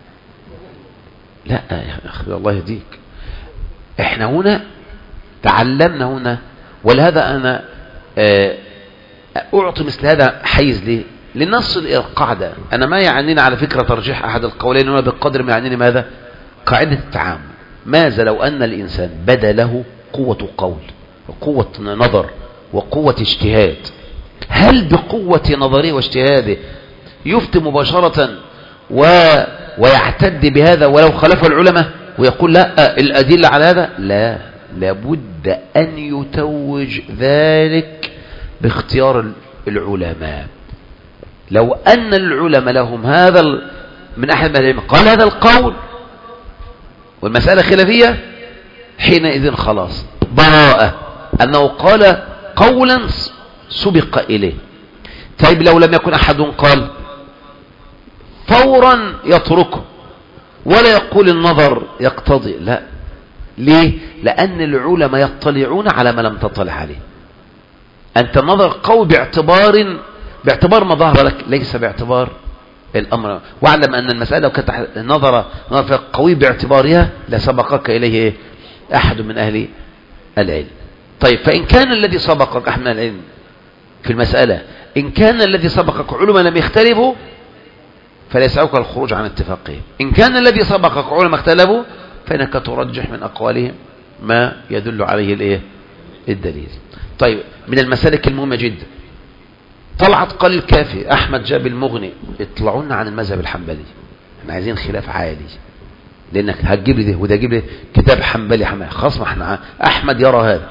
لا يا أخي الله يهديك، احنا هنا تعلمنا هنا. ولهذا أنا أعطي مثل هذا حيز ليه؟ لنصل إلى القاعدة. أنا ما يعنينا على فكرة ترجيح أحد القولين هنا بقدر ما يعنيني ماذا؟ قاعدة التعامل. ماذا لو أن الإنسان بدا له قوة قول وقوة نظر وقوة اجتهاد، هل بقوة نظره واجتهاده يفتي مباشرة ويعتد بهذا ولو خالف العلماء ويقول لا الأدلة على هذا؟ لا، لابد أن يتوج ذلك باختيار العلماء. لو أن العلماء لهم هذا من أحد العلماء قال هذا القول والمسألة خلافية، حينئذ خلاص براءة أنه قال قولا سبق إليه. طيب لو لم يكن أحد قال فورا يتركه ولا يقول النظر يقتضي، لا. ليه؟ لأن العلماء يطلعون على ما لم تطلع عليه. أنت النظر قوي باعتبار ما ظهر لك، ليس باعتبار الأمر. واعلم أن المسألة لو كانت نظر قوي باعتبارها لسبقك إليه أحد من أهل العلم. طيب فإن كان الذي سبقك أحد من العلم في المسألة، إن كان الذي سبقك علماء لم يختلفوا فليسعوك الخروج عن اتفاقهم. إن كان الذي سبقك علماء اختلفوا فإنك ترجح من أقوالهم ما يدل عليه الدليل. طيب من المسالك المهمة جدا طلعت قال الكافي، أحمد جاب المغني، اطلعونا عن المذهب الحنبلي، احنا عايزين خلاف عالي، لأنك هتجيب لي ده وده هتجيب لي كتاب حنبلي خلاص. ما احنا أحمد يرى هذا.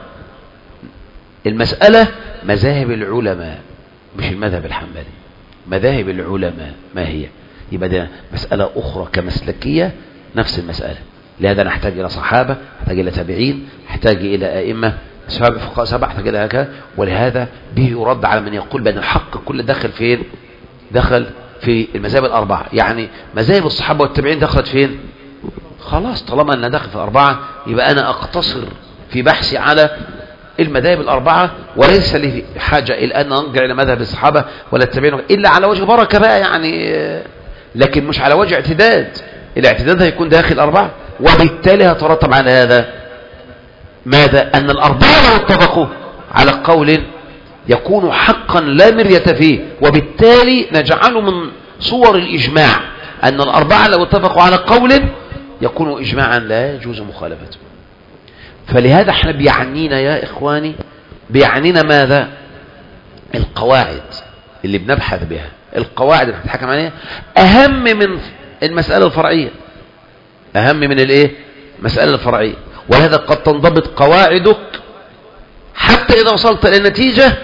المسألة مذاهب العلماء مش المذهب الحنبلي، مذاهب العلماء ما هي. يبقى ده مسألة أخرى كمسلكية نفس المسألة. لهذا نحتاج إلى صحابة، نحتاج إلى تابعين، نحتاج إلى أئمة فقهاء سبع، نحتاج إلى هكذا. ولهذا به يرد على من يقول بأن الحق كل داخل فين؟ دخل في المذاهب الأربعة. يعني مذاهب الصحابة والتابعين دخلت فين؟ خلاص طالما أنها داخل في الأربعة يبقى أنا أقتصر في بحثي على المذاهب الأربعة، وليس لي حاجة إلى أن نرجع إلى مذهب الصحابة ولا التابعين إلا على وجه بركة بقى يعني، لكن مش على وجه اعتداد. الاعتداد هيكون داخل أربعة، وبالتالي هترتب على هذا ماذا؟ أن الأربعة لو اتفقوا على قول يكون حقا لا مرية فيه، وبالتالي نجعله من صور الإجماع أن الأربعة لو اتفقوا على قول يكون إجماعا لا يجوز مخالفته. فلهذا احنا بيعنينا يا إخواني، بيعنينا ماذا؟ القواعد اللي بنبحث بها، القواعد اللي بنتحكم عليها أهم من المسألة الفرعية، أهم من الايه؟ مسألة فرعية، ولهذا قد تنضبط قواعدك حتى إذا وصلت إلى النتيجة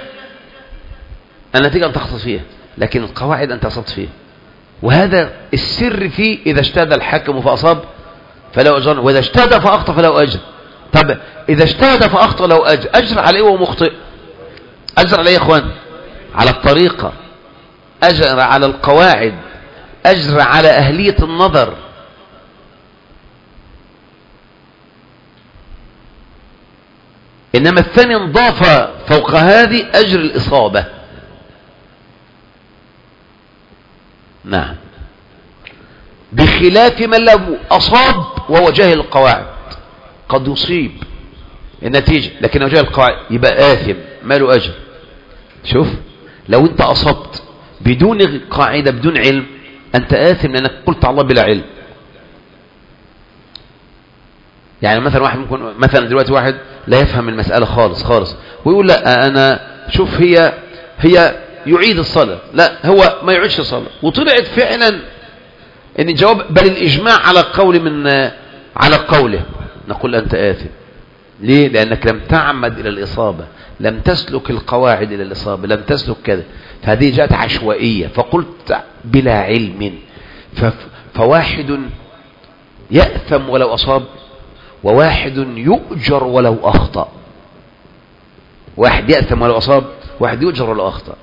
أن تخطط فيها، لكن القواعد أنت أصبت فيها. وهذا السر فيه: إذا اجتهد الحاكم فأصاب فله أجر، وإذا اجتهد فأخطأ فله أجر. طب إذا اجتهد فأخطأ له أجر، أجر عليه وهو مخطئ؟ أجر عليه يا إخوان؟ على الطريقة، أجر على القواعد، أجر على أهلية النظر. إنما الثاني انضاف فوق هذه أجر الإصابة. نعم، بخلاف من لو أصاب وهو جاهل القواعد، قد يصيب النتيجة لكن جاهل القواعد يبقى آثم، ما له أجر. شوف، لو أنت أصبت بدون قاعدة بدون علم أنت آثم، لأنك قلت على الله بلا علم. يعني مثلا واحد ممكن، مثلا دلوقتي واحد لا يفهم المسألة خالص ويقول لا أنا شوف هي يعيد الصلاة، لا هو ما يعيدش الصلاة، وطلعت فعلا ان الجواب بل الإجماع على قوله، نقول أنت آثم. ليه؟ لأنك لم تعمد إلى الإصابة، لم تسلك القواعد إلى الإصابة، لم تسلك كذا، فهذه جاءت عشوائية، فقلت بلا علم. فواحد يأثم ولو أصاب، وواحد يؤجر ولو أخطأ. واحد يأثم ولو أصاب، واحد يؤجر ولو أخطأ.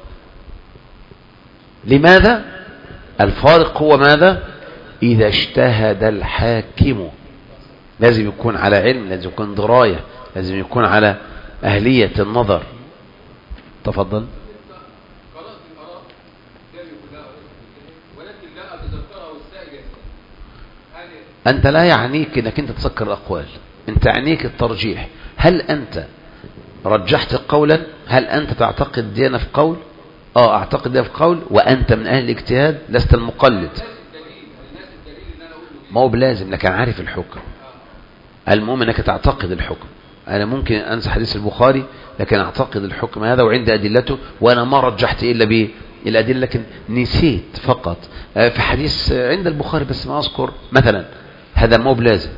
لماذا؟ الفارق هو ماذا؟ إذا اجتهد الحاكم لازم يكون على علم، لازم يكون دراية، لازم يكون على أهلية النظر. تفضل. قرأت الآراء كلها ولكن لا أتذكرها والسائل. أنت لا يعنيك أنك أنت تذكر الأقوال، أنت يعنيك الترجيح. هل أنت رجحت قولا؟ هل أنت تعتقد دينا في قول؟ أعتقد دينا في قول، وأنت من أهل الاجتهاد لست المقلد. ما هو بلازم، لكن عارف الحكم. المهم أنك تعتقد الحكم. أنا ممكن أنسى حديث البخاري لكن أعتقد الحكم هذا وعند أدلته، وأنا ما رجحت إلا بالأدلة، لكن نسيت فقط في حديث عند البخاري بس ما أذكر مثلا، هذا ما هو بلازم.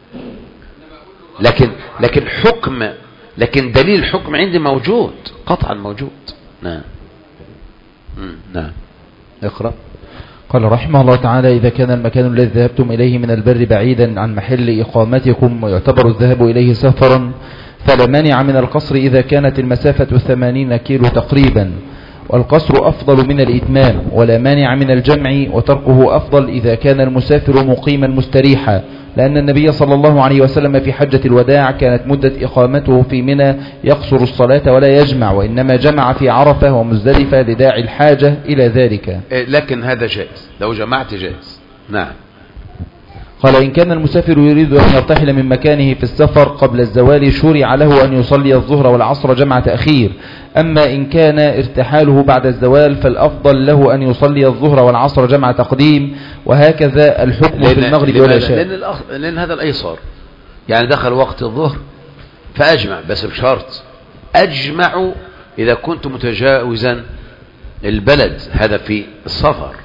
لكن حكم، لكن دليل الحكم عندي موجود، قطعا موجود. نعم. نعم، اقرأ. قال رحمه الله تعالى: إذا كان المكان الذي ذهبتم إليه من البر بعيدا عن محل إقامتكم ويعتبر الذهاب إليه سفرا، فلا مانع من القصر إذا كانت المسافة 80 كيلو تقريبا، والقصر أفضل من الإتمام، ولا مانع من الجمع، وتركه أفضل إذا كان المسافر مقيما مستريحا، لأن النبي صلى الله عليه وسلم في حجة الوداع كانت مدة إقامته في منى يقصر الصلاة ولا يجمع، وإنما جمع في عرفة ومزدلفة لداعي الحاجة إلى ذلك. لكن هذا جائز، لو جمعت جائز. نعم. قال: إن كان المسافر يريد أن يرتحل من مكانه في السفر قبل الزوال شرع له أن يصلي الظهر والعصر جمع تأخير، أما إن كان ارتحاله بعد الزوال فالأفضل له أن يصلي الظهر والعصر جمع تقديم، وهكذا الحكم في المغرب والعشاء. لأن هذا الأيسر، يعني دخل وقت الظهر فأجمع، بس بشرط أجمع إذا كنت متجاوزا البلد، هذا في السفر،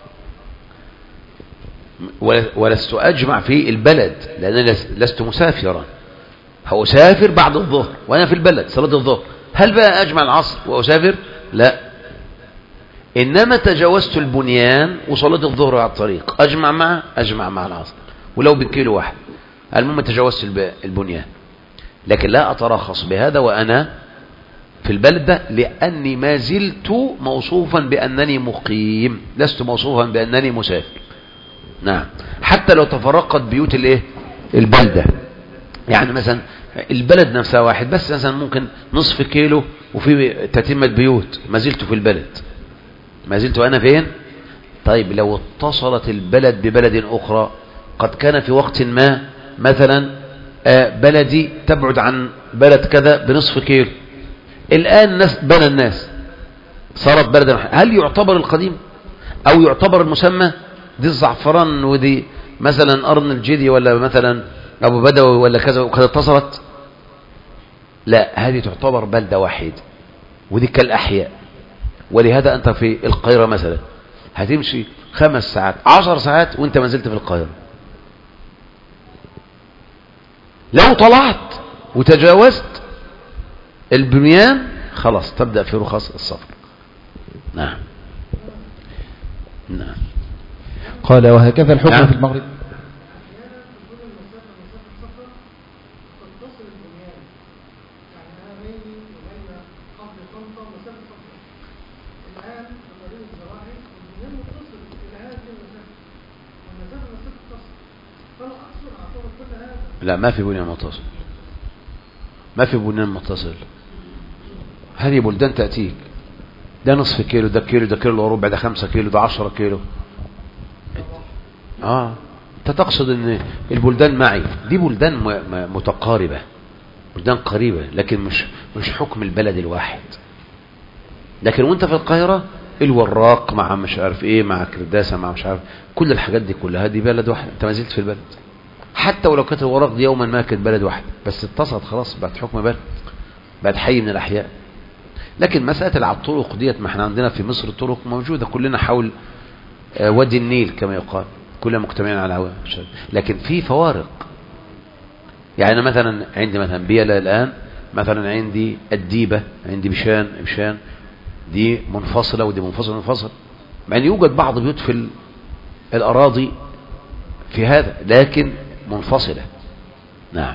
ولست أجمع في البلد لأنني لست مسافرا، هأسافر بعد الظهر وأنا في البلد صلاة الظهر. هل بقى أجمع العصر وأسافر؟ لا، إنما تجاوزت البنيان وصلاة الظهر على الطريق، أجمع مع العصر ولو بكيلو واحد، المهم تجاوزت البنيان، لكن لا أترخص بهذا وأنا في البلد ده، لأني ما زلت موصوفا بأنني مقيم، لست موصوفا بأنني مسافر. نعم، حتى لو تفرقت بيوت البلدة، يعني مثلا البلد نفسها واحد، بس مثلا ممكن نصف كيلو وفي تتمة بيوت، ما زلت في البلد، ما زلت أنا فين؟ طيب لو اتصلت البلد ببلد أخرى، قد كان في وقت ما مثلا بلدي تبعد عن بلد كذا بنصف كيلو، الآن بنى الناس صارت بلدا، هل يعتبر القديم أو يعتبر المسمى؟ دي الزعفران ودي مثلا أرن الجدي ولا مثلا أبو بدوي ولا كذا وقد اتصلت، لا، هذه تعتبر بلدة واحدة، ودي كالأحياء. ولهذا أنت في القاهرة مثلا هتمشي 5 ساعات 10 ساعات وانت ما زلت في القاهرة، لو طلعت وتجاوزت البنيان خلاص تبدأ في رخص السفر. نعم. نعم. قال وهكذا الحكم نعم. في المغرب. لا ما في بنيان متصل، ما في بنيان متصل. هذه بلدان تأتيك، ده نصف كيلو، ده كيلو، ده كيلو وربع، ده 5 كيلو، ده 10 كيلو. انت تقصد ان البلدان معي دي بلدان متقاربة، بلدان قريبة، لكن مش حكم البلد الواحد. لكن وانت في القاهرة الوراق مع مش عارف ايه، مع كرداسة، مع مش عارف، كل الحاجات دي كلها دي بلد واحد، انت ما زلت في البلد. حتى ولو كانت الوراق دي يوما ما كانت بلد واحد، بس اتصلت خلاص بقت حكم بلد، بقت حي من الأحياء. لكن مسألة الطرق ديت، ما احنا عندنا في مصر الطرق موجودة كلنا حول وادي النيل كما يقال، كلنا مجتمعين على هواء، لكن في فوارق. يعني أنا مثلا عندي مثلا بيلا الآن، مثلا عندي الديبة، عندي بشان دي منفصلة ودي منفصل، مع أن يوجد بعض بيوت في الأراضي في هذا لكن منفصلة. نعم.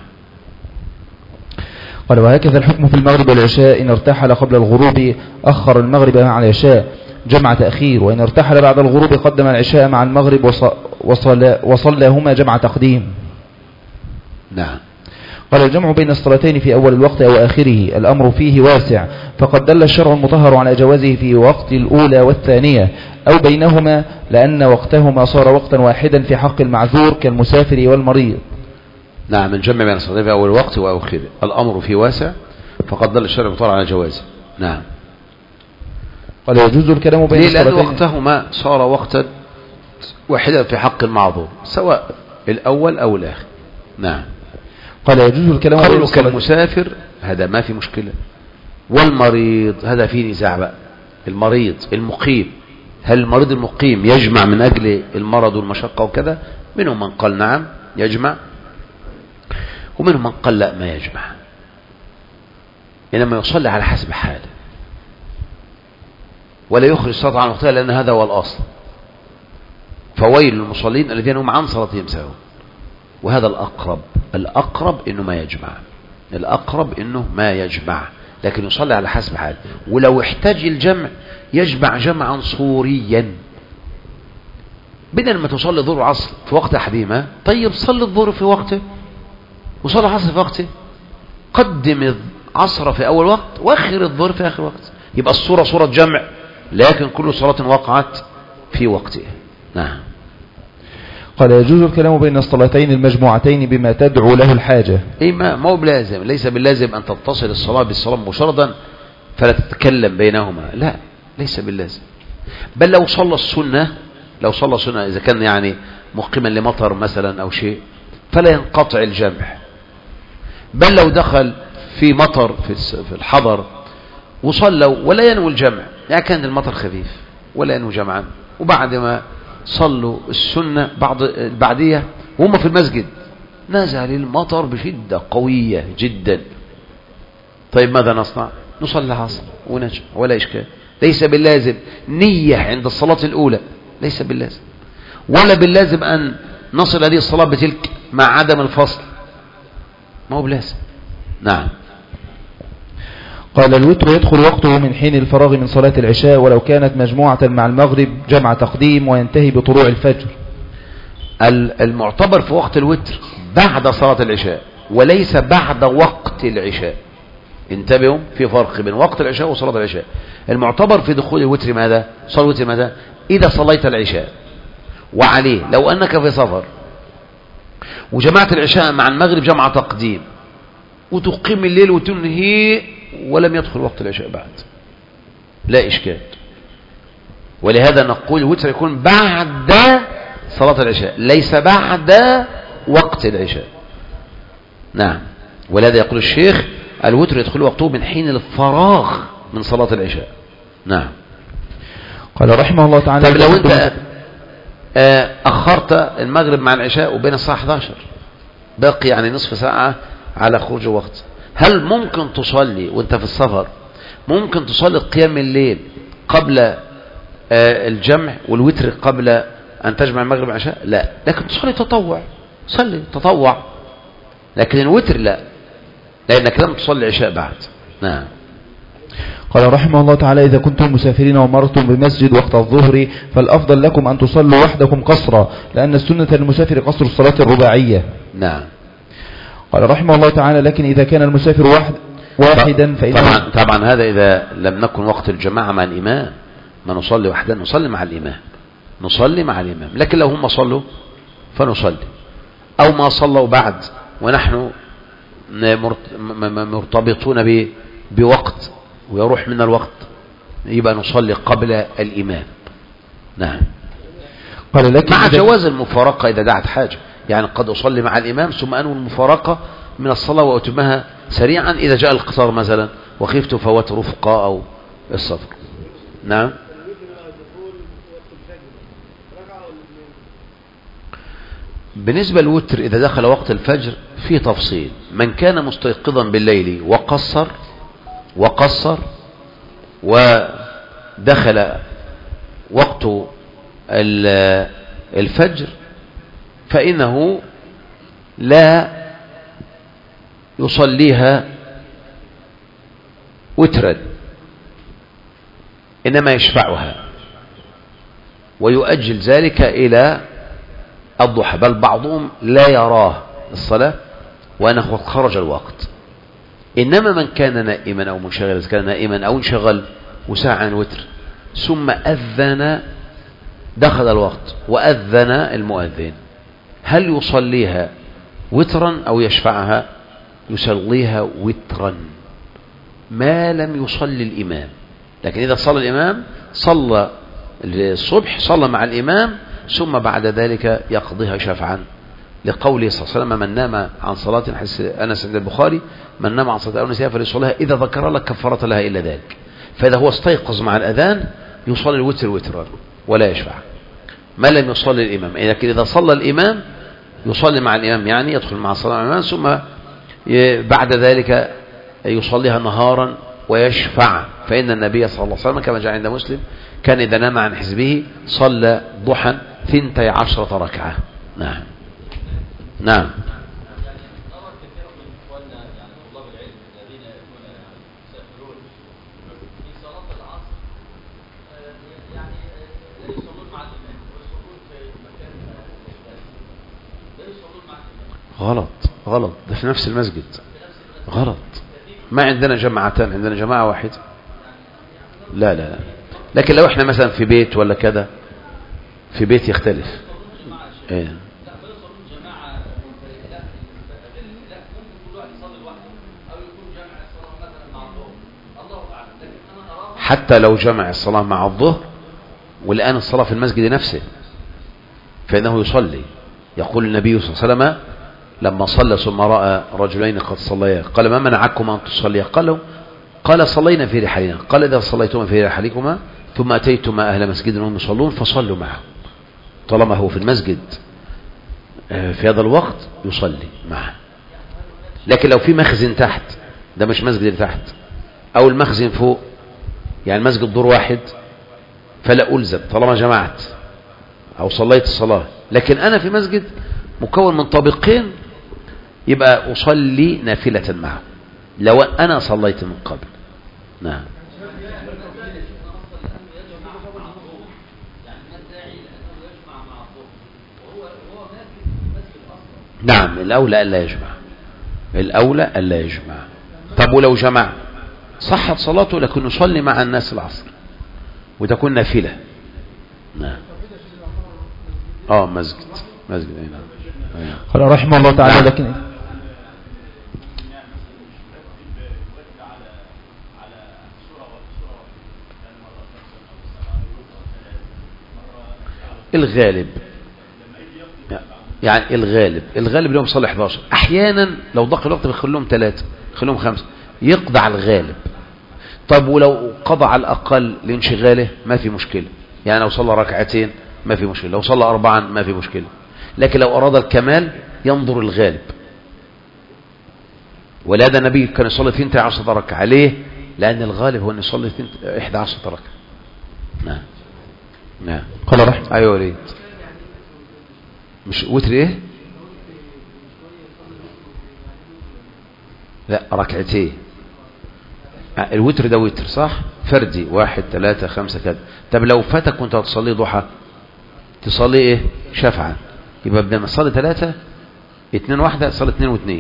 قال وهكذا الحكم في المغرب والعشاء، إن ارتحل قبل الغروب أخر المغرب مع العشاء جمع تأخير، وإن ارتحل بعد الغروب قدم العشاء مع المغرب وصلاهما جمع تقديم. نعم. قال الجمع بين الصلاتين في أول الوقت أو آخره الأمر فيه واسع، فقد دل الشرع المطهر على جوازه في وقت الأولى والثانية أو بينهما، لأن وقتهما صار وقتا واحدا في حق المعذور كالمسافر والمريض. نعم. الجمع بين الصلاتين في أول الوقت وآخره الأمر فيه واسع، فقد دل الشرع المطهر على جوازه. نعم. قال يجوز الكلام بين الصلاتين لأن وقتهما صار وقتا واحدا في حق المعذور سواء الأول أو الآخر. نعم. قال يجوز الكلام بين الصلاتين كالمسافر هذا ما في مشكلة، والمريض هذا فيه نزاع بقى. المريض المقيم، هل المريض المقيم يجمع من أجل المرض والمشقة وكذا؟ منهم من قال نعم يجمع، ومنهم من قال لا ما يجمع، إنما يصلي على حسب حاله ولا يخرج الصلاة عن وقتها، لأن هذا هو الأصل. فويل للمصلين الذين هم عن صلاتهم ساهون. وهذا الأقرب إنه ما يجمع، الأقرب إنه ما يجمع، لكن يصلي على حسب حاله. ولو احتاج الجمع يجمع جمعا صوريا، بدل ما تصلي الظهر والعصر في وقت أحدهما، طيب صلي الظهر في وقته وصلي العصر في وقته، قدم العصر في أول وقت وأخر الظهر في آخر وقت، يبقى الصورة صورة جمع، لكن كل صلاة وقعت في وقتها. نعم. قال يجوز الكلام بين الصلاتين المجموعتين بما تدعو له الحاجة. إيه ما هو بلازم، ليس باللازم أن تتصل الصلاة بالصلاة مشردا فلا تتكلم بينهما، لا ليس باللازم. بل لو صلى السنة إذا كان يعني مقيما لمطر مثلا أو شيء فلا ينقطع الجمع. بل لو دخل في مطر في الحضر وصلوا ولا ينوي الجمع، يعني كان المطر خفيف ولا ينوي جمعا، وبعد ما صلوا السنة بعدية وهم في المسجد نزل المطر بشدة قوية جدا، طيب ماذا نصنع؟ نصلي العصر ونجمع ولا إشكال. ليس باللازم نية عند الصلاة الأولى، ليس باللازم، ولا باللازم أن نصل هذه الصلاة بتلك مع عدم الفصل، ما هو بلازم. نعم. قال الوتر يدخل وقته من حين الفراغ من صلاة العشاء ولو كانت مجموعة مع المغرب جمع تقديم، وينتهي بطلوع الفجر. المعتبر في وقت الوتر بعد صلاة العشاء وليس بعد وقت العشاء. انتبهوا، في فرق بين وقت العشاء وصلاة العشاء. المعتبر في دخول الوتر ماذا؟ صلاة الوتر ماذا؟ إذا صليت العشاء، وعليه لو أنك في سفر وجمعت العشاء مع المغرب جمع تقديم وتقيم الليل وتنهي ولم يدخل وقت العشاء بعد، لا إشكال. ولهذا نقول الوتر يكون بعد صلاة العشاء ليس بعد وقت العشاء. نعم. ولهذا يقول الشيخ الوتر يدخل وقته من حين الفراغ من صلاة العشاء. نعم. قال رحمه الله تعالى طيب لو انت أخرت المغرب مع العشاء وبين الساعة 11 باقي يعني نصف ساعة على خروج الوقت. هل ممكن تصلي وانت في السفر؟ ممكن تصلي قيام الليل قبل الجمع والوتر قبل أن تجمع المغرب والعشاء؟ لا، لكن تصلي تطوع، صلي تطوع، لكن الوتر لا، لأنك لم تصلي عشاء بعد. نعم. قال رحمه الله تعالى: إذا كنتم مسافرين ومرتم بمسجد وقت الظهر فالأفضل لكم أن تصلوا وحدكم قصرا، لأن السنة للمسافر قصر الصلاة الرباعية. نعم. قال رحمه الله تعالى: لكن إذا كان المسافر واحدا فإنه طبعا هذا إذا لم نكن وقت الجماعة مع الإمام، ما نصلي وحدا، نصلي مع الإمام، نصلي مع الإمام. لكن لو هم صلوا فنصلي، أو ما صلوا بعد ونحن مرتبطون بوقت ويروح من الوقت، يبقى نصلي قبل الإمام. نعم. قال لكن مع جواز المفارقة إذا دعت حاجة، يعني قد أصلي مع الإمام ثم أنوي المفارقة من الصلاة وأتمها سريعا إذا جاء القطار مثلا وخفت فوات رفقة أو السفر. نعم. بالنسبة للوتر إذا دخل وقت الفجر في تفصيل. من كان مستيقظا بالليل وقصر ودخل وقت الفجر فإنه لا يصليها وترا، إنما يشفعها ويؤجل ذلك إلى الضحى، بل بعضهم لا يراه الصلاة وأنه قد خرج الوقت. إنما من كان نائما أو منشغلا، إذا كان نائما أو انشغل وساعة عن الوتر ثم أذن دخل الوقت وأذن المؤذن، هل يصليها وترا أو يشفعها؟ يصليها وترا ما لم يصلي الإمام. لكن إذا صلى الإمام صلى الصبح، صلى مع الإمام، ثم بعد ذلك يقضيها شفعا، لقوله صلى الله عليه وسلم: من نام عن صلاة، حديث أنس عند البخاري: من نام عن صلاة أو نسيها فليصليها إذا ذكر لك كفارة لها إلا ذلك. فإذا هو استيقظ مع الأذان يصلي الوتر وترا ولا يشفع ما لم يصلي الإمام. لكن إذا صلى الإمام يصلي مع الإمام، يعني يدخل مع الصلاة مع الإمام، ثم بعد ذلك يصليها نهارا ويشفع. فإن النبي صلى الله عليه وسلم كما جاء عند مسلم كان إذا نام عن حزبه صلى ضحى 12 ركعة. نعم. نعم. غلط، ده في نفس المسجد، غلط. ما عندنا جماعتان، عندنا جماعة واحدة. لا، لكن لو احنا مثلا في بيت ولا كذا، في بيت يختلف. ايه. حتى لو جمع الصلاة مع الظهر والآن الصلاة في المسجد نفسه فإنه يصلي. يقول النبي صلى الله عليه وسلم لما صلى ثم رأى رجلين قد صليا قال: ما منعكم أن تصليا؟ قال: صلينا في رحالنا. قال: إذا صليتما في رحالكما ثم أتيتما أهل مسجد وهم يصلون فصلوا معهم. طالما هو في المسجد في هذا الوقت يصلي معه. لكن لو في مخزن تحت، ده مش مسجد تحت، أو المخزن فوق، يعني مسجد دور واحد، فلا ألزم طالما جمعت أو صليت الصلاة. لكن أنا في مسجد مكون من طابقين يبقى أصلي نافلة معه لو أنا صليت من قبل. نعم. نعم، الأولى ألا يجمع. طب ولو جمع صحت صلاته، لكن نصلي مع الناس العصر وتكون نافلة. نعم. مسجد. نعم. قال رحمه الله تعالى: لكن الغالب، يعني الغالب لهم صلي 11. احيانا لو ضاق الوقت بيخليهم 3، بيخليهم 5، يقضى على الغالب. طب ولو قضى على الاقل لانشغاله ما في مشكله، يعني لو صلى ركعتين ما في مشكله، لو صلى 4 ما في مشكله. لكن لو اراد الكمال ينظر الغالب، ولا ده النبي كان يصلي 12 ركعة. ليه؟ لأن الغالب هو أن يصلي 11 ركعة. نعم نعم. قال رحمه. أيوة وليد. مش وتر إيه؟ لا ركعتين. الوتر ده وتر صح؟ فردي 1 3 5 كده. طب لو فاتك كنت هتصلي ضحى تصلي ايه؟ شفعا. يبقى بدل ما تصلي 3 2 1 تصلي 2 و2.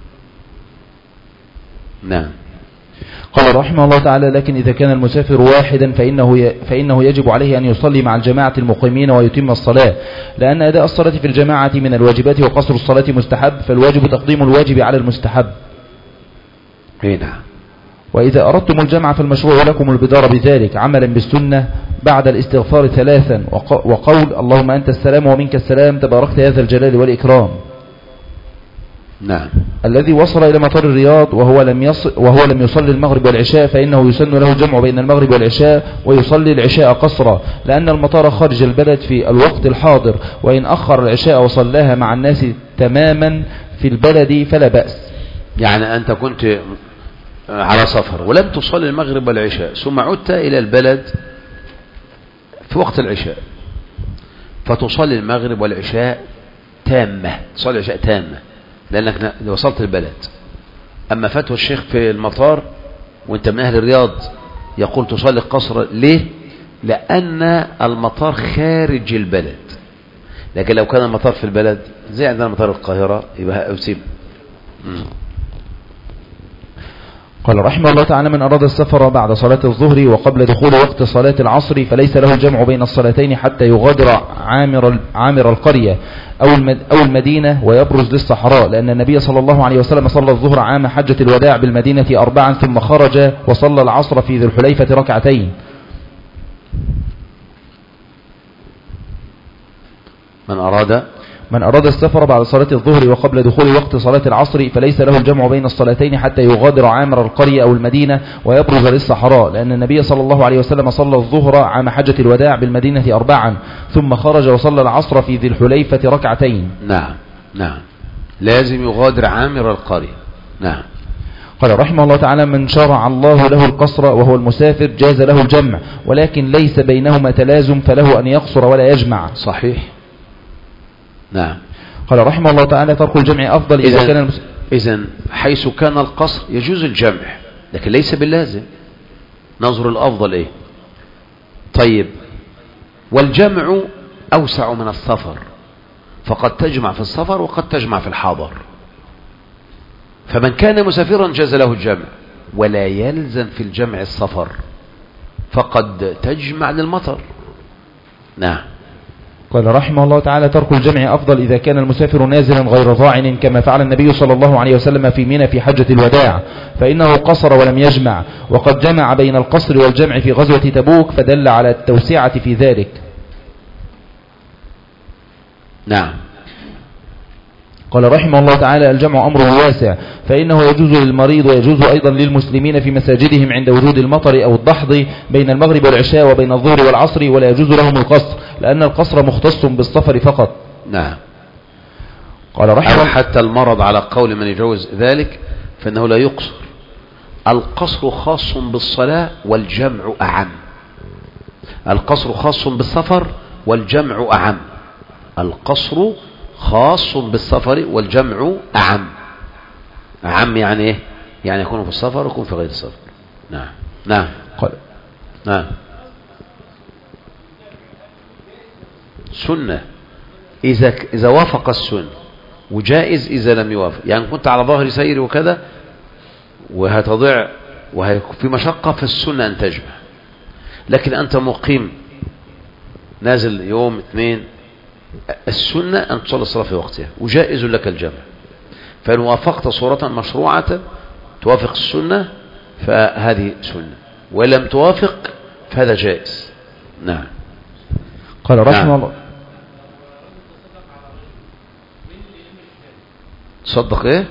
نعم. قال رحمه الله تعالى: لكن إذا كان المسافر واحدا فإنه يجب عليه أن يصلي مع الجماعة المقيمين ويتم الصلاة، لأن أداء الصلاة في الجماعة من الواجبات وقصر الصلاة مستحب، فالواجب تقديم الواجب على المستحب. نعم. وإذا أردتم الجمع فالمشروع لكم البدار بذلك عملا بالسنة بعد الاستغفار 3 وقول اللهم أنت السلام ومنك السلام تباركت يا ذا الجلال والإكرام. نعم. الذي وصل إلى مطار الرياض وهو لم يصلي المغرب والعشاء فإنه يسن له الجمع بين المغرب والعشاء ويصلي العشاء قصرا، لأن المطار خارج البلد في الوقت الحاضر، وإن أخر العشاء وصلاها مع الناس تماما في البلد فلا بأس. يعني أنت كنت على سفر ولم تصلي المغرب والعشاء ثم عدت إلى البلد في وقت العشاء فتصلي المغرب والعشاء تامة، تصلي العشاء تامة لأنك وصلت البلد. أما فتوى الشيخ في المطار وانت من أهل الرياض يقول تصلي قصر. ليه؟ لأن المطار خارج البلد، لكن لو كان المطار في البلد زي عندنا مطار القاهرة يبقى أسيب. قال رحمه الله تعالى: من أراد السفر بعد صلاة الظهر وقبل دخول وقت صلاة العصر فليس له الجمع بين الصلاتين حتى يغادر عامر القرية أو المدينة ويبرز للصحراء، لأن النبي صلى الله عليه وسلم صلى الظهر عام حجة الوداع بالمدينة 4 ثم خرج وصلى العصر في ذي الحليفة ركعتين. من أراد السفر بعد صلاة الظهر وقبل دخول وقت صلاة العصر فليس له الجمع بين الصلاتين حتى يغادر عامر القرية أو المدينة ويبرز للصحراء، لأن النبي صلى الله عليه وسلم صلى الظهر عام حجة الوداع بالمدينة 4 ثم خرج وصلى العصر في ذي الحليفة ركعتين. نعم نعم. لازم يغادر عامر القرية. نعم. قال رحمه الله تعالى: من شرع الله له القصر وهو المسافر جاز له الجمع، ولكن ليس بينهما تلازم فله أن يقصر ولا يجمع. صحيح. نعم. قال رحمه الله تعالى: ترك الجمع أفضل إذا كان إذن حيث كان القصر يجوز الجمع لكن ليس باللازم. نظر الأفضل إيه؟ طيب، والجمع أوسع من السفر، فقد تجمع في السفر وقد تجمع في الحضر. فمن كان مسافرا جاز له الجمع، ولا يلزم في الجمع السفر، فقد تجمع للمطر. نعم. قال رحمه الله تعالى: ترك الجمع أفضل إذا كان المسافر نازلا غير ضاعن، كما فعل النبي صلى الله عليه وسلم في منى في حجة الوداع، فإنه قصر ولم يجمع، وقد جمع بين القصر والجمع في غزوة تبوك فدل على التوسعة في ذلك. نعم. قال رحمه الله تعالى: الجمع أمره واسع، فإنه يجوز للمريض ويجوز أيضا للمسلمين في مساجدهم عند وجود المطر أو الضحض بين المغرب والعشاء وبين الظهر والعصر، ولا يجوز لهم القصر لأن القصر مختص بالسفر فقط. نعم. قال رحمه حتى المرض على قول من يجوز ذلك فإنه لا يقصر. القصر خاص بالصلاة والجمع أعم. القصر خاص بالسفر والجمع أعم. القصر خاص بالسفر والجمع أعم. أعم يعني إيه؟ يعني يكون في السفر ويكون في غير السفر. نعم نعم. نعم. سنة إذا وافق السنة، وجائز إذا لم يوافق. يعني كنت على ظهر سيري وكذا وهتضيع وهيكون في مشقة، في السنة أن تجمع. لكن أنت مقيم نازل يوم 2، السنة أن تصلي الصلاة في وقتها، وجائز لك الجمع. فإن وافقت صورة مشروعة توافق السنة فهذه سنة، ولم توافق فهذا جائز. نعم. قال رحمه الله: تصدق ايه؟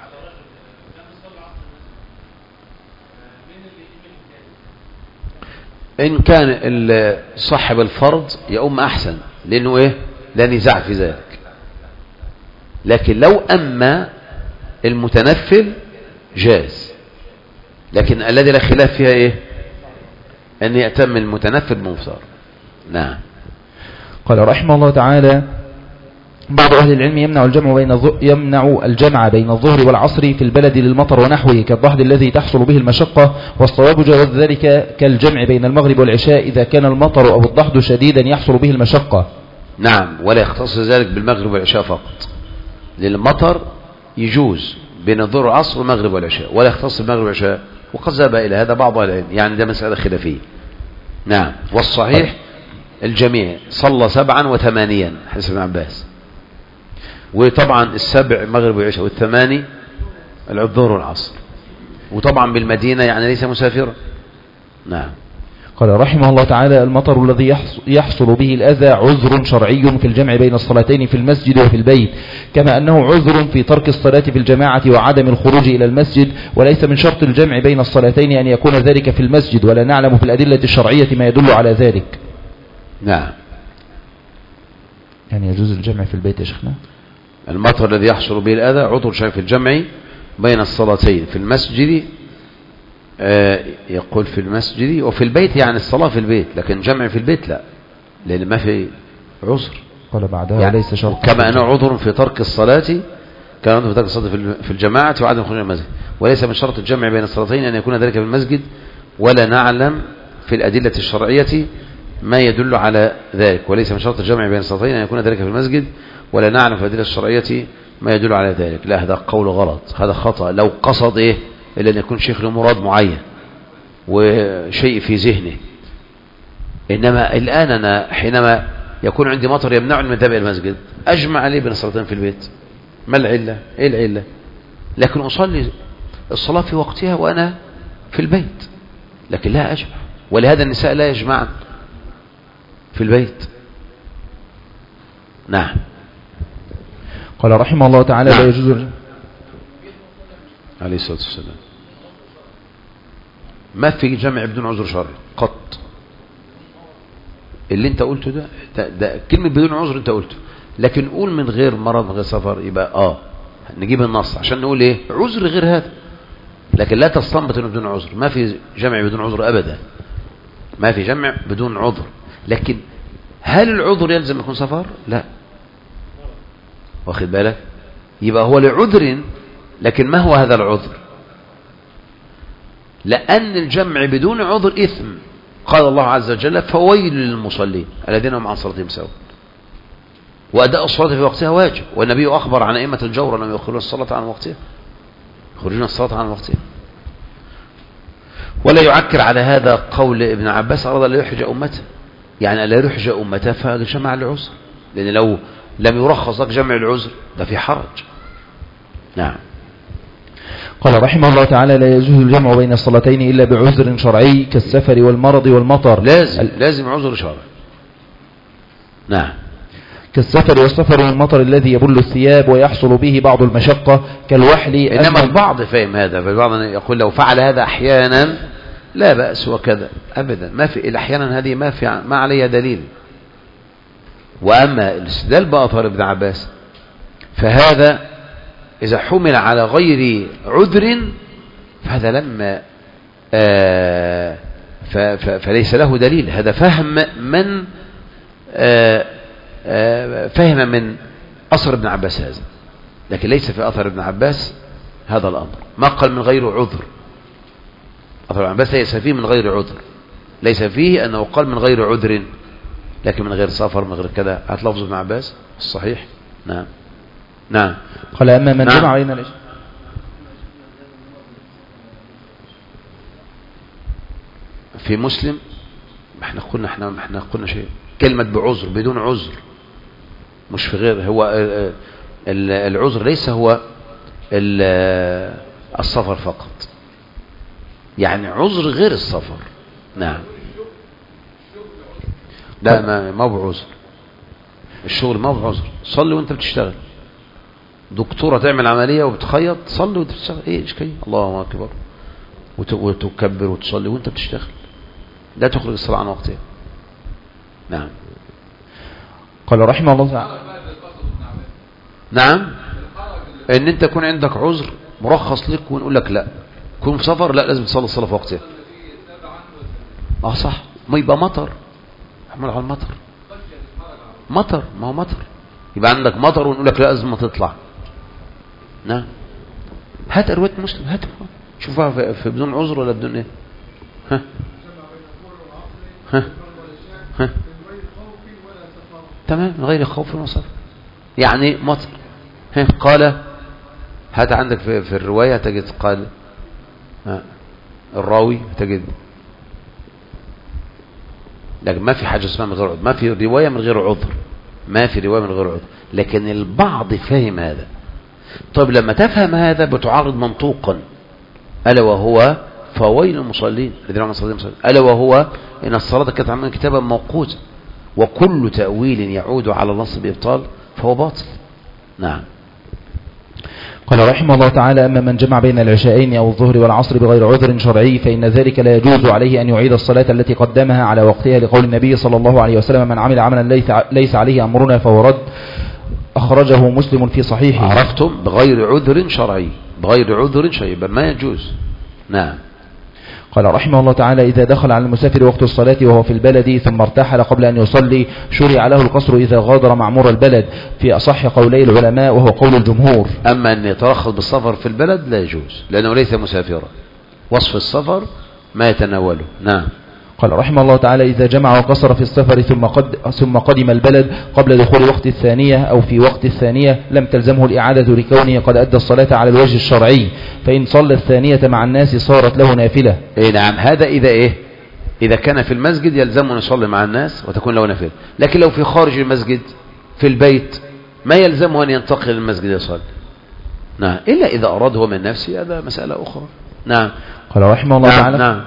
ان كان صاحب الفرض يؤم احسن، لانه ايه؟ لا نزاع في ذلك. لكن لو اما المتنفل جاز، لكن الذي لا خلاف فيها ايه؟ ان يأتم المتنفل بمفطر. نعم. قال رحمه الله تعالى: بعض أهل العلم يمنع الجمع بين الظهر والعصر في البلد للمطر ونحوه كالضحض الذي تحصل به المشقة، والصواب جواز ذلك كالجمع بين المغرب والعشاء إذا كان المطر أو الضحض شديدا يحصل به المشقة. نعم، ولا يختص ذلك بالمغرب والعشاء فقط، للمطر يجوز بين الظهر والعصر والمغرب والعشاء، ولا يختص بالمغرب والعشاء، وقد ذهب إلى هذا بعض أهل العلم، يعني ده مسألة خلافية. نعم، والصحيح الجميع صلى 7 و8 حسب ابن عباس، وطبعا 7 مغرب والعشاء وال8 الظهر والعصر، وطبعا بالمدينة يعني ليس مسافرا. نعم. قال رحمه الله تعالى: المطر الذي يحصل به الأذى عذر شرعي في الجمع بين الصلاتين في المسجد وفي البيت، كما أنه عذر في ترك الصلاة في الجماعة وعدم الخروج إلى المسجد، وليس من شرط الجمع بين الصلاتين أن يكون ذلك في المسجد، ولا نعلم في الأدلة الشرعية ما يدل على ذلك. نعم. يعني يجوز الجمع في البيت يا شيخنا؟ المطر الذي يحصل به الأذى عذر شرعي في الجمع بين الصلاتين في المسجد، يقول في المسجد وفي البيت، يعني الصلاة في البيت، لكن جمع في البيت لا، لأن ما في عذر. قال بعدها يعني ليس شرط، كما أنه عذر في ترك الصلاة، كان عذر في ترك الصلاة في الجماعة وعدم خروج المسجد، وليس من شرط الجمع بين الصلاتين أن يكون ذلك في المسجد، ولا نعلم في الأدلة الشرعية ما يدل على ذلك. وليس من شرط الجمع بين الصلاتين أن يكون ذلك في المسجد، ولا نعلم في الأدلة الشرعية ما يدل على ذلك. لا، هذا قول غلط، هذا خطأ. لو قصد إيه إلا أن يكون شيخ له مراد معين وشيء في ذهنه. إنما الآن أنا حينما يكون عندي مطر يمنعني من الذهاب إلى المسجد، أجمع عليه بين الصلاتين في البيت، ما العلة؟ إيه العلة؟ لكن أصلي الصلاة في وقتها وأنا في البيت، لكن لا أجمع. ولهذا النساء لا يجمعن في البيت. نعم. قال رحمه الله تعالى: لا يجوز عليه الصلاة والسلام ما في جمع بدون عذر شرعي قط. اللي انت قلته ده كلمة بدون عذر انت قلته، لكن قول من غير مرض من غير سفر، يبقى نجيب النص عشان نقول ايه عذر غير هذا، لكن لا تستنبط انه بدون عذر. ما في جمع بدون عذر ابدا، ما في جمع بدون عذر. لكن هل العذر يلزم يكون سفر؟ لا، واخد بالك؟ يبقى هو لعذر، لكن ما هو هذا العذر؟ لأن الجمع بدون عذر إثم. قال الله عز وجل: فويل للمصلين الذين هم عن صلاتهم ساهون. وأداء الصلاة في وقتها واجب، والنبي أخبر عن أئمة الجور أنهم يخرجون الصلاة عن وقتها، يخرجون الصلاة عن وقتها. ولا يعكر على هذا قول ابن عباس: أراد لا يحرج أمته، يعني لا يحرج أمته فجمع العذر، لأن لو لم يرخص لك جمع العذر ده في حرج. نعم. قال رحمه الله تعالى: لا يجوز الجمع بين الصلاتين إلا بعذر شرعي كالسفر والمرض والمطر. لازم عذر شرعي. نعم. كالسفر والسفر والمطر الذي يبل الثياب ويحصل به بعض المشقة كالوحل. إنما البعض فهم هذا، فالبعض يقول لو فعل هذا أحيانا لا بأس وكذا، أبدا ما في الأحيانا هذه ما عليها دليل. وأما الاستدلال بأثر ابن عباس فهذا إذا حمل على غير عذر فهذا لما فليس له دليل. هذا فهم من فهم من أثر ابن عباس هذا، لكن ليس في أثر ابن عباس هذا الأمر. ما قال من غير عذر، أثر ابن عباس ليس فيه من غير عذر، ليس فيه أنه قال من غير عذر، لكن من غير سفر من غير كذا. هتلفظ ابن عباس الصحيح. نعم. نعم. قال أما من جمع بين الإشياء في مسلم، احنا قلنا شيء كلمة بعذر بدون عذر، مش في غير. هو العذر ليس هو السفر فقط، يعني عذر غير السفر. نعم. لا، ما هو بعذر. الشغل ما هو بعذر. صلي وانت بتشتغل، دكتورة تعمل عملية وبتخيط، صلي وانت بتشتغل، ايه اشكالية؟ الله اكبر، وتكبر وتصلي وانت بتشتغل، لا تخرج الصلاة عن وقتها. نعم. قال رحمه الله تعالى: نعم، ان انت يكون عندك عذر مرخص لك ونقول لك لا، كن في سفر لا لازم تصلي الصلاة في وقتها. صح، ما يبقى مطر، احمل على المطر، مطر، ما هو مطر، يبقى عندك مطر ونقول لك لا لازم ما تطلع. نعم. هات رواية مسلم، هات شوفها في بدون عذر ولا بدون ايه. ها ها ها تمام، من غير خوف ولا سفر، يعني مطر. ها قال، هات عندك في الرواية تجد قال الراوي تجد، لكن ما في حاجة اسمها من غير عذر، ما في رواية من غير عذر، ما في رواية من غير عذر، لكن البعض فهم هذا. طيب لما تفهم هذا بتعارض منطوقا، ألا وهو فويل المصلين الذين هم صلاتهم ساهون، ألا وهو إن الصلاة كانت عملا كتابا موقوتا، وكل تأويل يعود على النص بإبطال فهو باطل. نعم. قال رحمه الله تعالى: أما من جمع بين العشاءين أو الظهر والعصر بغير عذر شرعي فإن ذلك لا يجوز عليه أن يعيد الصلاة التي قدمها على وقتها، لقول النبي صلى الله عليه وسلم: من عمل عملا ليس عليه أمرنا فهو رد. أخرجه مسلم في صحيحه. عرفتم؟ بغير عذر شرعي، بغير عذر شرعي ما يجوز. نعم. قال رحمه الله تعالى: إذا دخل على المسافر وقت الصلاة وهو في البلد ثم ارتحل قبل أن يصلي شرع له القصر إذا غادر معمور البلد، في أصح قولي العلماء وهو قول الجمهور. أما أن يترخص بالسفر في البلد لا يجوز، لأنه ليس مسافرا، وصف السفر ما يتناوله. نعم. قال رحمه الله تعالى: إذا جمع وقصر في السفر ثم قدم البلد قبل دخول وقت الثانية أو في وقت الثانية لم تلزمه الإعادة لكونه قد أدى الصلاة على الوجه الشرعي، فإن صلى الثانية مع الناس صارت له نافلة. إيه نعم، هذا إذا إيه؟ إذا كان في المسجد يلزمه أن يصلي مع الناس وتكون له نافلة، لكن لو في خارج المسجد في البيت ما يلزمه أن ينتقل المسجد يصلي. نعم، إلا إذا أراد هو من نفسه، هذا مسألة أخرى. نعم. قال رحمه الله تعالى: نعم.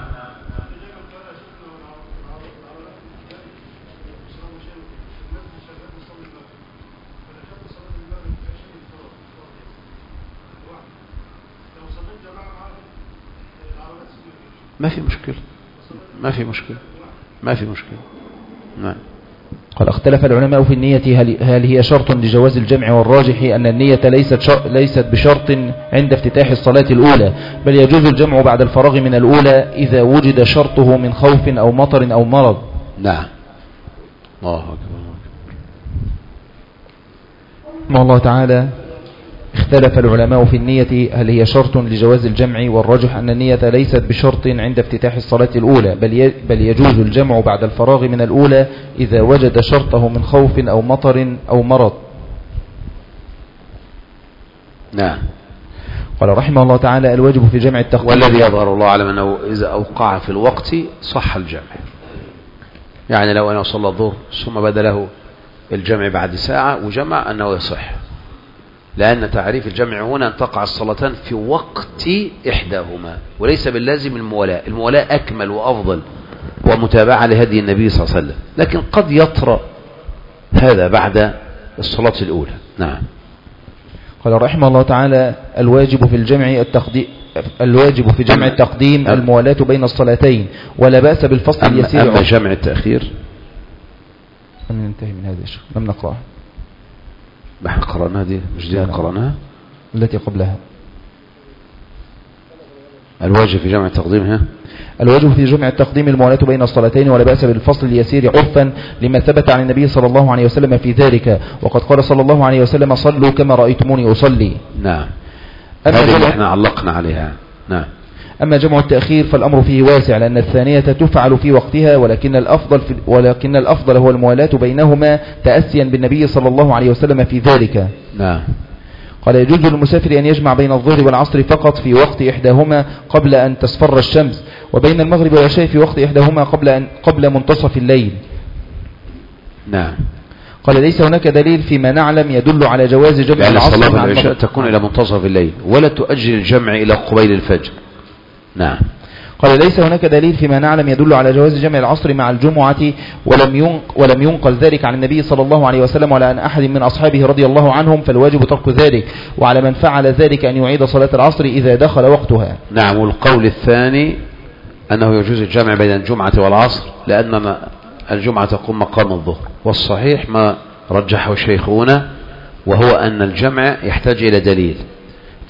ما في مشكلة، ما في مشكلة، ما في مشكلة. نعم. قال: اختلف العلماء في النية هل هي شرط لجواز الجمع، والراجح أن النية ليست بشرط عند افتتاح الصلاة الأولى، بل يجوز الجمع بعد الفراغ من الأولى إذا وجد شرطه من خوف أو مطر أو مرض. نعم. الله أكبر. الله تعالى: اختلف العلماء في النية هل هي شرط لجواز الجمع، والراجح أن النية ليست بشرط عند افتتاح الصلاة الأولى، بل يجوز الجمع بعد الفراغ من الأولى إذا وجد شرطه من خوف أو مطر أو مرض. نعم. قال رحمه الله تعالى: الواجب في جمع التخطيط، والذي يظهر الله أعلم أنه إذا أوقع في الوقت صح الجمع، يعني لو أنا صلى الظهر ثم بدا له الجمع بعد ساعة وجمع أنه يصح، لأن تعريف الجمع هنا أن تقع الصلاتان في وقت إحداهما، وليس باللازم الموالاة. الموالاة أكمل وأفضل ومتابعة لهدي النبي صلى الله عليه وسلم، لكن قد يطرأ هذا بعد الصلاة الأولى. نعم. قال رحمه الله تعالى: الواجب في جمع التقديم الموالاة بين الصلاتين، ولا بأس بالفصل اليسير. أما جمع التأخير ننتهي من هذا الشيء، لم نقرأها. احنا قرأناها دي، مش دي قرأناها التي قبلها. الواجب في جمع التقديم الواجب في جمع التقديم الموالاة بين الصلاتين، ولا بأس بالفصل اليسير عرفا لما ثبت عن النبي صلى الله عليه وسلم في ذلك، وقد قال صلى الله عليه وسلم: صلوا كما رأيتموني أصلي. نعم. هذه اللي احنا علقنا عليها. نعم. أما جمع التأخير فالأمر فيه واسع، لأن الثانية تفعل في وقتها، ولكن الأفضل هو الموالاة بينهما تأسيا بالنبي صلى الله عليه وسلم في ذلك. نعم. قال: يجوز للمسافر أن يجمع بين الظهر والعصر فقط في وقت إحداهما قبل أن تصفر الشمس، وبين المغرب والعشاء في وقت إحداهما قبل منتصف الليل. نعم. قال: ليس هناك دليل فيما نعلم يدل على جواز جمع العصر صلاة مع العشاء تكون إلى منتصف الليل، ولا تؤجل الجمع إلى قبيل الفجر. نعم. قال: ليس هناك دليل فيما نعلم يدل على جواز جمع العصر مع الجمعة، ولم ينقل ذلك عن النبي صلى الله عليه وسلم ولا عن أحد من أصحابه رضي الله عنهم، فالواجب ترك ذلك، وعلى من فعل ذلك أن يعيد صلاة العصر إذا دخل وقتها. نعم. والقول الثاني أنه يجوز الجمع بين الجمعة والعصر، لأن الجمعة تقوم مقام الظهر، والصحيح ما رجحه شيخنا وهو أن الجمع يحتاج إلى دليل،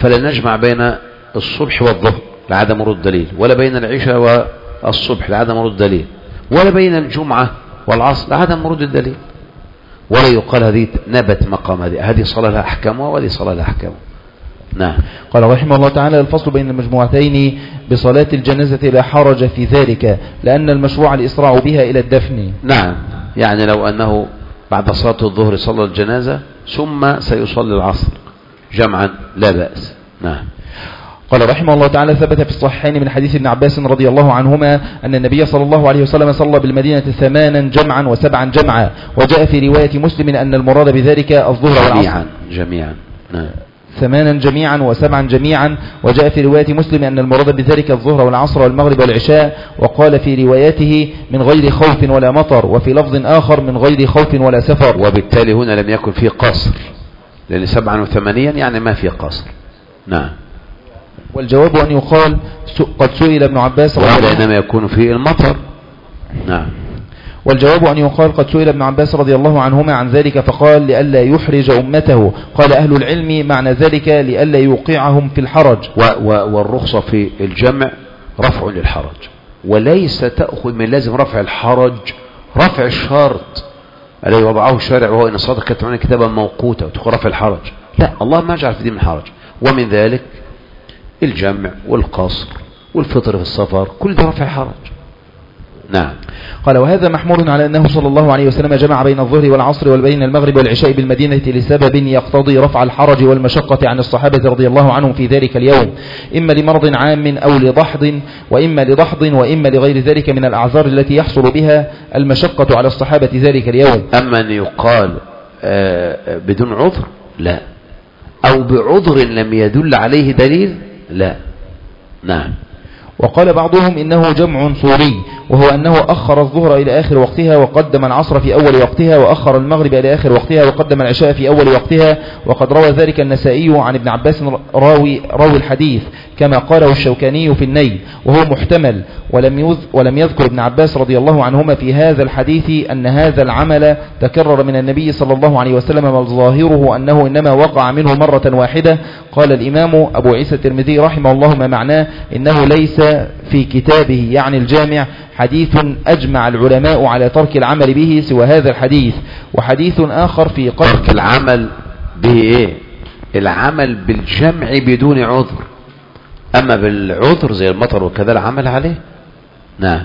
فلا نجمع بين الصبح والظهر لعدم ورود الدليل، ولا بين العشاء والصبح لعدم ورود الدليل، ولا بين الجمعة والعصر لعدم ورود الدليل، ولا يقال هذه نبت مقام هذه صلاة لها أحكامها وهذه صلاة لها أحكامها. نعم. قال رحمه الله تعالى: الفصل بين المجموعتين بصلاة الجنازة لا حرج في ذلك، لأن المشروع الإسراع بها إلى الدفن. نعم، يعني لو أنه بعد صلاة الظهر صلى الجنازة ثم سيصلي العصر جمعا لا بأس. نعم. قال رحمه الله تعالى: ثبت في الصحيحين من حديث ابن عباس رضي الله عنهما أن النبي صلى الله عليه وسلم صلى بالمدينة 8 جمعا و7 جمعا، وجاء في رواية مسلم أن المراد بذلك الظهر والعصر جميعا. نعم. 8 جميعا و7 جميعا، وجاء في رواية مسلم أن المراد بذلك الظهر والعصر والمغرب والعشاء، وقال في روايته من غير خوف ولا مطر، وفي لفظ آخر من غير خوف ولا سفر. وبالتالي هنا لم يكن فيه قصر، لأن 7 و8 يعني ما فيه قصر. نعم. والجواب أن يقال قد سئل ابن عباس وهذا إنما يكون فيه المطر. نعم. والجواب أن يقال قد سئل ابن عباس رضي الله عنهما عن ذلك فقال لئلا يحرج أمته. قال أهل العلم معنى ذلك لئلا يوقعهم في الحرج. والرخصة في الجمع رفع للحرج، وليس تأخذ من لازم رفع الحرج رفع الشرط الذي وضعه الشارع، وهو إن الصلاة كتبت كتابا موقوتا وتقول رفع الحرج. لا، الله ما جعل في دين من حرج. ومن ذلك الجمع والقصر والفطر في السفر، كل ده رفع حرج. نعم. قال وهذا محمول على أنه صلى الله عليه وسلم جمع بين الظهر والعصر وبين المغرب والعشاء بالمدينة لسبب يقتضي رفع الحرج والمشقة عن الصحابة رضي الله عنهم في ذلك اليوم، إما لمرض عام أو لضحض، وإما لغير ذلك من الأعذار التي يحصل بها المشقة على الصحابة ذلك اليوم. أما أن يقال بدون عذر لا، أو بعذر لم يدل عليه دليل لا. نعم. وقال بعضهم إنه جمع صوري، وهو أنه أخر الظهر إلى آخر وقتها وقدم العصر في أول وقتها، وأخر المغرب إلى آخر وقتها وقدم العشاء في أول وقتها. وقد روى ذلك النسائي عن ابن عباس راوي الحديث كما قاله الشوكاني في النيل، وهو محتمل. ولم يذكر ابن عباس رضي الله عنهما في هذا الحديث أن هذا العمل تكرر من النبي صلى الله عليه وسلم، والظاهره أنه إنما وقع منه مرة واحدة. قال الإمام أبو عيسى الترمذي رحمه الله ما معناه إنه ليس في كتابه يعني الجامع حديث أجمع العلماء على ترك العمل به سوى هذا الحديث. وحديث آخر في ترك العمل به إيه؟ العمل بالجمع بدون عذر، أما بالعذر زي المطر وكذا العمل عليه. نعم.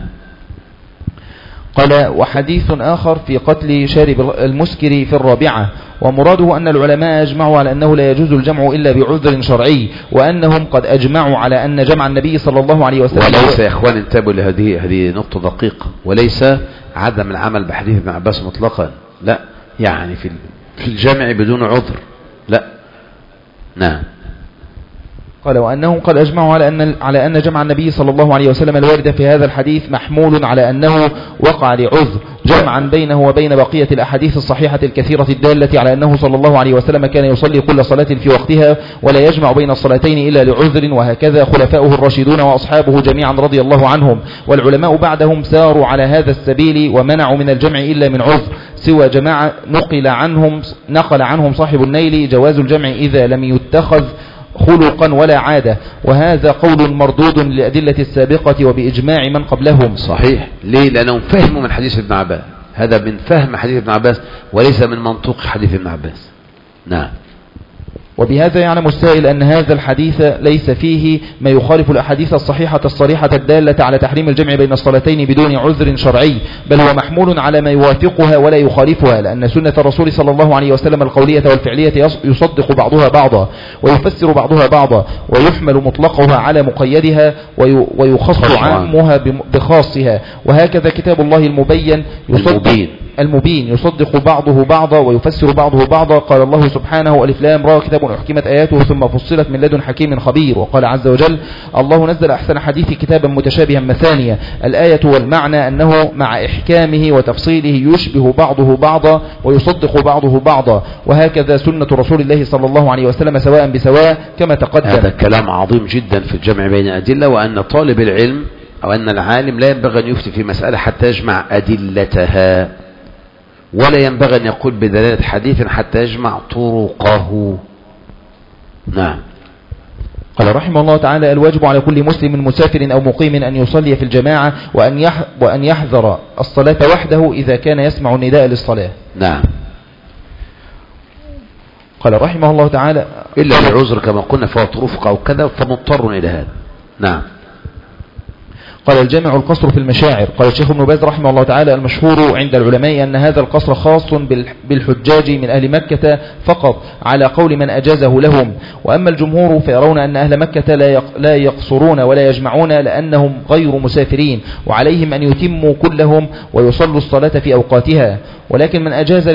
قال وحديث آخر في قتل شارب المسكر في الرابعة، ومراده أن العلماء أجمعوا على أنه لا يجوز الجمع إلا بعذر شرعي، وأنهم قد أجمعوا على أن جمع النبي صلى الله عليه وسلم. وليس يا إخوان انتبهوا لهذه نقطة دقيقة، وليس عدم العمل بحديث ابن عباس مطلقا، لا، يعني في الجمع بدون عذر لا. نعم. قال وأنهم قد أجمعوا على أن جمع النبي صلى الله عليه وسلم الوارد في هذا الحديث محمول على أنه وقع لعذر، جمعا بينه وبين بقية الأحاديث الصحيحة الكثيرة الدالة على أنه صلى الله عليه وسلم كان يصلي كل صلاة في وقتها ولا يجمع بين الصلاتين إلا لعذر، وهكذا خلفاؤه الراشدون وأصحابه جميعا رضي الله عنهم. والعلماء بعدهم ساروا على هذا السبيل ومنعوا من الجمع إلا من عذر، سوى جماعة نقل عنهم صاحب النيل جواز الجمع إذا لم يتخذ خلقا ولا عادة، وهذا قول مردود للأدلة السابقة وبإجماع من قبلهم. صحيح. ليه؟ لأنهم فهموا من حديث ابن عباس، هذا من فهم حديث ابن عباس وليس من منطوق حديث ابن عباس. نعم. وبهذا يعلم السائل أن هذا الحديث ليس فيه ما يخالف الأحاديث الصحيحة الصريحة الدالة على تحريم الجمع بين الصلاتين بدون عذر شرعي، بل هو محمول على ما يوافقها ولا يخالفها، لأن سنة الرسول صلى الله عليه وسلم القولية والفعلية يصدق بعضها بعضا ويفسر بعضها بعضا، ويحمل مطلقها على مقيدها ويخص عامها بخاصها. وهكذا كتاب الله المبين يصدق بعضه بعضا ويفسر بعضه بعضا. قال الله سبحانه ألف لام را كتاب أحكمت آياته ثم فصلت من لدن حكيم خبير. وقال عز وجل الله نزل أحسن حديث كتابا متشابها مثانيا. الآية والمعنى أنه مع إحكامه وتفصيله يشبه بعضه بعضا ويصدق بعضه بعضا، وهكذا سنة رسول الله صلى الله عليه وسلم سواء بسواء كما تقدم. هذا كلام عظيم جدا في الجمع بين أدلة، وأن طالب العلم أو أن العالم لا ينبغي أن يفتي في مسألة حتى يجمع أدلتها، ولا ينبغي أن يقول بدلالة حديث حتى يجمع طرقه. نعم. قال رحمه الله تعالى: الواجب على كل مسلم مسافر أو مقيم أن يصلي في الجماعة وأن يحذر الصلاة وحده إذا كان يسمع النداء للصلاة. نعم. قال رحمه الله تعالى: إلا لعذر كما قلنا فهو رفقة أو كذا فمضطر إلى هذا. نعم. قال: الجامع القصر في المشاعر. قال الشيخ ابن باز رحمه الله تعالى: المشهور عند العلماء أن هذا القصر خاص بالحجاج من أهل مكة فقط على قول من أجازه لهم، وأما الجمهور فيرون أن أهل مكة لا يقصرون ولا يجمعون لأنهم غير مسافرين، وعليهم أن يتموا كلهم ويصلوا الصلاة في أوقاتها، ولكن من أجاز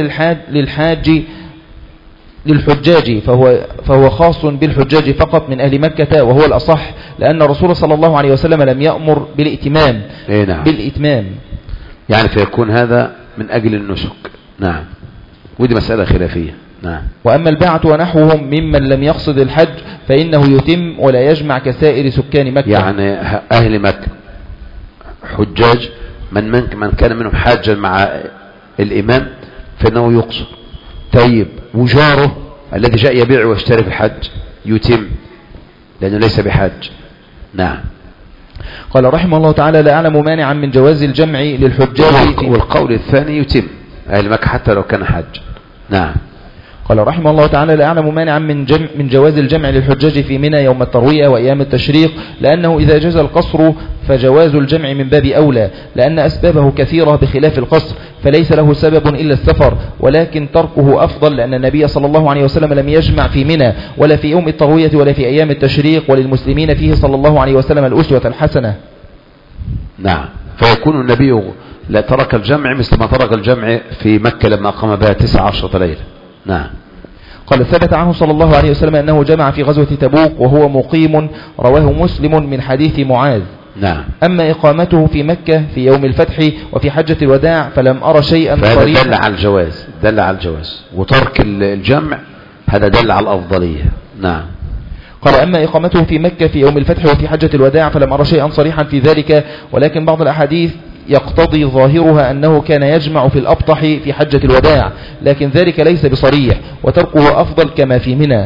للحجاج فهو خاص بالحجاج فقط من أهل مكة، وهو الأصح، لأن الرسول صلى الله عليه وسلم لم يأمر بالإتمام. نعم. بالإتمام يعني فيكون هذا من أجل النسك. نعم. ودي مسألة خلافية. نعم. وأما الباعة ونحوهم ممن لم يقصد الحج فإنه يتم ولا يجمع كسائر سكان مكة. يعني أهل مكة حجاج من كان منهم حاجا مع الإمام فإنه يقصر. طيب وجاره الذي جاء يبيع ويشتري في الحج يتم لأنه ليس بحاج. نعم. قال رحمه الله تعالى: لا أعلم مانعا من جواز الجمع للحجاج. والقول الثاني يتم أهل مكة حتى لو كان حج. نعم. قال رحمه الله تعالى: لا أعلم مانعا من جواز الجمع للحجاج في منى يوم التروية وأيام التشريق، لأنه إذا جاز القصر فجواز الجمع من باب أولى، لأن أسبابه كثيرة بخلاف القصر، فليس له سبب إلا السفر، ولكن تركه أفضل، لأن النبي صلى الله عليه وسلم لم يجمع في منى ولا في يوم التروية ولا في أيام التشريق، وللمسلمين فيه صلى الله عليه وسلم الأسوة الحسنة. نعم. فيكون النبي لا ترك الجمع مثل ما ترك الجمع في مكة لما قام بها 19 ليلة. نعم. قال: ثبت عنه صلى الله عليه وسلم أنه جمع في غزوة تبوك وهو مقيم، رواه مسلم من حديث معاذ. نعم. أما إقامته في مكة في يوم الفتح وفي حجة الوداع فلم أرى شيئا صريحا. دل على الجواز وترك الجمع هذا دل على الأفضلية. نعم. قال: أما إقامته في مكة في يوم الفتح وفي حجة الوداع فلم أرى شيئا صريحا في ذلك، ولكن بعض الأحاديث يقتضي ظاهرها أنه كان يجمع في الأبطح في حجة الوداع، لكن ذلك ليس بصريح، وتركه أفضل كما في منى.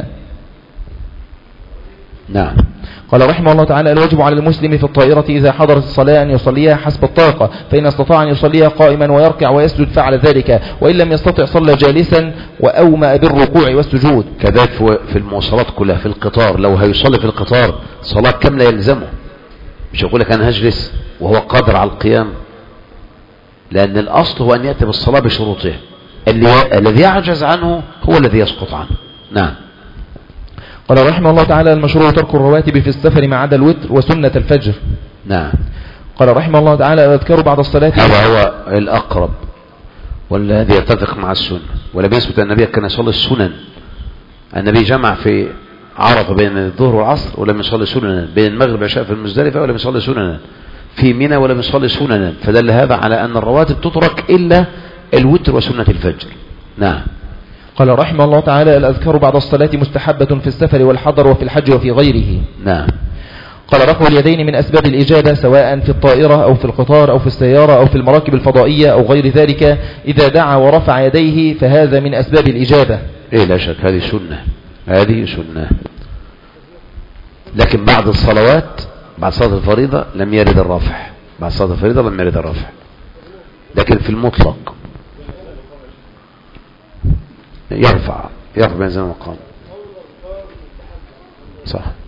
نعم. قال رحمه الله تعالى: الواجب على المسلم في الطائرة إذا حضرت الصلاة أن يصليها حسب الطاقة، فإن استطاع أن يصليها قائما ويركع ويسجد فعل ذلك، وإن لم يستطع صلى جالسا وأومأ بالركوع والسجود. كذلك في المواصلات كلها في القطار، لو هيصلي في القطار صلاة كاملة يلزمه، مش يقول لك أنا هجلس وهو قادر على القيام، لأن الأصل هو أن يأتي بالصلاة بشروطها، الذي يعجز عنه هو الذي يسقط عنه. نعم. قال رحمه الله تعالى: المشروع ترك الرواتب في السفر ما عدا الوتر وسنة الفجر. نعم. قال رحمه الله تعالى: اذكروا بعد الصلاة. هذا هو الأقرب والذي يتفق مع السنة، ولم يثبت أن النبي كان يصلي السنن. النبي جمع في عرفة بين الظهر والعصر ولم يصلي سننا، بين المغرب والعشاء في المزدلفة ولم يصلي سننا، في منى ولم يصلي سننا، فدل هذا على أن الرواتب تترك إلا الوتر وسنة الفجر. نعم. قال رحمه الله تعالى: الأذكار بعد الصلاة مستحبة في السفر والحضر وفي الحج وفي غيره. نعم. قال: رفع اليدين من أسباب الإجابة سواء في الطائرة أو في القطار أو في السيارة أو في المراكب الفضائية أو غير ذلك، إذا دعا ورفع يديه فهذا من أسباب الإجابة. لا شك هذه سنة، لكن بعد الصلوات بعد صلاة الفريضة لم يرد الرفع، بعد صلاة الفريضة لم يرد الرفع، لكن في المطلق يرفع بين زمان ومقام. صح.